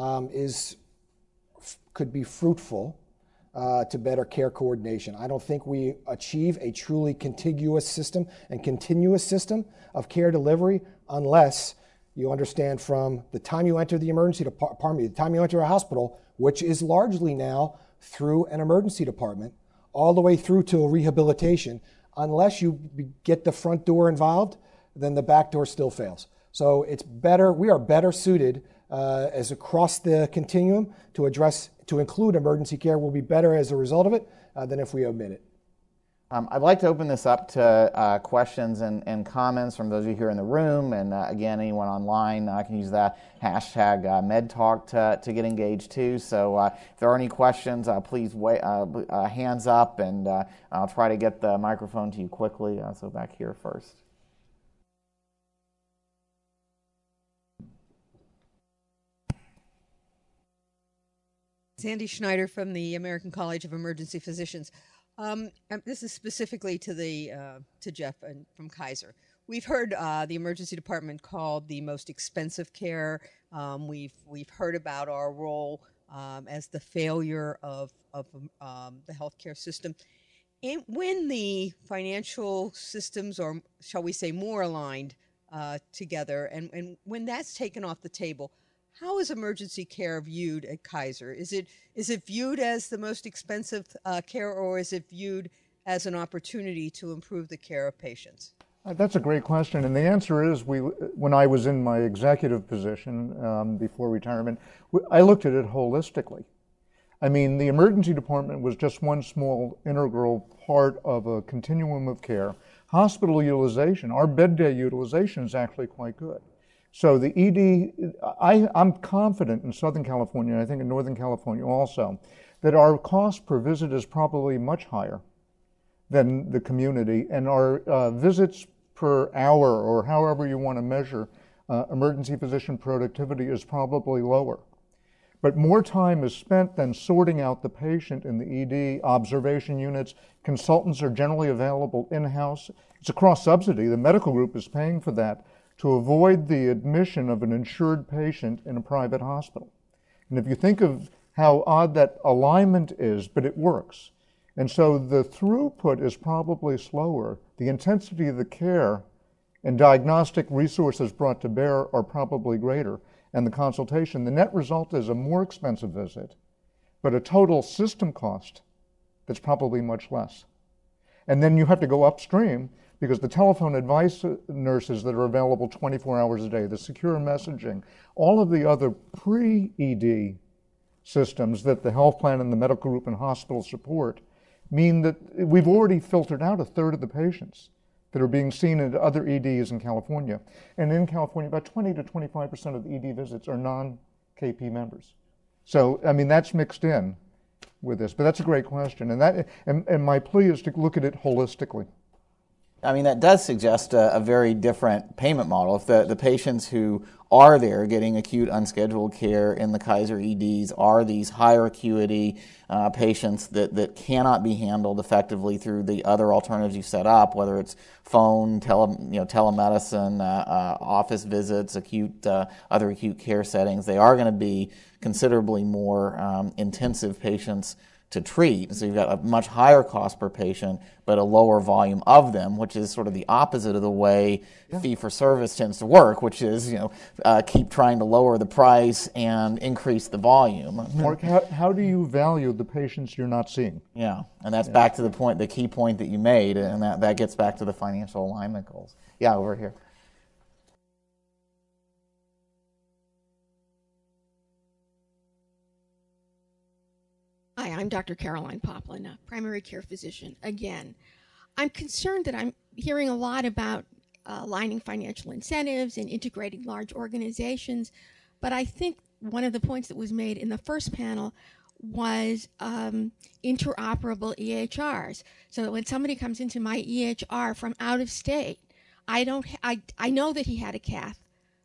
could be fruitful to better care coordination. I don't think we achieve a truly contiguous system and continuous system of care delivery unless you understand from the time you enter the emergency department, the time you enter a hospital, which is largely now through an emergency department, all the way through to rehabilitation. Unless you get the front door involved, then the back door still fails. So it's better, we are better suited as across the continuum to include emergency care. Will be better as a result of it than if we omit it. I'd like to open this up to questions and comments from those of you here in the room, and again, anyone online can use that hashtag MedTalk to get engaged too. So if there are any questions, please hands up, and I'll try to get the microphone to you quickly. So back here first. Sandy Schneider from the American College of Emergency Physicians. This is specifically to Jeff and from Kaiser. We've heard the emergency department called the most expensive care. We've heard about our role as the failure of the healthcare system. when the financial systems are, shall we say, more aligned together, and when that's taken off the table, how is emergency care viewed at Kaiser? Is it viewed as the most expensive care, or is it viewed as an opportunity to improve the care of patients? That's a great question, and the answer is when I was in my executive position before retirement, I looked at it holistically. I mean, the emergency department was just one small integral part of a continuum of care. Hospital utilization, our bed day utilization is actually quite good. So the ED, I'm confident in Southern California, and I think in Northern California also, that our cost per visit is probably much higher than the community, and our visits per hour, or however you want to measure emergency physician productivity, is probably lower. But more time is spent than sorting out the patient in the ED, observation units. Consultants are generally available in-house. It's a cross-subsidy. The medical group is paying for that to avoid the admission of an insured patient in a private hospital. And if you think of how odd that alignment is, but it works. And so the throughput is probably slower. The intensity of the care and diagnostic resources brought to bear are probably greater. And the consultation, the net result is a more expensive visit, but a total system cost that's probably much less. And then you have to go upstream, because the telephone advice nurses that are available 24 hours a day, the secure messaging, all of the other pre-ED systems that the health plan and the medical group and hospital support mean that we've already filtered out a third of the patients that are being seen at other EDs in California. And in California, about 20 to 25% of the ED visits are non-KP members. So, I mean, that's mixed in with this, but that's a great question. And my plea is to look at it holistically. I mean, that does suggest a very different payment model. If the patients who are there getting acute unscheduled care in the Kaiser EDs are these higher acuity patients that cannot be handled effectively through the other alternatives you set up, whether it's phone, telemedicine, office visits, other acute care settings, they are going to be considerably more intensive patients to treat. So you've got a much higher cost per patient, but a lower volume of them, which is sort of the opposite of the way fee-for-service tends to work, which is, keep trying to lower the price and increase the volume. Mark, how do you value the patients you're not seeing? Yeah, and that's back to the key point that you made, and that gets back to the financial alignment goals. Yeah, over here. Hi, I'm Dr. Caroline Poplin, a primary care physician. Again, I'm concerned that I'm hearing a lot about aligning financial incentives and integrating large organizations, but I think one of the points that was made in the first panel was interoperable EHRs. So that when somebody comes into my EHR from out of state, I know that he had a cath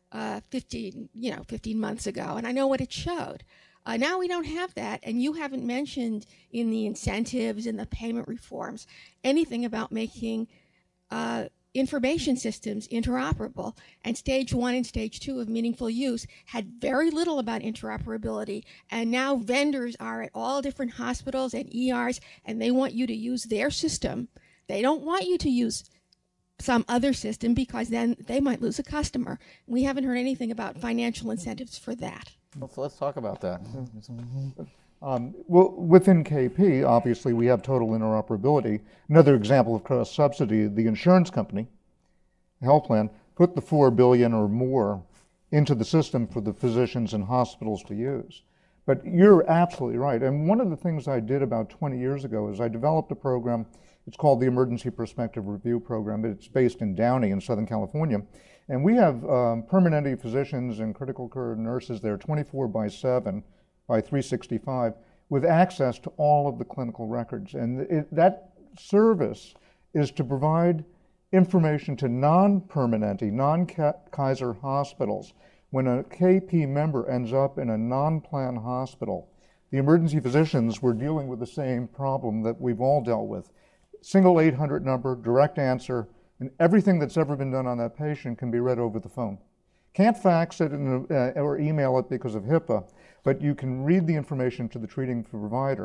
15 months ago, and I know what it showed. Now we don't have that, and you haven't mentioned in the incentives and the payment reforms anything about making information systems interoperable. And stage 1 and stage 2 of meaningful use had very little about interoperability, and now vendors are at all different hospitals and ERs, and they want you to use their system. They don't want you to use some other system, because then they might lose a customer. We haven't heard anything about financial incentives for that. Well, so let's talk about that. Well, within KP, obviously, we have total interoperability. Another example of cross-subsidy, the insurance company, the health plan, put the $4 billion or more into the system for the physicians and hospitals to use. But you're absolutely right. And one of the things I did about 20 years ago is I developed a program. It's called the Emergency Prospective Review Program. It's based in Downey in Southern California. And we have permanente physicians and critical care nurses there 24/7 by 365 with access to all of the clinical records. And that service is to provide information to non-permanente, non-Kaiser hospitals. When a KP member ends up in a non-plan hospital, the emergency physicians were dealing with the same problem that we've all dealt with. Single 800 number, direct answer, and everything that's ever been done on that patient can be read over the phone. Can't fax it or email it because of HIPAA, but you can read the information to the treating provider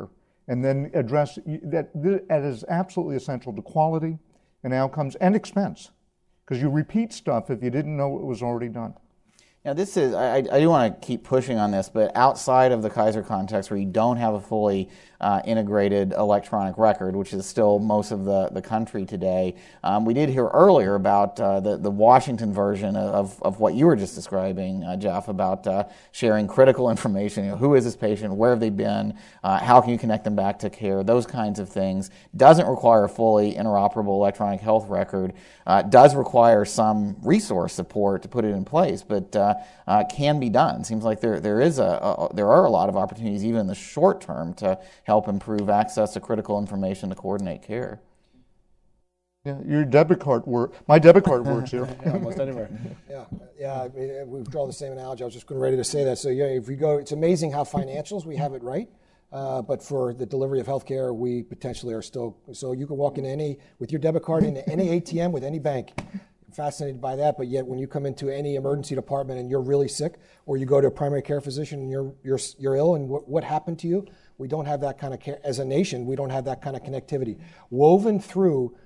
and then address that. That is absolutely essential to quality and outcomes and expense, because you repeat stuff if you didn't know it was already done. Now, this is, I do want to keep pushing on this, but outside of the Kaiser context where you don't have a fully integrated electronic record, which is still most of the country today, we did hear earlier about the Washington version of what you were just describing, Jeff, about sharing critical information. Who is this patient? Where have they been? How can you connect them back to care? Those kinds of things. Doesn't require a fully interoperable electronic health record. Does require some resource support to put it in place, but can be done. Seems like there are a lot of opportunities even in the short term to help improve access to critical information to coordinate care. Yeah, your debit card my debit card works here. Yeah, almost anywhere. Yeah. I mean, we draw the same analogy. I was just ready to say that. So yeah, if we go, it's amazing how financials we have it right. But for the delivery of healthcare, we potentially are still. So you can walk in with your debit card into any ATM with any bank. Fascinated by that, but yet when you come into any emergency department and you're really sick, or you go to a primary care physician and you're ill, and what happened to you? We don't have that kind of care as a nation. We don't have that kind of connectivity woven through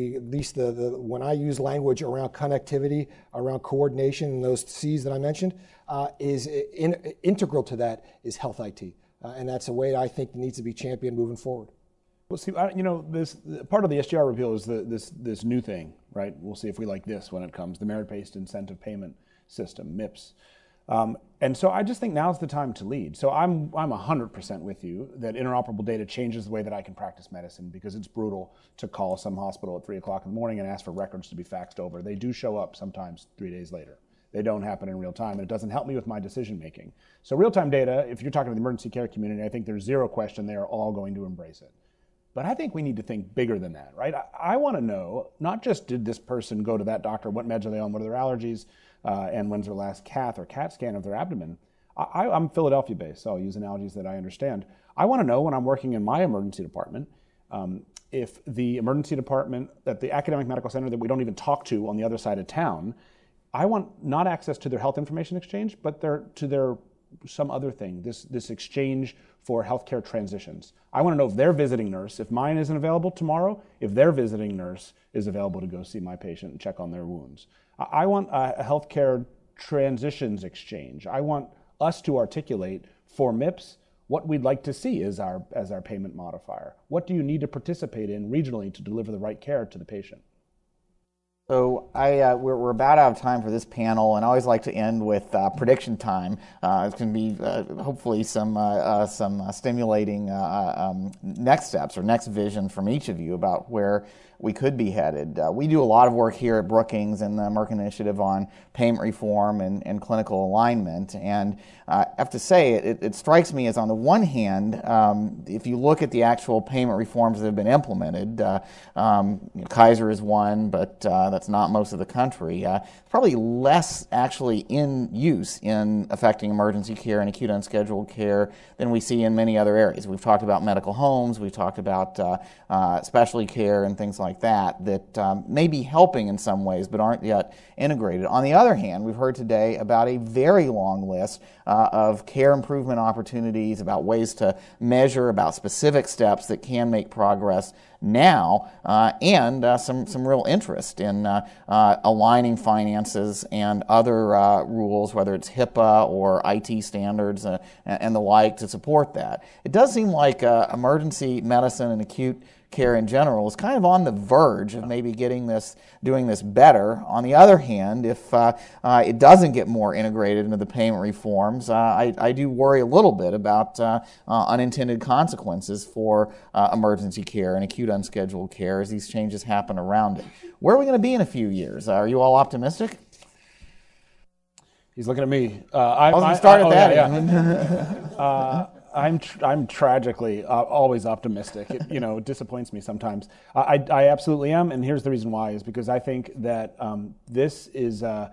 when I use language around connectivity, around coordination, and those C's that I mentioned, is integral to that is health IT, and that's a way I think needs to be championed moving forward. Well, see, this part of the SGR repeal is this new thing, right? We'll see if we like this when it comes, the merit-based incentive payment system, MIPS. And so I just think now's the time to lead. So I'm 100% with you that interoperable data changes the way that I can practice medicine, because it's brutal to call some hospital at 3 o'clock in the morning and ask for records to be faxed over. They do show up sometimes 3 days later. They don't happen in real time, and it doesn't help me with my decision making. So real-time data, if you're talking to the emergency care community, I think there's zero question they are all going to embrace it. But I think we need to think bigger than that, right? I want to know, not just did this person go to that doctor, what meds are they on, what are their allergies, and when's their last cath or CAT scan of their abdomen. I'm Philadelphia-based, so I'll use analogies that I understand. I want to know when I'm working in my emergency department, if the emergency department at the academic medical center that we don't even talk to on the other side of town, I want not access to their health information exchange, but to their some other thing, this exchange for healthcare transitions. I want to know if their visiting nurse, if mine isn't available tomorrow, if their visiting nurse is available to go see my patient and check on their wounds. I want a healthcare transitions exchange. I want us to articulate for MIPS what we'd like to see as our payment modifier. What do you need to participate in regionally to deliver the right care to the patient? So we're about out of time for this panel, and I always like to end with prediction time. It's going to be hopefully some stimulating next steps or next vision from each of you about where we could be headed. We do a lot of work here at Brookings and the Merck Initiative on payment reform and clinical alignment. And I have to say, it strikes me as on the one hand, if you look at the actual payment reforms that have been implemented, Kaiser is one, but that's not most of the country. Probably less actually in use in affecting emergency care and acute unscheduled care than we see in many other areas. We've talked about medical homes, we've talked about specialty care and things like that may be helping in some ways but aren't yet integrated. On the other hand, we've heard today about a very long list of care improvement opportunities, about ways to measure, about specific steps that can make progress now, and some real interest in aligning finances and other rules, whether it's HIPAA or IT standards and the like, to support that. It does seem like emergency medicine and acute care in general is kind of on the verge of maybe doing this better. On the other hand, if it doesn't get more integrated into the payment reforms, I do worry a little bit about unintended consequences for emergency care and acute unscheduled care as these changes happen around it. Where are we going to be in a few years? Are you all optimistic? He's looking at me. I was going to start at that. Yeah. I'm tragically always optimistic. It disappoints me sometimes. I absolutely am, and here's the reason why: is because I think that this is the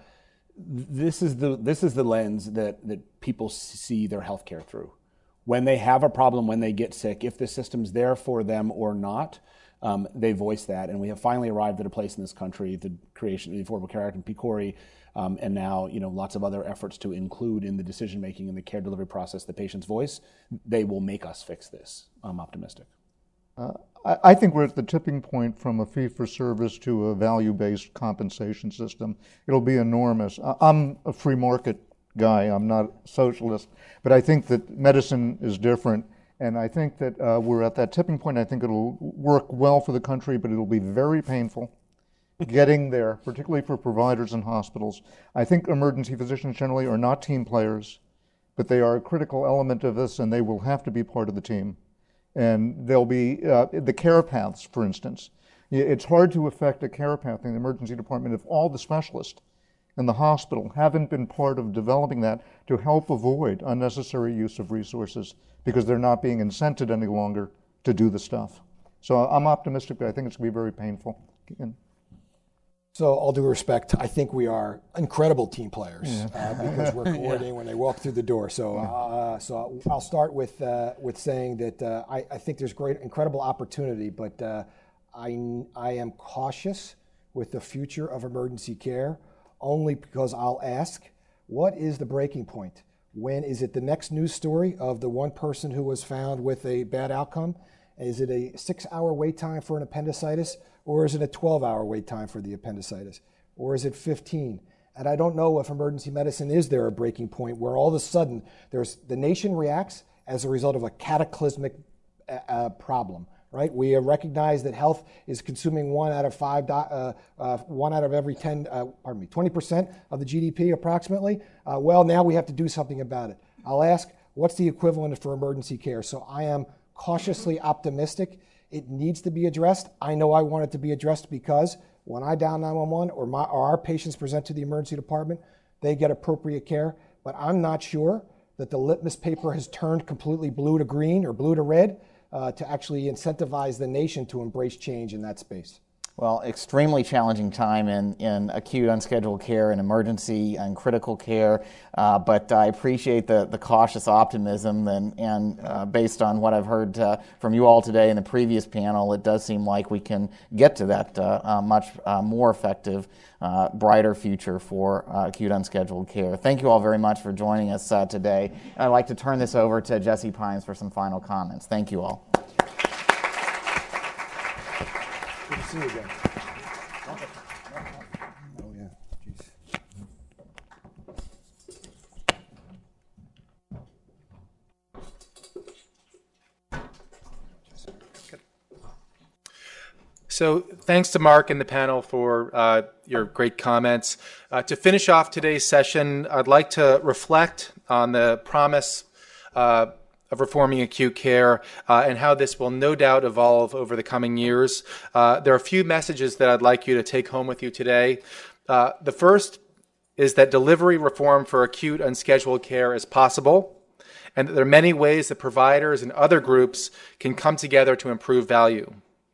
lens that people see their healthcare through. When they have a problem, when they get sick, if the system's there for them or not, they voiced that, and we have finally arrived at a place in this country, the creation of the Affordable Care Act and PCORI, and now lots of other efforts to include in the decision making and the care delivery process the patient's voice. They will make us fix this. I'm optimistic. I think we're at the tipping point from a fee-for-service to a value-based compensation system. It'll be enormous. I'm a free market guy. I'm not a socialist, but I think that medicine is different, and I think that we're at that tipping point. I think it'll work well for the country, but it'll be very painful getting there, particularly for providers and hospitals. I think emergency physicians generally are not team players, but they are a critical element of this, and they will have to be part of the team. And there'll be the care paths, for instance. It's hard to affect a care path in the emergency department if all the specialists in the hospital haven't been part of developing that to help avoid unnecessary use of resources because they're not being incented any longer to do the stuff. So I'm optimistic, but I think it's going to be very painful. So, all due respect, I think we are incredible team players because we're coordinating when they walk through the door. So, so I'll start with saying that I think there's incredible opportunity, but I am cautious with the future of emergency care, only because I'll ask, what is the breaking point? When is it the next news story of the one person who was found with a bad outcome? Is it a 6-hour wait time for an appendicitis? Or is it a 12-hour wait time for the appendicitis? Or is it 15? And I don't know if emergency medicine is there a breaking point where all of a sudden the nation reacts as a result of a cataclysmic problem, right? We recognize that health is consuming 1 out of 20% of the GDP approximately. Well, now we have to do something about it. I'll ask, what's the equivalent for emergency care? So I am cautiously optimistic. It needs to be addressed. I know I want it to be addressed because when I dial 911 or our patients present to the emergency department, they get appropriate care. But I'm not sure that the litmus paper has turned completely blue to green or blue to red to actually incentivize the nation to embrace change in that space. Well, extremely challenging time in acute unscheduled care and emergency and critical care, but I appreciate the cautious optimism and based on what I've heard from you all today in the previous panel, it does seem like we can get to that much more effective, brighter future for acute unscheduled care. Thank you all very much for joining us today. I'd like to turn this over to Jesse Pines for some final comments. Thank you all. Good to see you again. Oh, yeah. Jeez. So thanks to Mark and the panel for your great comments. To finish off today's session, I'd like to reflect on the promise of reforming acute care and how this will no doubt evolve over the coming years. There are a few messages that I'd like you to take home with you today. The first is that delivery reform for acute unscheduled care is possible, and that there are many ways that providers and other groups can come together to improve value.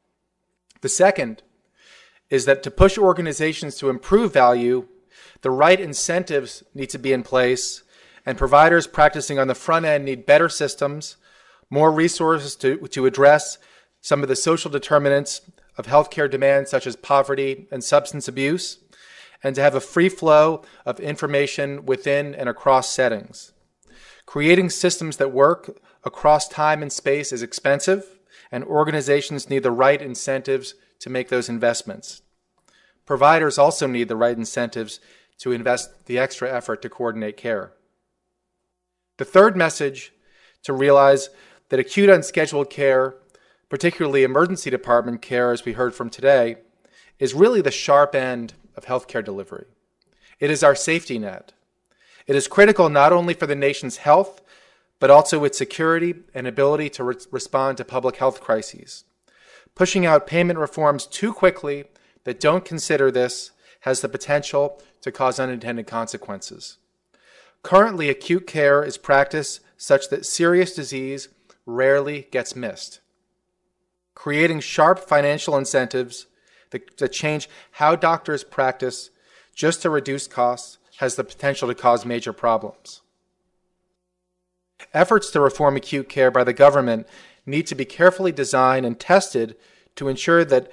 The second is that to push organizations to improve value, the right incentives need to be in place, and providers practicing on the front end need better systems, more resources to address some of the social determinants of healthcare demand, such as poverty and substance abuse, and to have a free flow of information within and across settings. Creating systems that work across time and space is expensive, and organizations need the right incentives to make those investments. Providers also need the right incentives to invest the extra effort to coordinate care. The third message, to realize that acute unscheduled care, particularly emergency department care, as we heard from today, is really the sharp end of healthcare delivery. It is our safety net. It is critical not only for the nation's health, but also its security and ability to respond to public health crises. Pushing out payment reforms too quickly that don't consider this has the potential to cause unintended consequences. Currently, acute care is practiced such that serious disease rarely gets missed. Creating sharp financial incentives that change how doctors practice just to reduce costs has the potential to cause major problems. Efforts to reform acute care by the government need to be carefully designed and tested to ensure that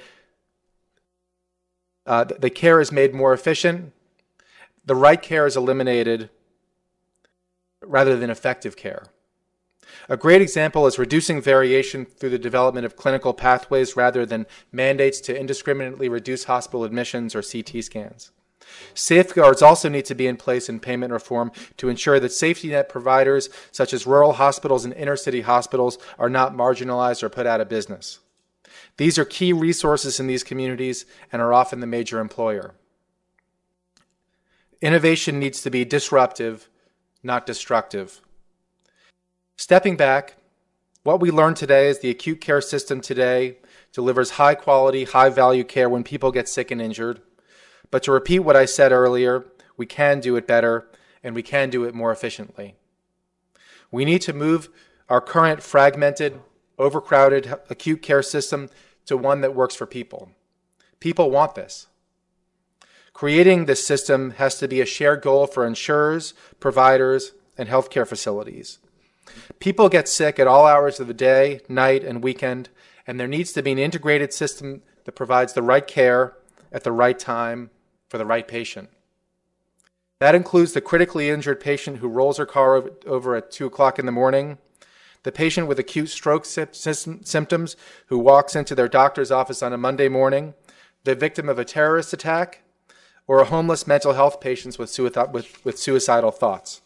the care is made more efficient, the right care is eliminated rather than effective care. A great example is reducing variation through the development of clinical pathways rather than mandates to indiscriminately reduce hospital admissions or CT scans. Safeguards also need to be in place in payment reform to ensure that safety net providers such as rural hospitals and inner city hospitals are not marginalized or put out of business. These are key resources in these communities and are often the major employer. Innovation needs to be disruptive, not destructive. Stepping back, what we learned today is the acute care system today delivers high quality, high value care when people get sick and injured. But to repeat what I said earlier, we can do it better and we can do it more efficiently. We need to move our current fragmented, overcrowded acute care system to one that works for people. People want this. Creating this system has to be a shared goal for insurers, providers, and healthcare facilities. People get sick at all hours of the day, night, and weekend, and there needs to be an integrated system that provides the right care at the right time for the right patient. That includes the critically injured patient who rolls her car over at 2 o'clock in the morning, the patient with acute stroke symptoms who walks into their doctor's office on a Monday morning, the victim of a terrorist attack, or a homeless mental health patient with suicidal thoughts.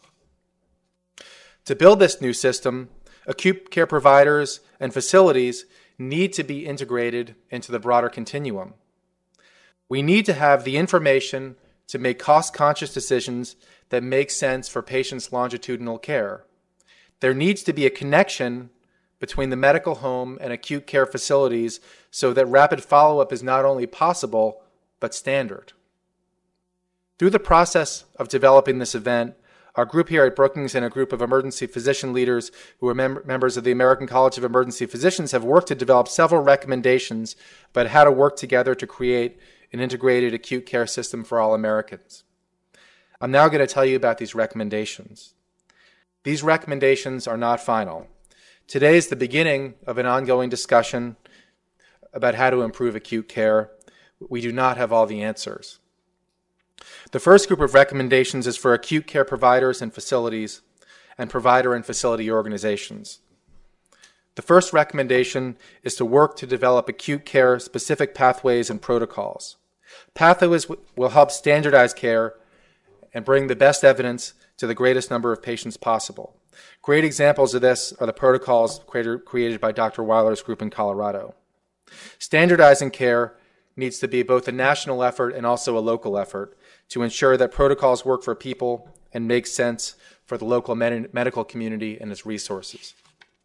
To build this new system, acute care providers and facilities need to be integrated into the broader continuum. We need to have the information to make cost-conscious decisions that make sense for patients' longitudinal care. There needs to be a connection between the medical home and acute care facilities so that rapid follow-up is not only possible, but standard. Through the process of developing this event, our group here at Brookings and a group of emergency physician leaders who are members of the American College of Emergency Physicians have worked to develop several recommendations about how to work together to create an integrated acute care system for all Americans. I'm now going to tell you about these recommendations. These recommendations are not final. Today is the beginning of an ongoing discussion about how to improve acute care. We do not have all the answers. The first group of recommendations is for acute care providers and facilities and provider and facility organizations. The first recommendation is to work to develop acute care specific pathways and protocols. Pathways will help standardize care and bring the best evidence to the greatest number of patients possible. Great examples of this are the protocols created by Dr. Weiler's group in Colorado. Standardizing care needs to be both a national effort and also a local effort to ensure that protocols work for people and make sense for the local medical community and its resources.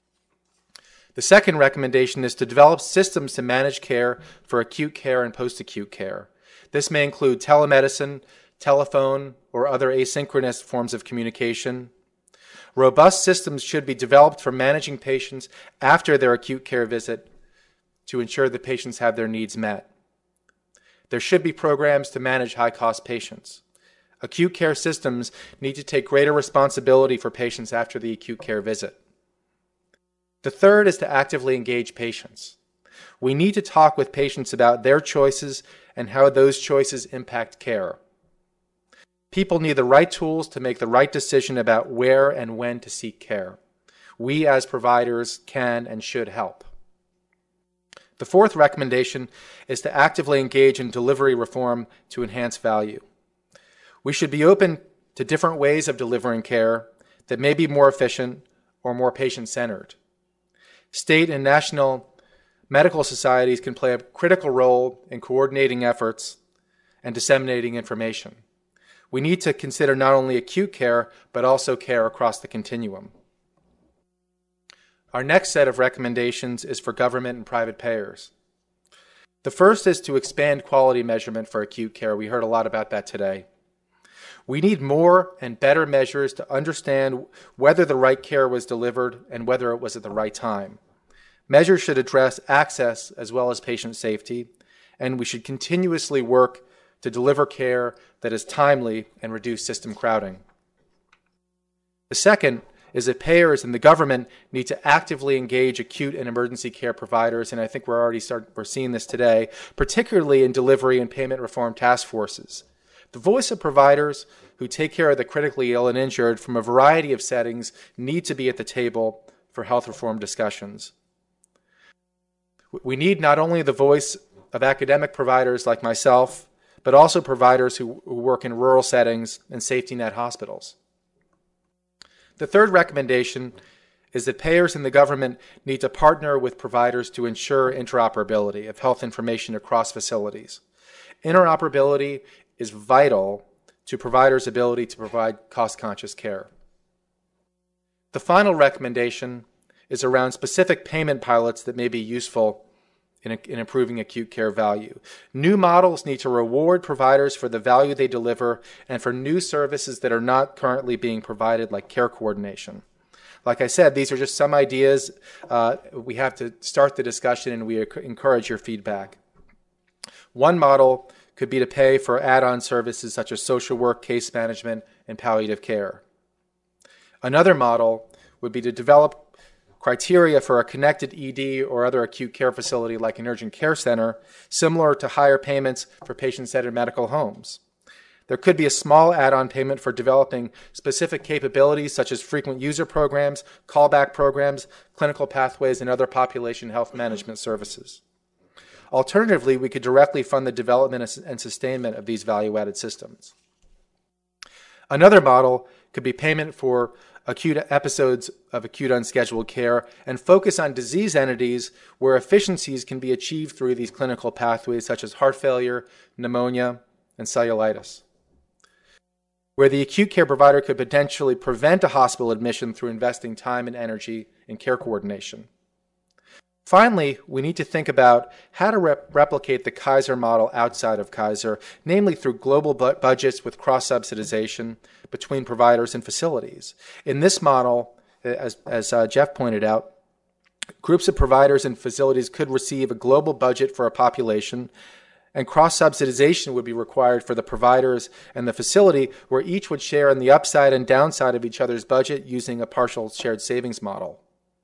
The second recommendation is to develop systems to manage care for acute care and post-acute care. This may include telemedicine, telephone, or other asynchronous forms of communication. Robust systems should be developed for managing patients after their acute care visit to ensure that patients have their needs met. There should be programs to manage high-cost patients. Acute care systems need to take greater responsibility for patients after the acute care visit. The third is to actively engage patients. We need to talk with patients about their choices and how those choices impact care. People need the right tools to make the right decision about where and when to seek care. We as providers can and should help. The fourth recommendation is to actively engage in delivery reform to enhance value. We should be open to different ways of delivering care that may be more efficient or more patient-centered. State and national medical societies can play a critical role in coordinating efforts and disseminating information. We need to consider not only acute care, but also care across the continuum. Our next set of recommendations is for government and private payers. The first is to expand quality measurement for acute care. We heard a lot about that today. We need more and better measures to understand whether the right care was delivered and whether it was at the right time. Measures should address access as well as patient safety, and we should continuously work to deliver care that is timely and reduce system crowding. The second is that payers and the government need to actively engage acute and emergency care providers, and I think we're seeing this today, particularly in delivery and payment reform task forces. The voice of providers who take care of the critically ill and injured from a variety of settings need to be at the table for health reform discussions. We need not only the voice of academic providers like myself, but also providers who work in rural settings and safety net hospitals. The third recommendation is that payers and the government need to partner with providers to ensure interoperability of health information across facilities. Interoperability is vital to providers' ability to provide cost-conscious care. The final recommendation is around specific payment pilots that may be useful in improving acute care value. New models need to reward providers for the value they deliver and for new services that are not currently being provided, like care coordination. Like I said, these are just some ideas. We have to start the discussion, and we encourage your feedback. One model could be to pay for add-on services such as social work, case management, and palliative care. Another model would be to develop criteria for a connected ED or other acute care facility like an urgent care center, similar to higher payments for patient-centered medical homes. There could be a small add-on payment for developing specific capabilities such as frequent user programs, callback programs, clinical pathways, and other population health management services. Alternatively, we could directly fund the development and sustainment of these value-added systems. Another model could be payment for acute episodes of acute unscheduled care and focus on disease entities where efficiencies can be achieved through these clinical pathways such as heart failure, pneumonia, and cellulitis, where the acute care provider could potentially prevent a hospital admission through investing time and energy in care coordination. Finally, we need to think about how to replicate the Kaiser model outside of Kaiser, namely through global budgets with cross-subsidization between providers and facilities. In this model, as Jeff pointed out, groups of providers and facilities could receive a global budget for a population, and cross-subsidization would be required for the providers and the facility, where each would share in the upside and downside of each other's budget using a partial shared savings model.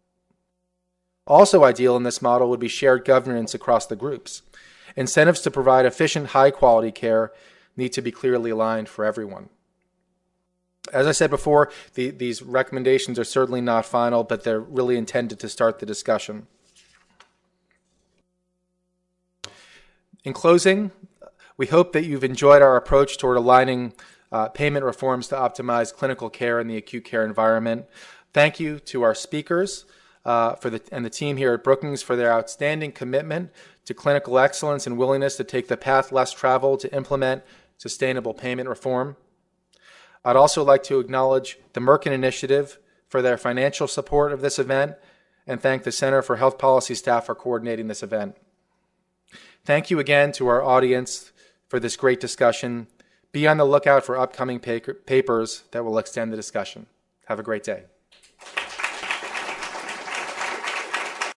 Also ideal in this model would be shared governance across the groups. Incentives to provide efficient, high-quality care need to be clearly aligned for everyone. As I said before, these recommendations are certainly not final, but they're really intended to start the discussion. In closing, we hope that you've enjoyed our approach toward aligning payment reforms to optimize clinical care in the acute care environment. Thank you to our speakers and the team here at Brookings for their outstanding commitment to clinical excellence and willingness to take the path less traveled to implement sustainable payment reform. I'd also like to acknowledge the Merkin Initiative for their financial support of this event and thank the Center for Health Policy staff for coordinating this event. Thank you again to our audience for this great discussion. Be on the lookout for upcoming papers that will extend the discussion. Have a great day.